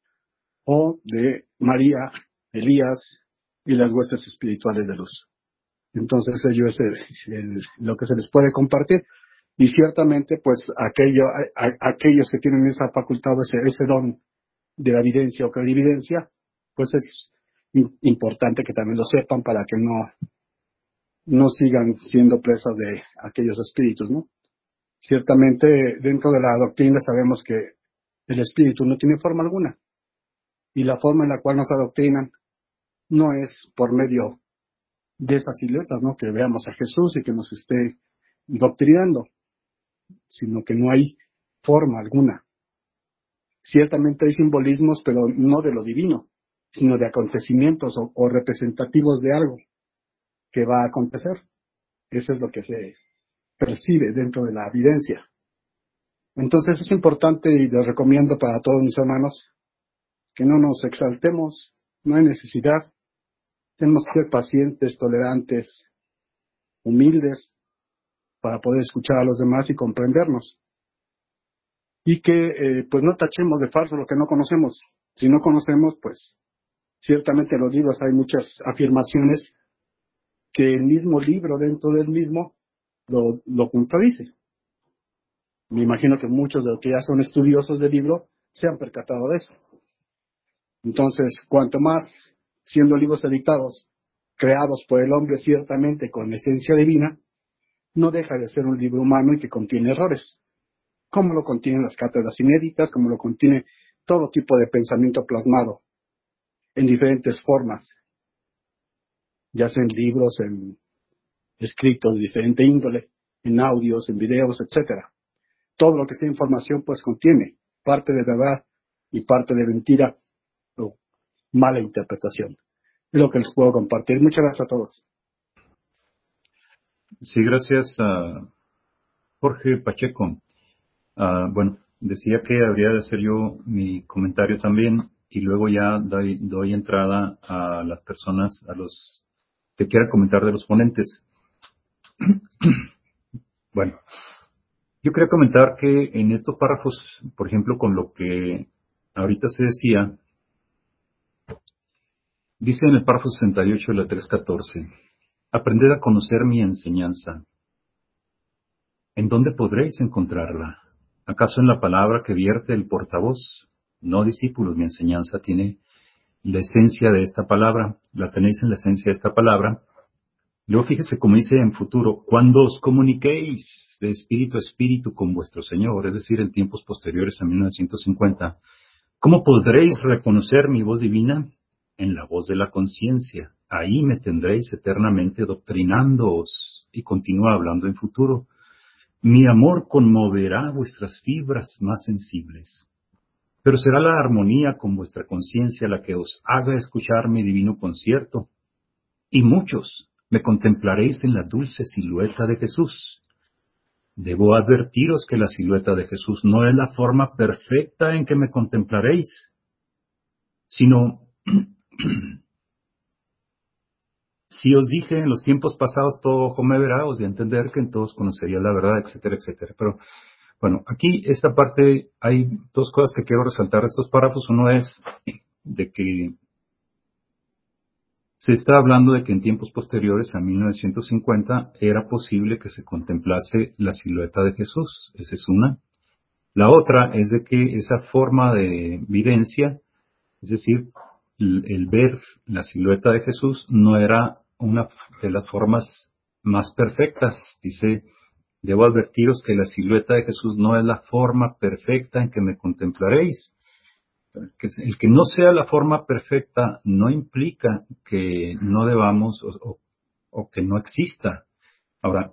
o de María, Elías y las huestes espirituales de luz. Entonces ello es lo que se les puede compartir, y ciertamente pues aquellos que tienen esa facultad, ese don de la evidencia o clarividencia, pues es importante que también lo sepan para que no sigan siendo presas de aquellos espíritus, ¿no? Ciertamente dentro de la doctrina sabemos que el espíritu no tiene forma alguna, y la forma en la cual nos adoctrinan no es por medio de esas siluetas, ¿no? Que veamos a Jesús y que nos esté doctrinando, sino que no hay forma alguna. Ciertamente hay simbolismos, pero no de lo divino, sino de acontecimientos o representativos de algo que va a acontecer. Eso es lo que se percibe dentro de la evidencia. Entonces es importante, y les recomiendo para todos mis hermanos, que no nos exaltemos, no hay necesidad. Tenemos que ser pacientes, tolerantes, humildes, para poder escuchar a los demás y comprendernos. Y que pues no tachemos de falso lo que no conocemos. Si no conocemos, pues ciertamente en los libros hay muchas afirmaciones que el mismo libro dentro del mismo lo contradice. Me imagino que muchos de los que ya son estudiosos del libro se han percatado de eso. Entonces, cuanto más, siendo libros editados, creados por el hombre ciertamente con esencia divina, no deja de ser un libro humano y que contiene errores, como lo contienen las cátedras inéditas, como lo contiene todo tipo de pensamiento plasmado en diferentes formas, ya sea en libros, en escritos de diferente índole, en audios, en videos, etcétera. Todo lo que sea información pues contiene parte de verdad y parte de mentira o mala interpretación. Es lo que les puedo compartir. Muchas gracias a todos. Sí, gracias a Jorge Pacheco. Bueno, decía que habría de hacer yo mi comentario también y luego ya doy entrada a las personas, a los que quieran comentar de los ponentes. Bueno, yo quería comentar que en estos párrafos, por ejemplo, con lo que ahorita se decía, dice en el párrafo 68 de la 314, aprended a conocer mi enseñanza. ¿En dónde podréis encontrarla? ¿Acaso en la palabra que vierte el portavoz? No, discípulos, mi enseñanza tiene la esencia de esta palabra, la tenéis en la esencia de esta palabra. Luego fíjese como dice en futuro, cuando os comuniquéis de espíritu a espíritu con vuestro Señor, es decir, en tiempos posteriores a 1950, ¿cómo podréis reconocer mi voz divina? En la voz de la conciencia. Ahí me tendréis eternamente doctrinándoos. Y continúa hablando en futuro. Mi amor conmoverá vuestras fibras más sensibles. Pero será la armonía con vuestra conciencia la que os haga escuchar mi divino concierto. Y muchos me contemplaréis en la dulce silueta de Jesús. Debo advertiros que la silueta de Jesús no es la forma perfecta en que me contemplaréis, sino, si os dije en los tiempos pasados todo ojo me verá, os de entender que en todos conocería la verdad, etcétera, etcétera. Pero, bueno, aquí esta parte, hay dos cosas que quiero resaltar de estos párrafos. Uno es de que se está hablando de que en tiempos posteriores a 1950 era posible que se contemplase la silueta de Jesús. Esa es una. La otra es de que esa forma de evidencia, es decir, el ver la silueta de Jesús, no era una de las formas más perfectas. Dice, debo advertiros que la silueta de Jesús no es la forma perfecta en que me contemplaréis. El que no sea la forma perfecta no implica que no debamos o que no exista. Ahora,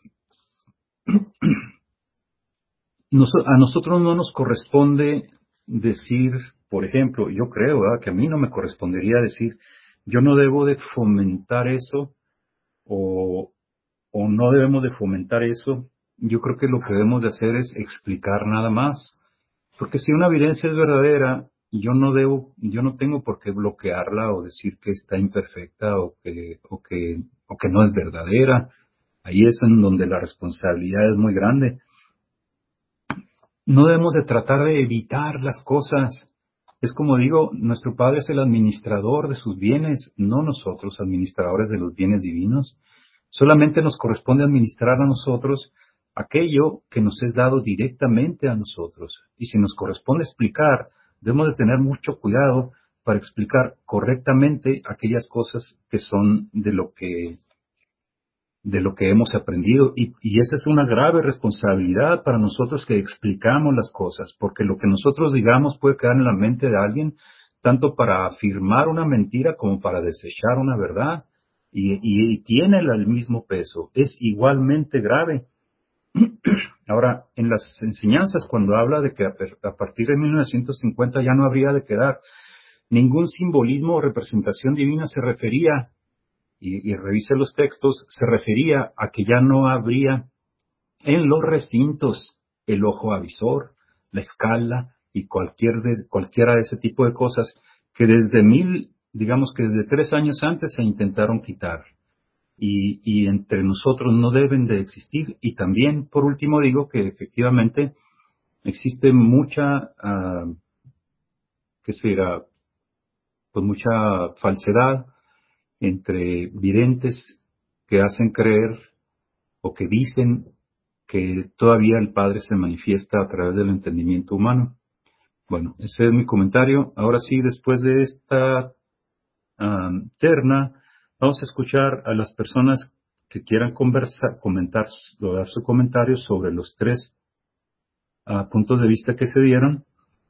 a nosotros no nos corresponde decir, por ejemplo, yo creo, ¿verdad?, que a mí no me correspondería decir, yo no debo de fomentar eso o no debemos de fomentar eso. Yo creo que lo que debemos de hacer es explicar nada más. Porque si una evidencia es verdadera, yo no tengo por qué bloquearla o decir que está imperfecta o que no es verdadera. Ahí es en donde la responsabilidad es muy grande. No debemos de tratar de evitar las cosas. Es como digo, nuestro Padre es el administrador de sus bienes, no nosotros, administradores de los bienes divinos. Solamente nos corresponde administrar a nosotros aquello que nos es dado directamente a nosotros. Y si nos corresponde explicar, debemos de tener mucho cuidado para explicar correctamente aquellas cosas que son de lo que hemos aprendido. Y esa es una grave responsabilidad para nosotros que explicamos las cosas, porque lo que nosotros digamos puede quedar en la mente de alguien, tanto para afirmar una mentira como para desechar una verdad. Y tiene el mismo peso, es igualmente grave. Ahora, en las enseñanzas, cuando habla de que a partir de 1950 ya no habría de quedar ningún simbolismo o representación divina, se refería, y revise los textos, se refería a que ya no habría en los recintos el ojo avisor, la escala y cualquiera de ese tipo de cosas que digamos que desde 3 años antes se intentaron quitar. Y entre nosotros no deben de existir. Y también, por último, digo que efectivamente existe mucha, pues mucha falsedad entre videntes que hacen creer o que dicen que todavía el Padre se manifiesta a través del entendimiento humano. Bueno, ese es mi comentario. Ahora sí, después de esta terna, vamos a escuchar a las personas que quieran comentar o dar su comentario sobre los 3 puntos de vista que se dieron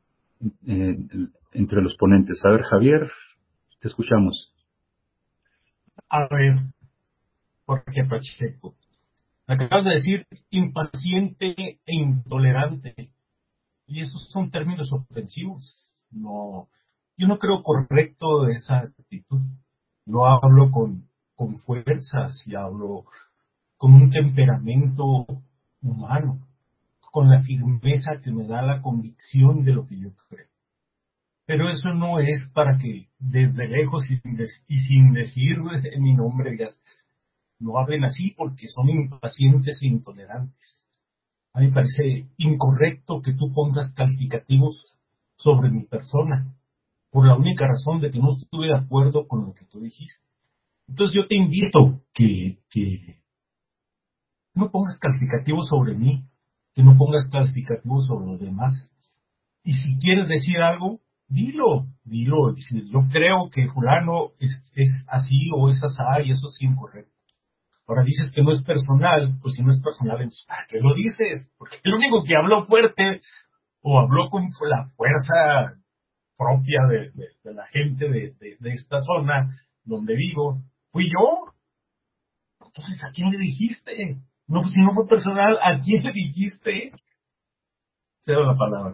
entre los ponentes. A ver, Javier, te escuchamos. A ver, Jorge Pacheco, acabas de decir impaciente e intolerante, y esos son términos ofensivos. No, yo no creo correcto esa actitud. no hablo con fuerzas y hablo con un temperamento humano, con la firmeza que me da la convicción de lo que yo creo. Pero eso no es para que desde lejos y sin decir mi nombre digas, no hablen así porque son impacientes e intolerantes. A mí me parece incorrecto que tú pongas calificativos sobre mi persona, por la única razón de que no estuve de acuerdo con lo que tú dijiste. Entonces yo te invito que no pongas calificativos sobre mí, que no pongas calificativos sobre los demás. Y si quieres decir algo, dilo. Y si yo creo que fulano es así o es asá y eso es incorrecto. Ahora dices que no es personal, pues si no es personal, entonces ¿para qué lo dices? Porque el único que habló fuerte o habló con la fuerza propia de la gente de esta zona donde vivo, fui yo. Entonces, ¿a quién le dijiste? No, si no fue personal, ¿a quién le dijiste? Cedo la palabra.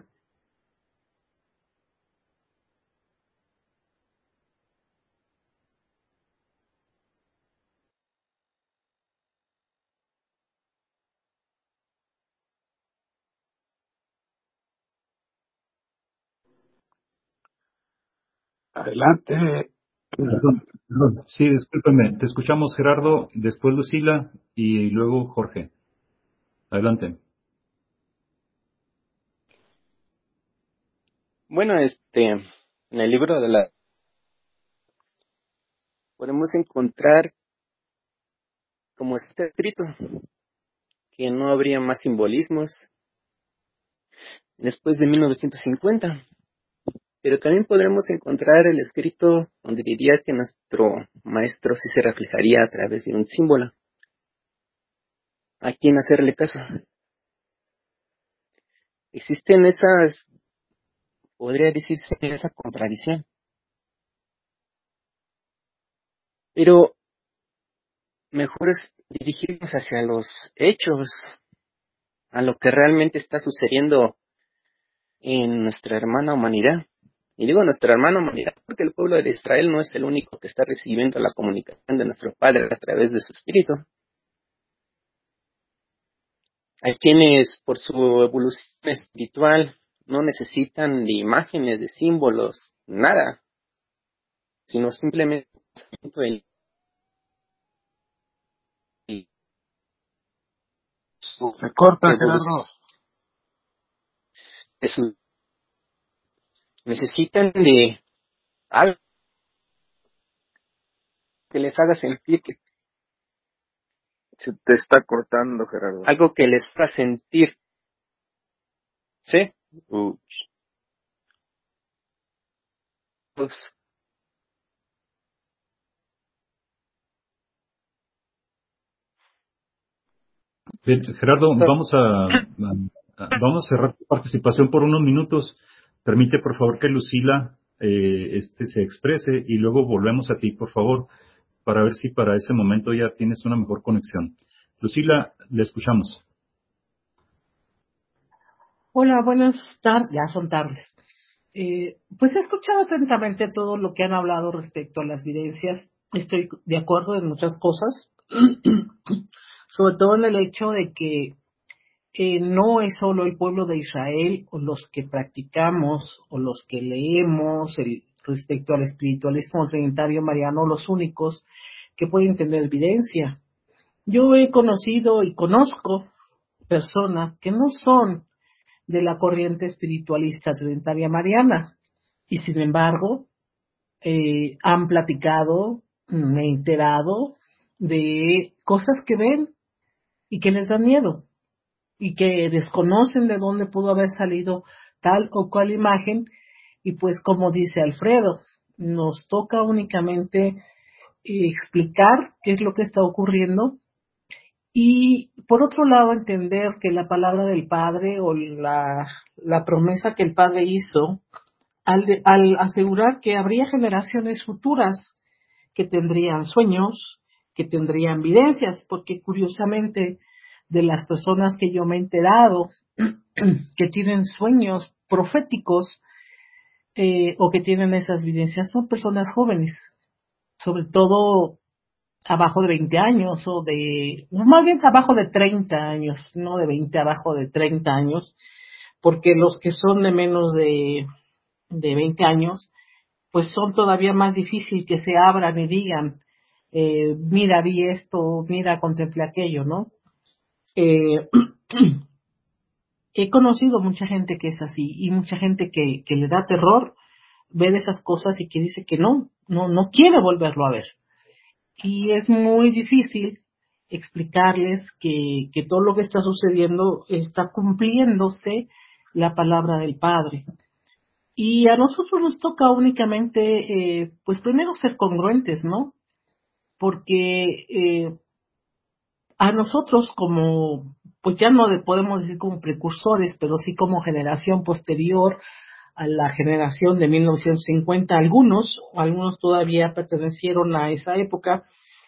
Adelante. Perdón. Sí, discúlpeme. Te escuchamos, Gerardo, después Lucila y luego Jorge. Adelante. Bueno, en el libro de la podemos encontrar, como está escrito, que no habría más simbolismos después de 1950, pero también podremos encontrar el escrito donde diría que nuestro maestro sí se reflejaría a través de un símbolo. ¿A quién hacerle caso? Existen esas, podría decirse, esa contradicción, pero mejor es dirigirnos hacia los hechos, a lo que realmente está sucediendo en nuestra hermana humanidad. Y digo nuestra hermana humanidad porque el pueblo de Israel no es el único que está recibiendo la comunicación de nuestro Padre a través de su Espíritu. Hay quienes por su evolución espiritual no necesitan de imágenes, de símbolos, nada, sino simplemente el su Se corta, evolución. Gerardo. Necesitan de algo que les haga sentir, Se te está cortando, Gerardo. algo que les haga sentir, ¿sí? Pues, Bien, Gerardo, vamos a cerrar tu participación por unos minutos. Permite, por favor, que Lucila se exprese y luego volvemos a ti, por favor, para ver si para ese momento ya tienes una mejor conexión. Lucila, le escuchamos. Hola, buenas tardes, ya son tardes. Pues he escuchado atentamente todo lo que han hablado respecto a las evidencias. Estoy de acuerdo en muchas cosas, sobre todo en el hecho de que no es solo el pueblo de Israel o los que practicamos o los que leemos respecto al espiritualismo trinitario mariano los únicos que pueden tener evidencia. Yo he conocido y conozco personas que no son de la corriente espiritualista trinitaria mariana y sin embargo han platicado, me he enterado de cosas que ven y que les da miedo y que desconocen de dónde pudo haber salido tal o cual imagen y pues como dice Alfredo, nos toca únicamente explicar qué es lo que está ocurriendo y por otro lado entender que la palabra del Padre o la promesa que el Padre hizo al asegurar que habría generaciones futuras que tendrían sueños, que tendrían evidencias, porque curiosamente de las personas que yo me he enterado que tienen sueños proféticos o que tienen esas evidencias son personas jóvenes. sobre todo abajo de 20 años más bien abajo de 30 años, no de 20, abajo de 30 años, porque los que son de menos de 20 años, pues son todavía más difícil que se abran y digan, mira, vi esto, mira, contemplé aquello, ¿no? Eh, He conocido mucha gente que es así y mucha gente que le da terror ver esas cosas y que dice que no quiere volverlo a ver. Y es muy difícil explicarles que todo lo que está sucediendo está cumpliéndose la palabra del Padre. Y a nosotros nos toca únicamente, pues primero ser congruentes, ¿no? Porque a nosotros pues ya no podemos decir como precursores, pero sí como generación posterior a la generación de 1950, algunos todavía pertenecieron a esa época,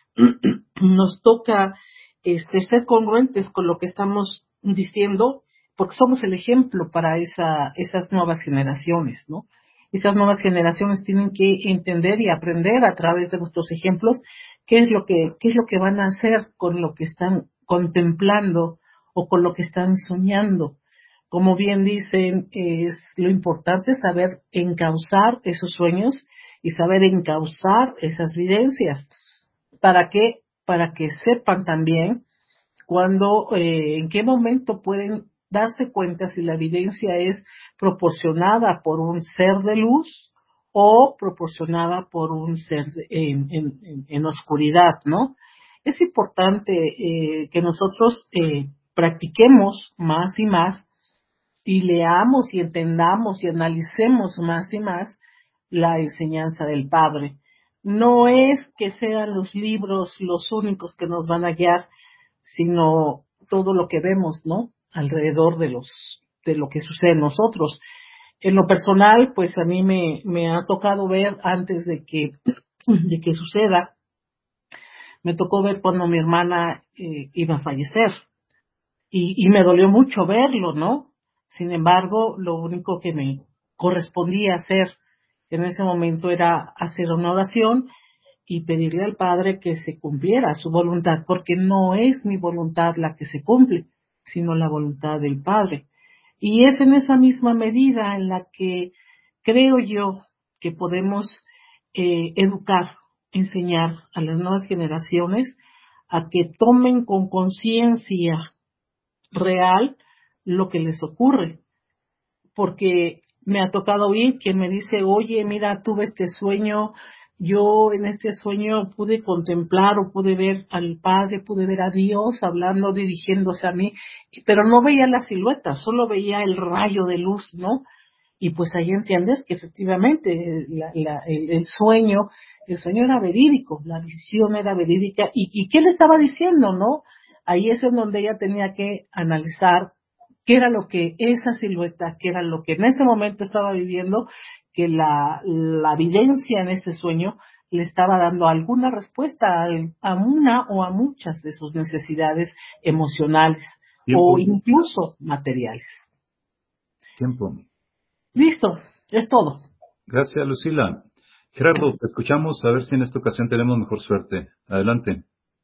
nos toca ser congruentes con lo que estamos diciendo, porque somos el ejemplo para esas nuevas generaciones, ¿no? Esas nuevas generaciones tienen que entender y aprender a través de nuestros ejemplos qué es lo que van a hacer con lo que están contemplando o con lo que están soñando. Como bien dicen, es lo importante saber encauzar esos sueños y saber encauzar esas vivencias. ¿Para qué? Para que sepan también en qué momento pueden darse cuenta si la evidencia es proporcionada por un ser de luz o proporcionada por un ser en oscuridad, ¿no? Es importante que nosotros practiquemos más y más y leamos y entendamos y analicemos más y más la enseñanza del Padre. No es que sean los libros los únicos que nos van a guiar, sino todo lo que vemos, ¿no? Alrededor de lo que sucede en nosotros. En lo personal, pues a mí me ha tocado ver antes de que suceda, me tocó ver cuando mi hermana iba a fallecer y me dolió mucho verlo, ¿no? Sin embargo, lo único que me correspondía hacer en ese momento era hacer una oración y pedirle al Padre que se cumpliera su voluntad, porque no es mi voluntad la que se cumple, sino la voluntad del Padre. Y es en esa misma medida en la que creo yo que podemos educar, enseñar a las nuevas generaciones a que tomen con conciencia real lo que les ocurre, porque me ha tocado oír quien me dice, oye, mira, tuve este sueño, yo en este sueño pude contemplar o pude ver al Padre, pude ver a Dios hablando, dirigiéndose a mí, pero no veía la silueta, solo veía el rayo de luz, ¿no? Y pues ahí entiendes que efectivamente el sueño era verídico, la visión era verídica. ¿Y qué le estaba diciendo, no? Ahí es en donde ella tenía que analizar qué era lo que esa silueta, qué era lo que en ese momento estaba viviendo, que la evidencia en ese sueño le estaba dando alguna respuesta a una o a muchas de sus necesidades emocionales o incluso materiales. Tiempo. Listo, es todo. Gracias, Lucila. Gerardo, te escuchamos, a ver si en esta ocasión tenemos mejor suerte. Adelante.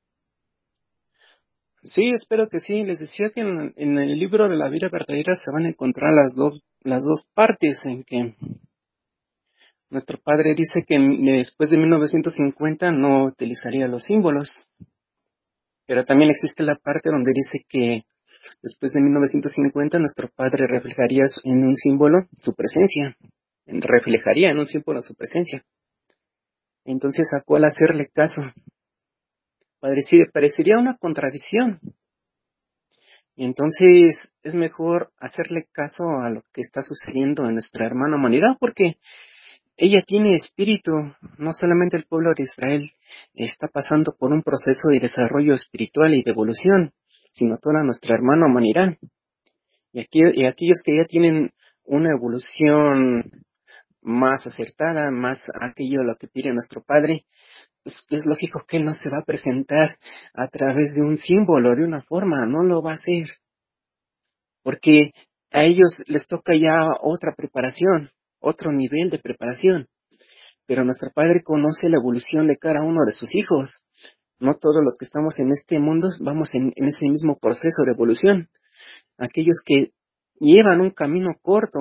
Sí, espero que sí. Les decía que en el libro de la vida verdadera se van a encontrar las dos partes en que nuestro padre dice que después de 1950 no utilizaría los símbolos, pero también existe la parte donde dice que después de 1950 nuestro padre reflejaría en un símbolo su presencia, reflejaría en un símbolo su presencia. Entonces, ¿a cuál hacerle caso? Parecería una contradicción. Y entonces es mejor hacerle caso a lo que está sucediendo en nuestra hermana humanidad, porque ella tiene espíritu. No solamente el pueblo de Israel está pasando por un proceso de desarrollo espiritual y de evolución, sino toda nuestra hermana humanidad. Y aquellos que ya tienen una evolución más acertada, más aquello a lo que pide nuestro Padre, pues es lógico que Él no se va a presentar a través de un símbolo, de una forma, no lo va a hacer. Porque a ellos les toca ya otra preparación, otro nivel de preparación. pero nuestro Padre conoce la evolución de cada uno de sus hijos. No todos los que estamos en este mundo vamos en ese mismo proceso de evolución. Aquellos que llevan un camino corto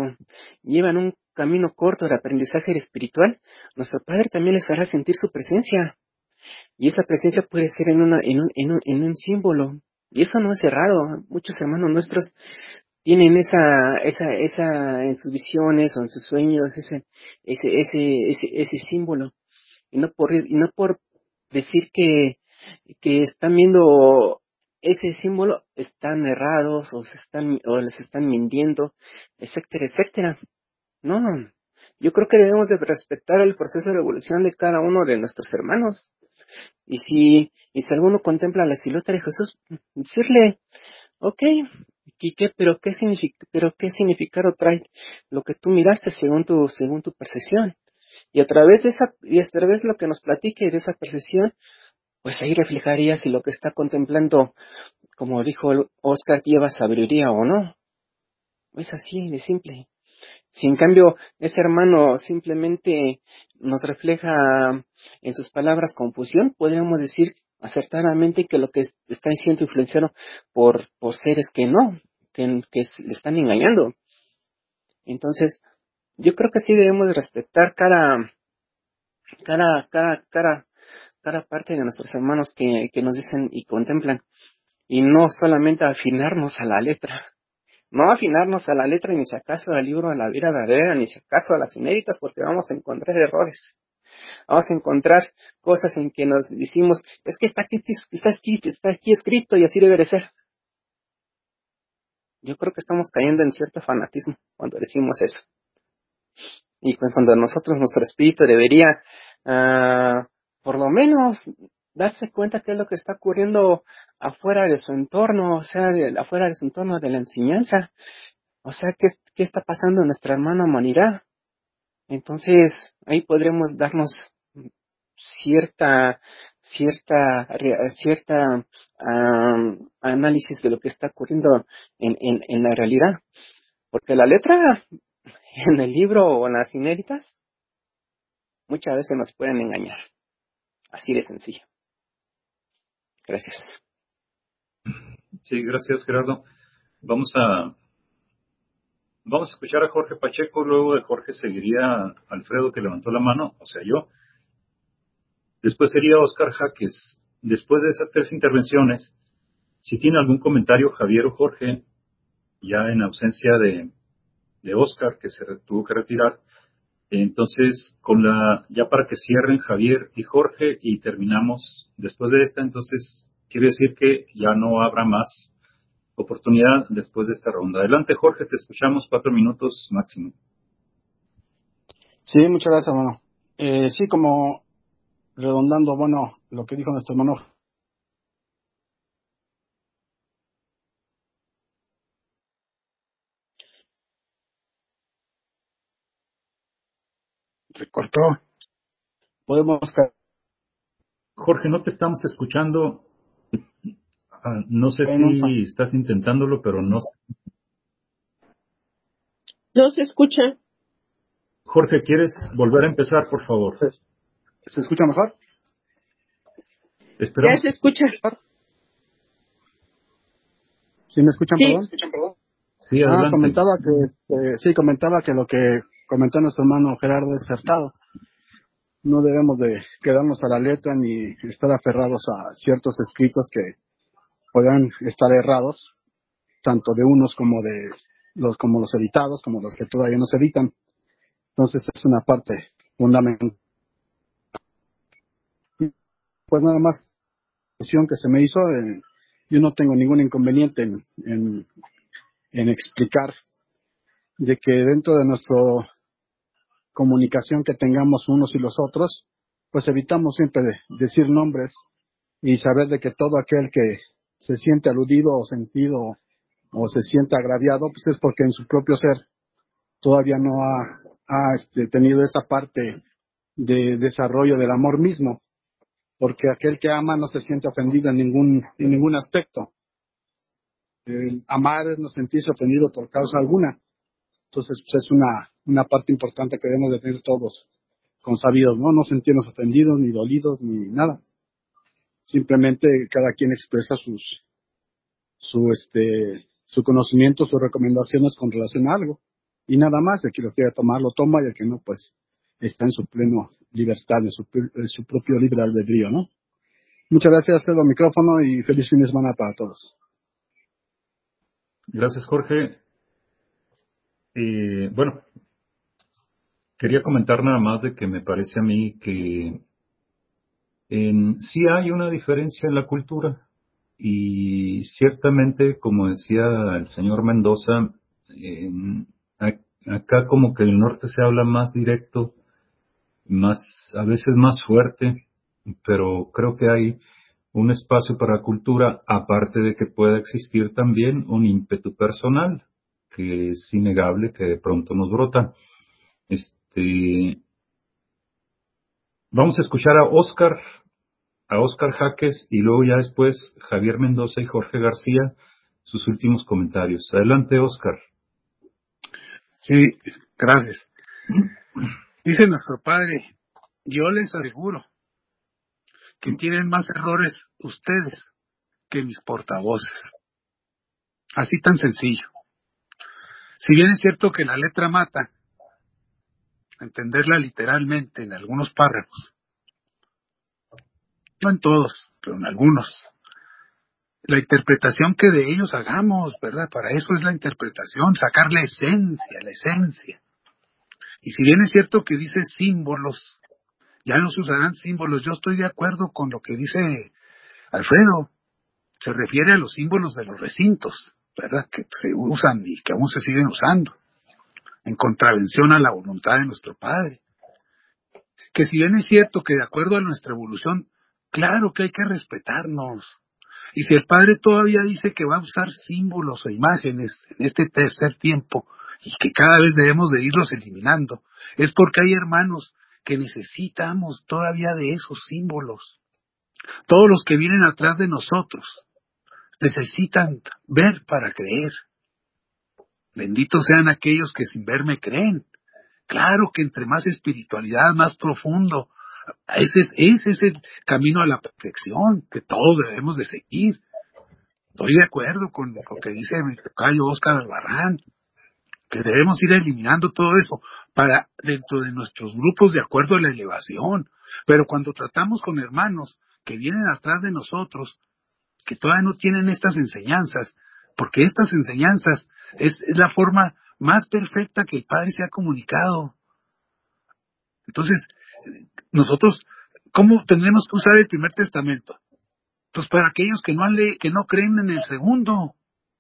de aprendizaje espiritual, nuestro Padre también les hará sentir su presencia. Y esa presencia puede ser en un símbolo. Y eso no es raro. Muchos hermanos nuestros tienen esa en sus visiones o en sus sueños, ese símbolo. Y no por decir que están viendo ese símbolo, están errados o les están mintiendo, etcétera, etcétera. No, yo creo que debemos de respetar el proceso de evolución de cada uno de nuestros hermanos. Y si alguno contempla la silueta de Jesús, decirle, okay, pero qué significado trae lo que tú miraste según tu percepción. Y a través de lo que nos platique de esa percepción, pues ahí reflejaría si lo que está contemplando, como dijo Oscar, lleva sabiduría o no. Es así de simple. Si en cambio ese hermano simplemente nos refleja en sus palabras confusión, podríamos decir acertadamente que lo que está siendo influenciado por seres que le están engañando. Entonces, yo creo que sí debemos de respetar cada parte de nuestros hermanos que nos dicen y contemplan, y no solamente afinarnos a la letra. No afinarnos a la letra, ni si acaso al libro de la vida verdadera, ni si acaso a las inéditas, porque vamos a encontrar errores. Vamos a encontrar cosas en que nos decimos, es que está aquí escrito y así debe de ser. Yo creo que estamos cayendo en cierto fanatismo cuando decimos eso. Y pues cuando nuestro espíritu debería, por lo menos, darse cuenta qué es lo que está ocurriendo afuera de su entorno, o sea, afuera de su entorno de la enseñanza. O sea, ¿qué está pasando en nuestra hermana humanidad? Entonces, ahí podremos darnos cierta análisis de lo que está ocurriendo en la realidad. Porque la letra en el libro o en las inéditas muchas veces nos pueden engañar. Así de sencillo. Gracias. Sí, gracias, Gerardo. Vamos a escuchar a Jorge Pacheco, luego de Jorge seguiría Alfredo, que levantó la mano, o sea, yo. Después sería Oscar Jaques. Después de esas tres intervenciones, si tiene algún comentario Javier o Jorge, ya en ausencia de Oscar, que se tuvo que retirar, entonces, ya para que cierren Javier y Jorge y terminamos después de esta, entonces quiere decir que ya no habrá más oportunidad después de esta ronda. Adelante, Jorge, te escuchamos 4 minutos máximo. Sí, muchas gracias, hermano. Sí, como redondando, lo que dijo nuestro hermano. Se cortó. Podemos... Jorge, no te estamos escuchando. No sé si estás intentándolo, pero no. No se escucha. Jorge, ¿quieres volver a empezar, por favor? ¿Se escucha mejor? Ya se escucha. ¿Sí me escuchan, sí. perdón? Sí, adelante. Comentaba que lo que comentó nuestro hermano Gerardo es acertado. No debemos de quedarnos a la letra ni estar aferrados a ciertos escritos que puedan estar errados, tanto de unos como como los editados, como los que todavía no se editan. Entonces es una parte fundamental. Pues nada más que se me hizo, yo no tengo ningún inconveniente en explicar de que dentro de nuestra comunicación que tengamos unos y los otros, pues evitamos siempre decir nombres y saber de que todo aquel que se siente aludido o sentido o se siente agraviado, pues es porque en su propio ser todavía no ha tenido esa parte de desarrollo del amor mismo, porque aquel que ama no se siente ofendido en ningún aspecto. El amar es no sentirse ofendido por causa alguna. Entonces, pues es una parte importante que debemos de tener todos consabidos, ¿no? No sentirnos ofendidos, ni dolidos, ni nada. Simplemente cada quien expresa su conocimiento, sus recomendaciones con relación a algo. Y nada más, el que lo quiera tomar, lo toma, y el que no, pues, está en su pleno libertad, en su propio libre albedrío, ¿no? Muchas gracias, cedo el micrófono y feliz fin de semana para todos. Gracias, Jorge. Bueno, quería comentar nada más de que me parece a mí que sí hay una diferencia en la cultura, y ciertamente, como decía el señor Mendoza, acá como que el norte se habla más directo, a veces más fuerte, pero creo que hay un espacio para la cultura, aparte de que pueda existir también un ímpetu personal, que es innegable, que de pronto nos brota. Vamos a escuchar a Óscar Jaques, y luego ya después Javier Mendoza y Jorge García, sus últimos comentarios. Adelante, Óscar. Sí, gracias. Dice nuestro padre, yo les aseguro que tienen más errores ustedes que mis portavoces. Así tan sencillo. Si bien es cierto que la letra mata, entenderla literalmente en algunos párrafos, no en todos, pero en algunos, la interpretación que de ellos hagamos, ¿verdad? Para eso es la interpretación, sacar la esencia. Y si bien es cierto que dice símbolos, ya no se usarán símbolos. Yo estoy de acuerdo con lo que dice Alfredo. Se refiere a los símbolos de los recintos, ¿verdad? Que se usan y que aún se siguen usando, en contravención a la voluntad de nuestro Padre. Que si bien es cierto que de acuerdo a nuestra evolución, claro que hay que respetarnos. Y si el Padre todavía dice que va a usar símbolos o imágenes en este tercer tiempo, y que cada vez debemos de irlos eliminando, es porque hay hermanos que necesitamos todavía de esos símbolos. Todos los que vienen atrás de nosotros necesitan ver para creer. Benditos sean aquellos que sin ver me creen. Claro que entre más espiritualidad, más profundo, ese es el camino a la perfección que todos debemos de seguir. Estoy de acuerdo con lo que dice mi tocayo Óscar Albarrán, que debemos ir eliminando todo eso para dentro de nuestros grupos de acuerdo a la elevación. Pero cuando tratamos con hermanos que vienen atrás de nosotros, que todavía no tienen estas enseñanzas, porque estas enseñanzas es la forma más perfecta que el Padre se ha comunicado. Entonces, nosotros, ¿cómo tendremos que usar el primer testamento? Pues para aquellos que no creen en el segundo.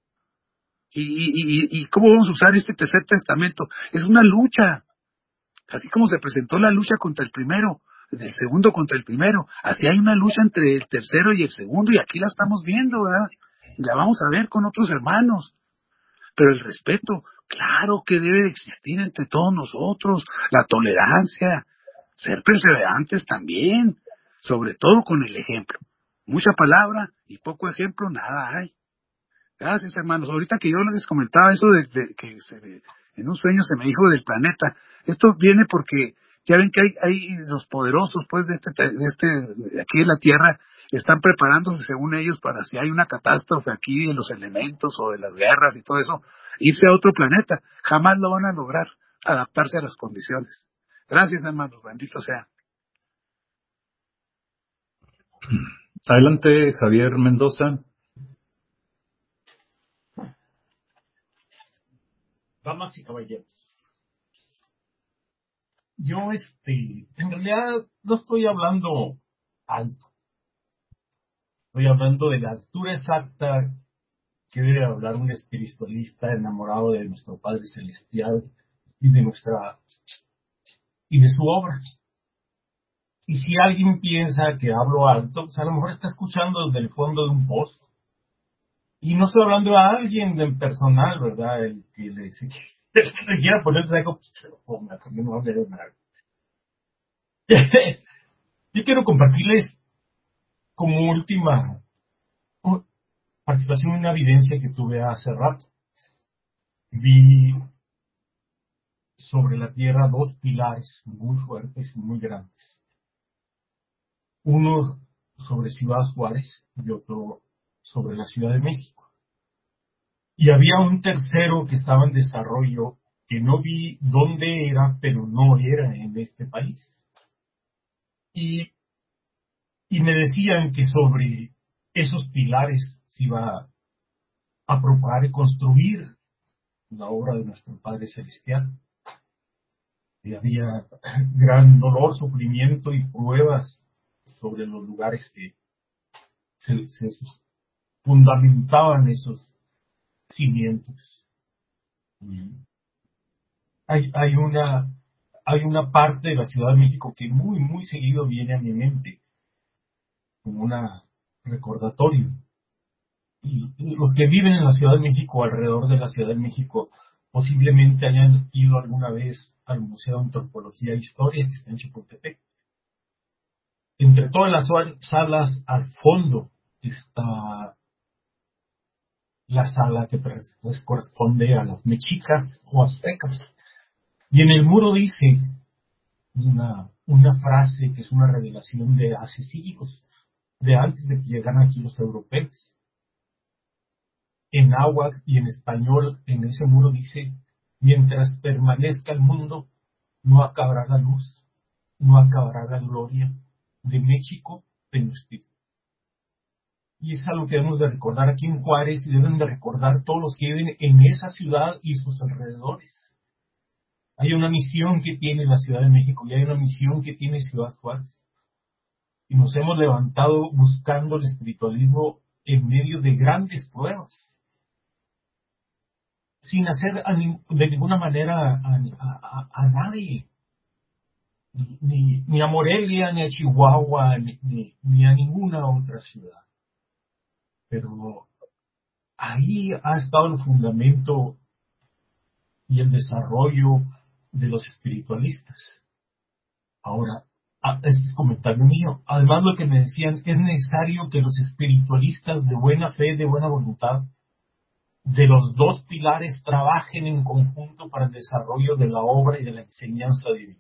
¿Y cómo vamos a usar este tercer testamento? Es una lucha. Así como se presentó la lucha contra el primero, el segundo contra el primero, así hay una lucha entre el tercero y el segundo, y aquí la estamos viendo, ¿verdad? Y la vamos a ver con otros hermanos. Pero el respeto, claro que debe de existir entre todos nosotros, la tolerancia, ser perseverantes también, sobre todo con el ejemplo. Mucha palabra y poco ejemplo, nada hay. Gracias, hermanos. Ahorita que yo les comentaba eso de que en un sueño se me dijo del planeta, esto viene porque ya ven que hay los poderosos, pues, de aquí de la Tierra, están preparándose, según ellos, para si hay una catástrofe aquí de los elementos o de las guerras y todo eso, irse a otro planeta. Jamás lo van a lograr, adaptarse a las condiciones. Gracias, hermanos. Bendito sea. Adelante, Javier Mendoza. Damas y caballeros, yo en realidad no estoy hablando alto, estoy hablando de la altura exacta que debe hablar un espiritualista enamorado de nuestro Padre Celestial y de su obra. Y si alguien piensa que hablo alto, pues a lo mejor está escuchando desde el fondo de un pozo. Y no estoy hablando a alguien en personal, ¿verdad? El que le quiera poner algo, pues se lo ponga, porque no hable de nada. Yo quiero compartirles como última participación en una evidencia que tuve hace rato. Vi sobre la tierra dos pilares muy fuertes y muy grandes. Uno sobre Ciudad Juárez y otro sobre la Ciudad de México. Y había un tercero que estaba en desarrollo, que no vi dónde era, pero no era en este país. Y me decían que sobre esos pilares se iba a propagar y construir la obra de nuestro Padre Celestial. Y había gran dolor, sufrimiento y pruebas sobre los lugares que se fundamentaban esos cimientos. Hay una parte de la Ciudad de México que muy, muy seguido viene a mi mente como un recordatorio. Y los que viven en la Ciudad de México, alrededor de la Ciudad de México, posiblemente hayan ido alguna vez al Museo de Antropología e Historia que está en Chapultepec. Entre todas las salas, al fondo está la sala que pues, corresponde a las mexicas o aztecas. Y en el muro dice una frase que es una revelación de hace siglos, de antes de que llegaran aquí los europeos. En náhuatl y en español, en ese muro dice: mientras permanezca el mundo, no acabará la luz, no acabará la gloria de México, Tenochtitlan. Y es algo que debemos de recordar aquí en Juárez, y deben de recordar todos los que viven en esa ciudad y sus alrededores. Hay una misión que tiene la Ciudad de México y hay una misión que tiene Ciudad Juárez. Y nos hemos levantado buscando el espiritualismo en medio de grandes pruebas, sin hacer de ninguna manera a nadie, ni a Morelia, ni a Chihuahua, ni a ninguna otra ciudad. Pero ahí ha estado el fundamento y el desarrollo de los espiritualistas. Ahora, este es comentario mío. Además, lo que me decían, es necesario que los espiritualistas de buena fe, de buena voluntad, de los dos pilares, trabajen en conjunto para el desarrollo de la obra y de la enseñanza divina.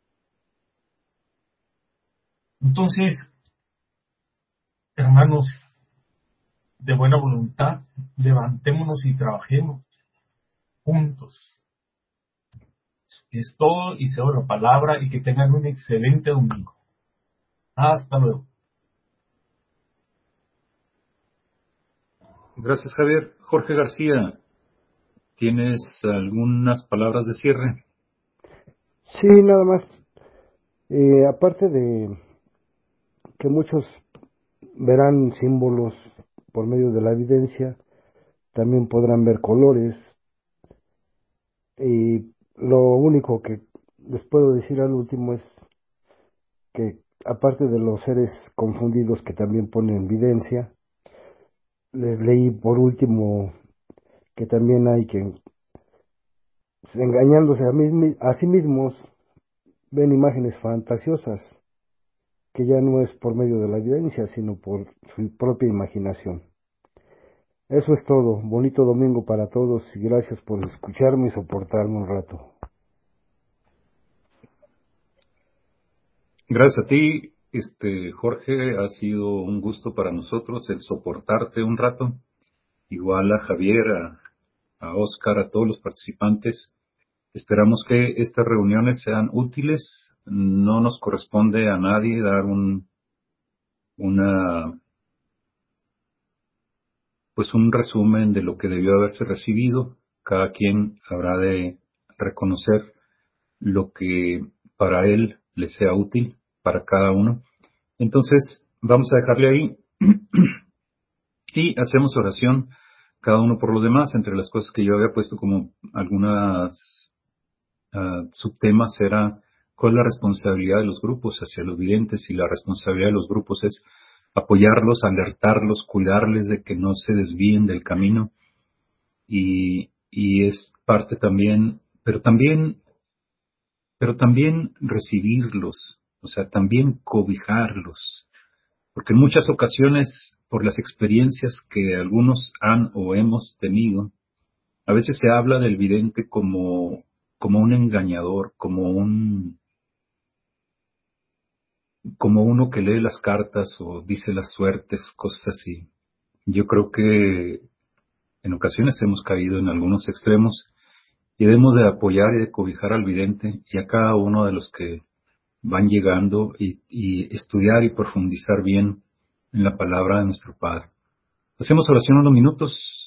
Entonces, hermanos de buena voluntad, levantémonos y trabajemos juntos. Es todo, y cedo la palabra, y que tengan un excelente domingo. Hasta luego. Gracias, Javier. Jorge García, ¿tienes algunas palabras de cierre? Sí, nada más. Aparte de que muchos verán símbolos por medio de la evidencia, también podrán ver colores, y lo único que les puedo decir al último es que, aparte de los seres confundidos que también ponen evidencia, les leí por último que también hay que, engañándose a sí mismos, ven imágenes fantasiosas, que ya no es por medio de la evidencia, sino por su propia imaginación. Eso es todo. Bonito domingo para todos y gracias por escucharme y soportarme un rato. Gracias a ti, Jorge. Ha sido un gusto para nosotros el soportarte un rato. Igual a Javier, a Oscar, a todos los participantes. Esperamos que estas reuniones sean útiles. No nos corresponde a nadie dar un resumen de lo que debió haberse recibido. Cada quien habrá de reconocer lo que para él le sea útil, para cada uno. Entonces, vamos a dejarle ahí y hacemos oración cada uno por los demás. Entre las cosas que yo había puesto como algunas subtemas era cuál es la responsabilidad de los grupos hacia los videntes, y la responsabilidad de los grupos es apoyarlos, alertarlos, cuidarles de que no se desvíen del camino, y es parte también, pero también recibirlos, o sea, también cobijarlos, porque en muchas ocasiones, por las experiencias que algunos han o hemos tenido, a veces se habla del vidente como como un engañador, como uno que lee las cartas o dice las suertes, cosas así. Yo creo que en ocasiones hemos caído en algunos extremos y debemos de apoyar y de cobijar al vidente y a cada uno de los que van llegando y estudiar y profundizar bien en la palabra de nuestro Padre. Hacemos oración unos minutos.